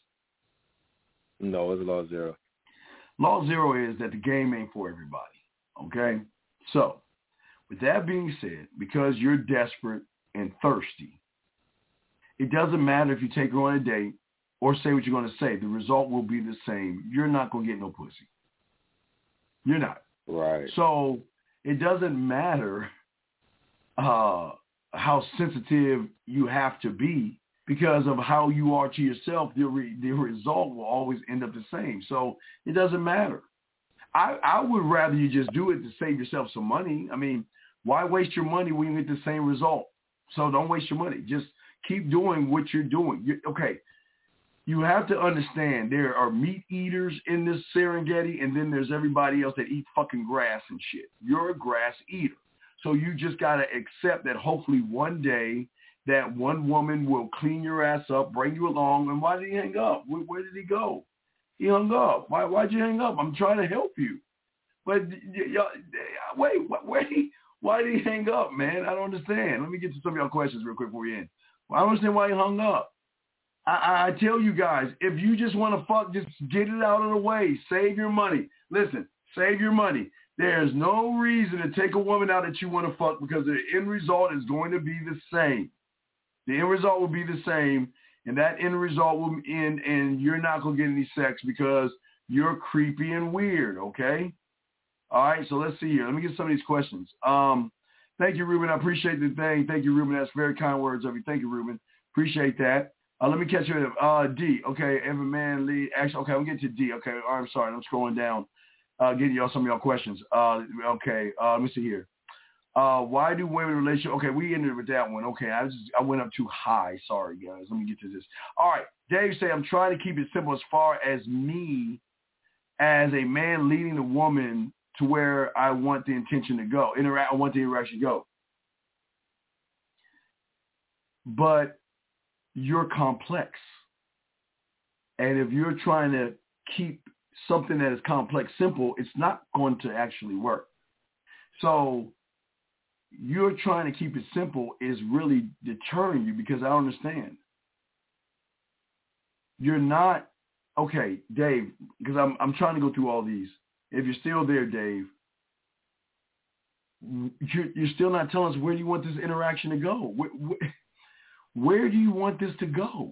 Speaker 6: No, it's Law Zero.
Speaker 1: Law Zero is that the game ain't for everybody, okay? So, with that being said, because you're desperate and thirsty, it doesn't matter if you take her on a date or say what you're going to say. The result will be the same. You're not going to get no pussy. You're not.
Speaker 6: Right.
Speaker 1: So, it doesn't matter how sensitive you have to be. Because of how you are to yourself, the result will always end up the same. So it doesn't matter. I would rather you just do it to save yourself some money. I mean, why waste your money when you get the same result? So don't waste your money. Just keep doing what you're doing. Okay, you have to understand there are meat eaters in this Serengeti, and then there's everybody else that eat fucking grass and shit. You're a grass eater. So you just got to accept that hopefully one day that one woman will clean your ass up, bring you along. And why did he hang up? Where did he go? He hung up. Why'd you hang up? I'm trying to help you. But wait, why did he hang up, man? I don't understand. Let me get to some of y'all questions real quick before we end. Well, I don't understand why he hung up. I tell you guys, if you just want to fuck, just get it out of the way. Save your money. Listen, save your money. There's no reason to take a woman out that you want to fuck because the end result is going to be the same. The end result will be the same, and that end result will end, and you're not going to get any sex because you're creepy and weird, okay? All right, so let's see here. Let me get some of these questions. Thank you, Ruben. I appreciate the thing. Thank you, Ruben. That's very kind words of you. Thank you, Ruben. Appreciate that. Let me catch you at D. Okay, Evan Man Lee. Actually, okay, I'm getting to D. Okay, I'm sorry. I'm scrolling down. Getting y'all some of y'all questions. Okay, let me see here. Why do women relationship? Okay, we ended with that one. Okay, I went up too high. Sorry, guys. Let me get to this. All right, Dave say I'm trying to keep it simple as far as me as a man leading the woman to where I want the intention to go. I want the interaction to go. But you're complex. And if you're trying to keep something that is complex simple, it's not going to actually work. So you're trying to keep it simple is really deterring you because I don't understand. You're not, okay, Dave, because I'm trying to go through all these. If you're still there, Dave, you're still not telling us where do you want this interaction to go? Where do you want this to go?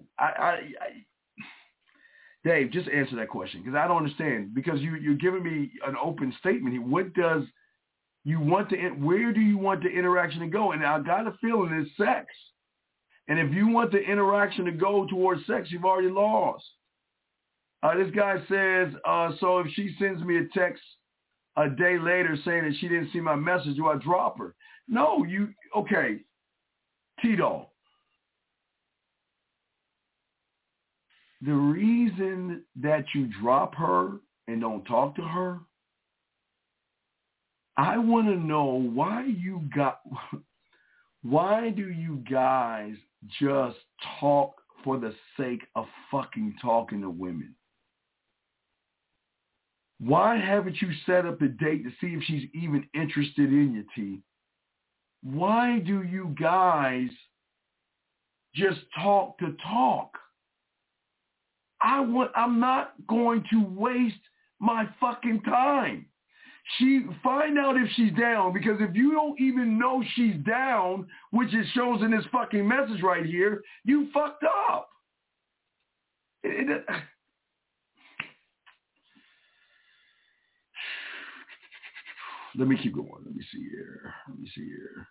Speaker 1: Dave, just answer that question because I don't understand. Because you're giving me an open statement here. What does you want to? Where do you want the interaction to go? And I got a feeling it's sex. And if you want the interaction to go towards sex, you've already lost. This guy says, so if she sends me a text a day later saying that she didn't see my message, do I drop her? No, okay, T-Dog. The reason that you drop her and don't talk to her, I want to know why do you guys just talk for the sake of fucking talking to women? Why haven't you set up a date to see if she's even interested in you, T? Why do you guys just talk to talk? I'm not going to waste my fucking time. Find out if she's down, because if you don't even know she's down, which it shows in this fucking message right here, you fucked up. Let me keep going. Let me see here.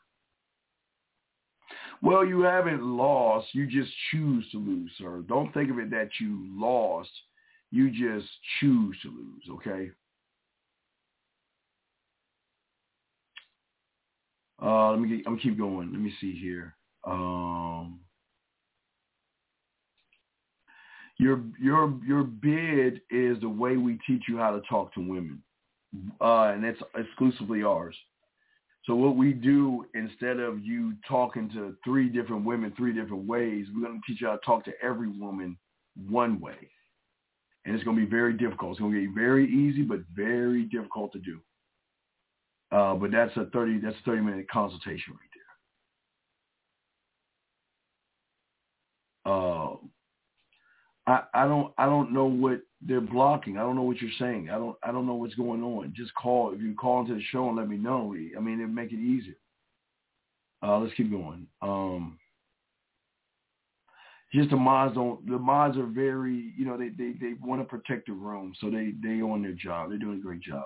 Speaker 1: Well, you haven't lost. You just choose to lose, sir. Don't think of it that you lost. You just choose to lose, okay? I'm gonna keep going. Let me see here. Your bid is the way we teach you how to talk to women, and it's exclusively ours. So what we do, instead of you talking to 3 different women 3 different ways, we're going to teach you how to talk to every woman one way. And it's going to be very difficult. It's going to be very easy, but very difficult to do. But that's a 30-minute consultation right there. I don't know what they're blocking. I don't know what you're saying. I don't know what's going on. Just call. If you call into the show and let me know. I mean, it'd make it easier. Let's keep going. Just the mods are very, they want to protect the room, so they on their job. They're doing a great job.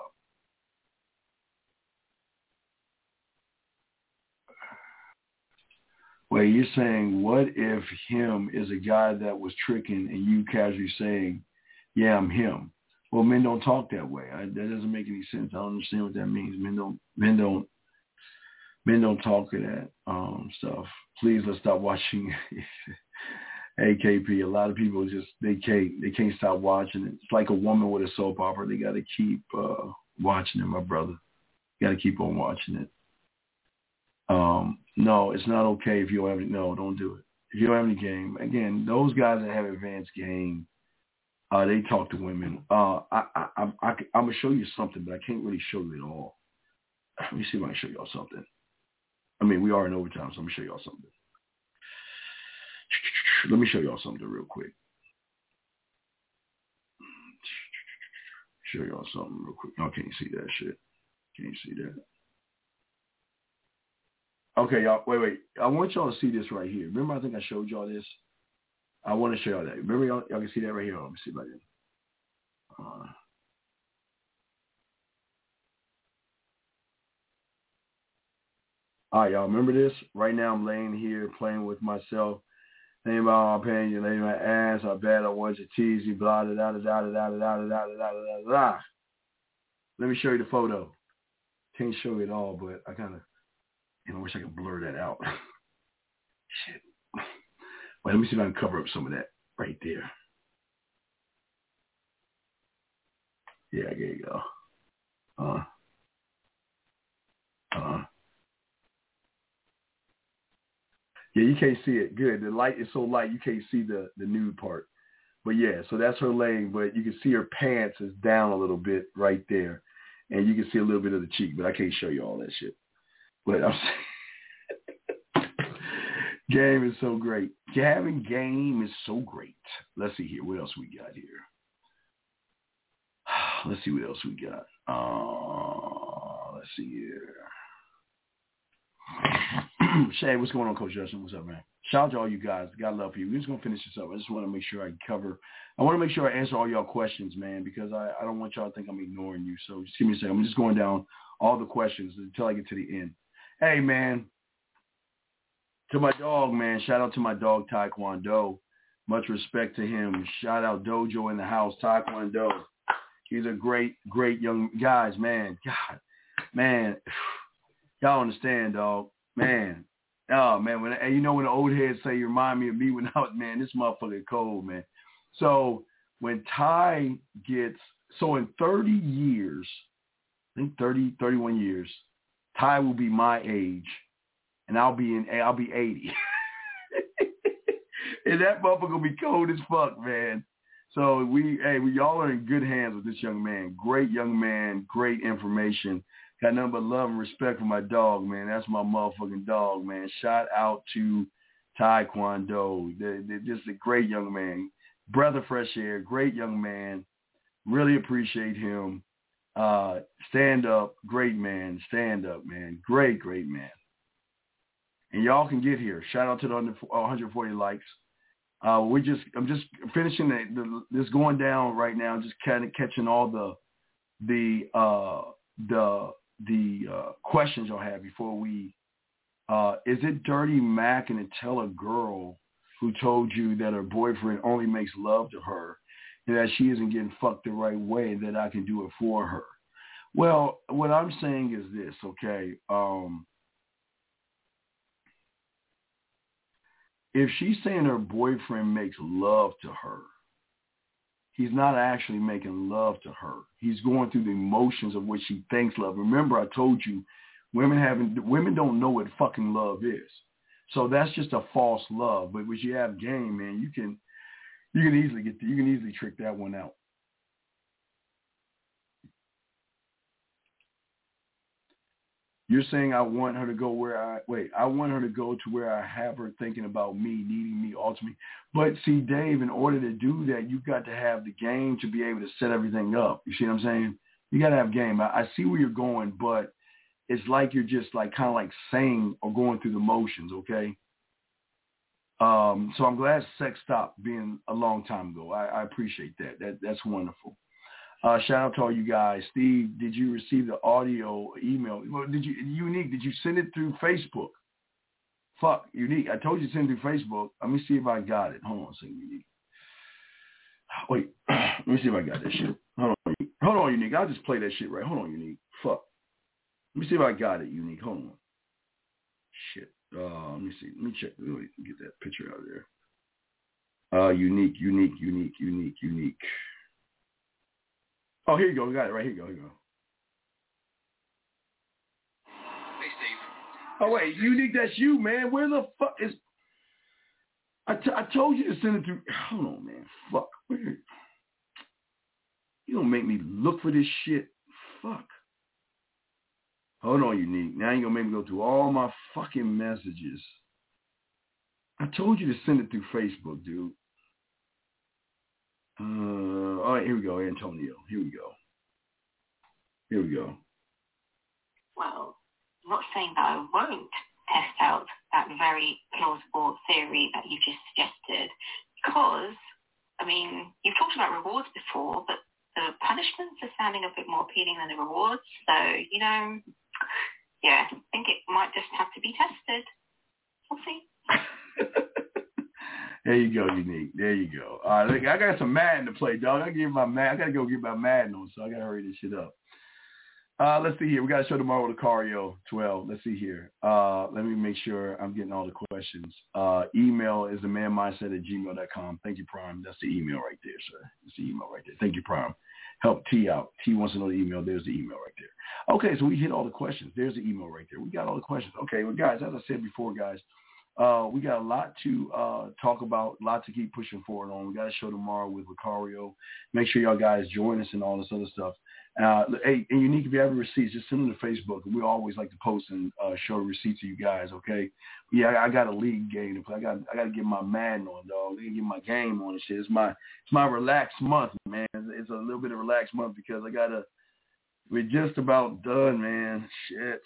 Speaker 1: Wait, you're saying, what if him is a guy that was tricking and you casually saying, yeah, I'm him? Well, men don't talk that way. That doesn't make any sense. I don't understand what that means. Men don't talk of that stuff. Please, let's stop watching AKP. A lot of people they can't stop watching it. It's like a woman with a soap opera. They got to keep watching it, my brother. You got to keep on watching it. No, it's not okay if you don't have any. No, don't do it. If you don't have any game, again, those guys that have advanced game, they talk to women. I'm gonna show you something, but I can't really show you it all. Let me see if I can show y'all something. I mean, we are in overtime, so I'm gonna show y'all something. Let me show y'all something real quick. Show y'all something real quick. Oh, can't see that shit. Can't see that. Okay, y'all, wait. I want y'all to see this right here. Remember, I think I showed y'all this. I want to show y'all that. Remember, y'all can see that right here. Let me see if I can. All right, y'all, remember this? Right now, I'm laying here playing with myself. Thinking about my pain, you lay my ass. I bet I want to tease you. Blah, da, da, da, da, da, da, da, da, da, da, da. Let me show you the photo. Can't show it all, but I kind of. I wish I could blur that out. Shit. Wait, let me see if I can cover up some of that right there. Yeah, there you go. Yeah, you can't see it. Good. The light is so light you can't see the nude part. But yeah, so that's her laying, but you can see her pants is down a little bit right there. And you can see a little bit of the cheek, but I can't show you all that shit. But I'm saying, game is so great. Having game is so great. Let's see here. What else we got here? Let's see what else we got. Let's see here. Shay, what's going on, Coach Justin? What's up, man? Shout out to all you guys. God love you. We're just going to finish this up. I just want to make sure I want to make sure I answer all y'all questions, man, because I don't want y'all to think I'm ignoring you. So just give me a second. I'm just going down all the questions until I get to the end. Hey, man, to my dog, man, shout out to my dog, Taekwondo. Much respect to him. Shout out Dojo in the house, Taekwondo. He's a great, great young guys, man. God, man, y'all understand, dog. Man, oh, man, when the old heads say you remind me of me when I was, man, this motherfucker cold, man. So when Ty in 30 years, I think 31 years, Ty will be my age, and I'll be 80. And that motherfucker will be cold as fuck, man. So we y'all are in good hands with this young man. Great young man, great information. Got nothing but love and respect for my dog, man. That's my motherfucking dog, man. Shout out to Taekwondo. This is a great young man. Breath of fresh air, great young man. Really appreciate him. Stand up, great man. Stand up, man. Great, great man. And y'all can get here. Shout out to the 140 likes. I'm just finishing this going down right now. Just kind of catching all the questions y'all have before we. Is it dirty, Mac, and to tell a girl who told you that her boyfriend only makes love to her and that she isn't getting fucked the right way that I can do it for her? Well, what I'm saying is this, okay? if she's saying her boyfriend makes love to her, he's not actually making love to her. He's going through the emotions of what she thinks love. Remember, I told you, women don't know what fucking love is. So that's just a false love. But when you have game, man, you can easily trick that one out. You're saying I want her to go I want her to go to where I have her thinking about me, needing me ultimately. But see, Dave, in order to do that, you've got to have the game to be able to set everything up. You see what I'm saying? You got to have game. I see where you're going, but it's like you're just like kind of like saying or going through the motions, okay? So I'm glad sex stopped being a long time ago. I appreciate that. That's wonderful. Shout out to all you guys. Steve, did you receive the audio email? Well, Unique, did you send it through Facebook? Fuck, Unique. I told you to send it through Facebook. Let me see if I got it. Hold on a second, Unique. Wait, let me see if I got that shit. Hold on, Unique. I'll just play that shit right. Hold on, Unique. Fuck. Let me see if I got it, Unique. Hold on. Shit. Let me see. Let me check. Let me get that picture out of there. Unique. Oh, here you go. We got it right. Here you go.
Speaker 7: Hey, Steve.
Speaker 1: Oh, wait. Unique, that's you, man. Where the fuck is... I told you to send it through... Hold on, man. Fuck. Where... You don't make me look for this shit. Fuck. Hold on, Unique. Now you're going to make me go through all my fucking messages. I told you to send it through Facebook, dude. All right, here we go, Antonio. Here we go.
Speaker 8: Well, I'm not saying that I won't test out that very plausible theory that you just suggested, because, I mean, you've talked about rewards before, but the punishments are sounding a bit more appealing than the rewards. So, yeah, I think it might just have to be tested. We'll see.
Speaker 1: There you go, Unique. There you go. All right, look, I got some Madden to play, dog. I got to go get my Madden on, so I got to hurry this shit up. Let's see here. We got a show tomorrow with Lucario 12. Let's see here. Let me make sure I'm getting all the questions. Email is themanmindset@gmail.com. Thank you, Prime. That's the email right there, sir. That's the email right there. Thank you, Prime. Help T out. T wants to know the email. There's the email right there. Okay, so we hit all the questions. There's the email right there. We got all the questions. Okay, well, guys, as I said before, guys, we got a lot to talk about, a lot to keep pushing forward on. We got a show tomorrow with Lucario. Make sure y'all guys join us and all this other stuff. Hey, and Unique, if you have receipts, just send them to Facebook. We always like to post and show receipts to you guys, okay? Yeah, I got a league game to play. I got to get my Madden on, dog. I got to get my game on and shit. It's my relaxed month, man. It's a little bit of relaxed month because we're just about done, man. Shit.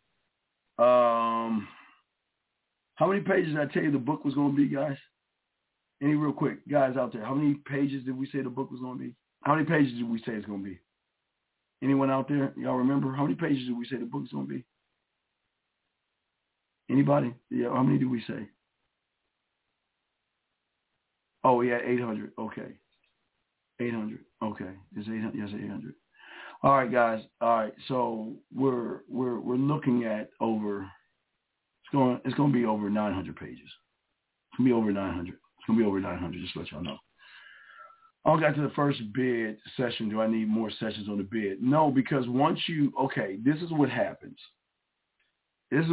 Speaker 1: How many pages did I tell you the book was going to be, guys? Any real quick, guys out there, how many pages did we say the book was going to be? How many pages did we say it's going to be? Anyone out there? Y'all remember? How many pages did we say the book's going to be? Anybody? Yeah, how many did we say? Oh, yeah, 800. Okay. 800. Okay. It's 800. Yes, 800. All right, guys. All right. So we're looking at over... It's going to be over 900 pages. It's going to be over 900. It's going to be over 900, just to let y'all know. I got to the first bid session. Do I need more sessions on the bid? No, because this is what happens. Once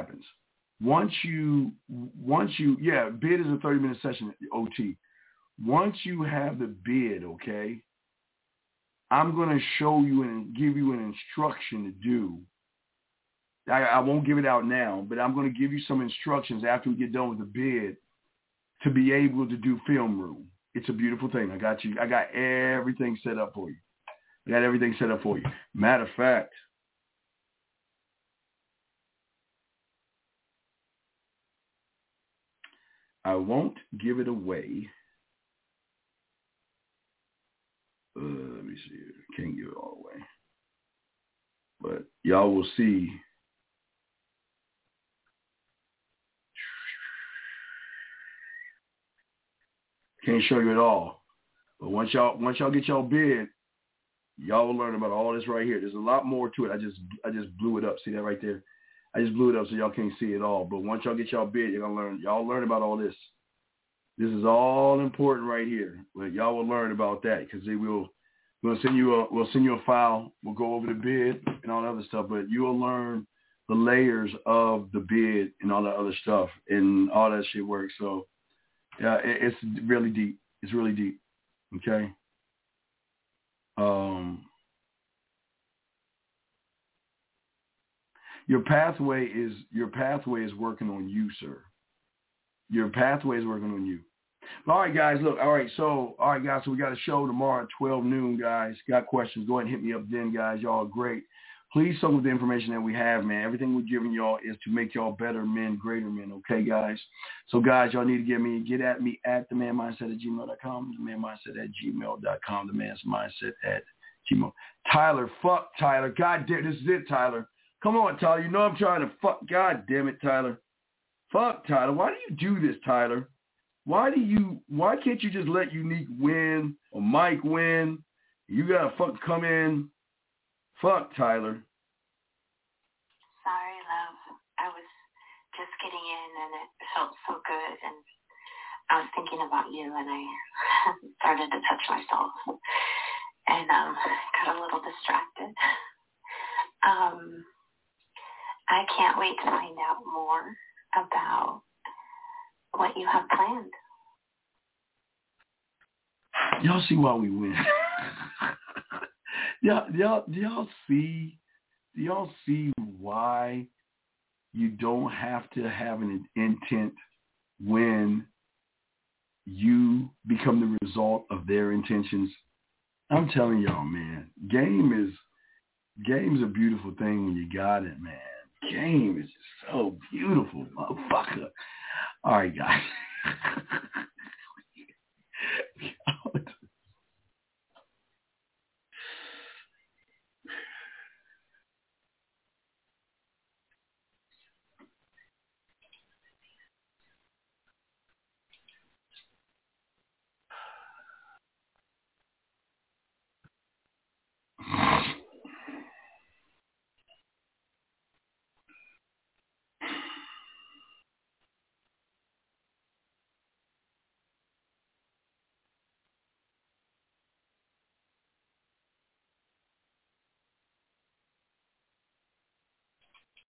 Speaker 1: you, bid is a 30-minute session at the OT. Once you have the bid, okay, I'm going to show you and give you an instruction to do. I won't give it out now, but I'm going to give you some instructions after we get done with the bid to be able to do film room. It's a beautiful thing. I got you. I got everything set up for you. Matter of fact, I won't give it away. Let me see. Can't give it all away. But y'all will see. Can't show you it all. But once y'all get y'all bid, y'all will learn about all this right here. There's a lot more to it. I just blew it up. See that right there? I just blew it up so y'all can't see it all. But once y'all get y'all bid, y'all learn about all this. This is all important right here. Well, y'all will learn about that because we'll send you a file. We'll go over the bid and all that other stuff, but you'll learn the layers of the bid and all that other stuff and all that shit works. So yeah, it's really deep. It's really deep. Okay. Your pathway is working on you, sir. Your pathway is working on you. All right, guys, look. All right, so we got a show tomorrow at 12 noon, guys. Got questions, go ahead and hit me up then, guys. Y'all are great. Please soak with the information that we have, man. Everything we're giving y'all is to make y'all better men, greater men, okay, guys? So, guys, y'all need to get at me at themanmindset@gmail.com, themanmindset@gmail.com, themanmindset@gmail. Tyler, fuck Tyler. God damn, this is it, Tyler. Come on, Tyler. You know I'm trying to fuck. God damn it, Tyler. Fuck, Tyler. Why do you do this, Tyler? Why can't you just let Unique win or Mike win? You gotta fucking come in. Fuck, Tyler.
Speaker 8: Sorry, love. I was just getting in and it felt so good and I was thinking about you and I started to touch myself and got a little distracted. I can't wait to find out more about what you have planned.
Speaker 1: Y'all see why we win. Do y'all see why you don't have to have an intent when you become the result of their intentions? I'm telling y'all, man, game's a beautiful thing when you got it, man. Game is just so beautiful, motherfucker. All right, guys.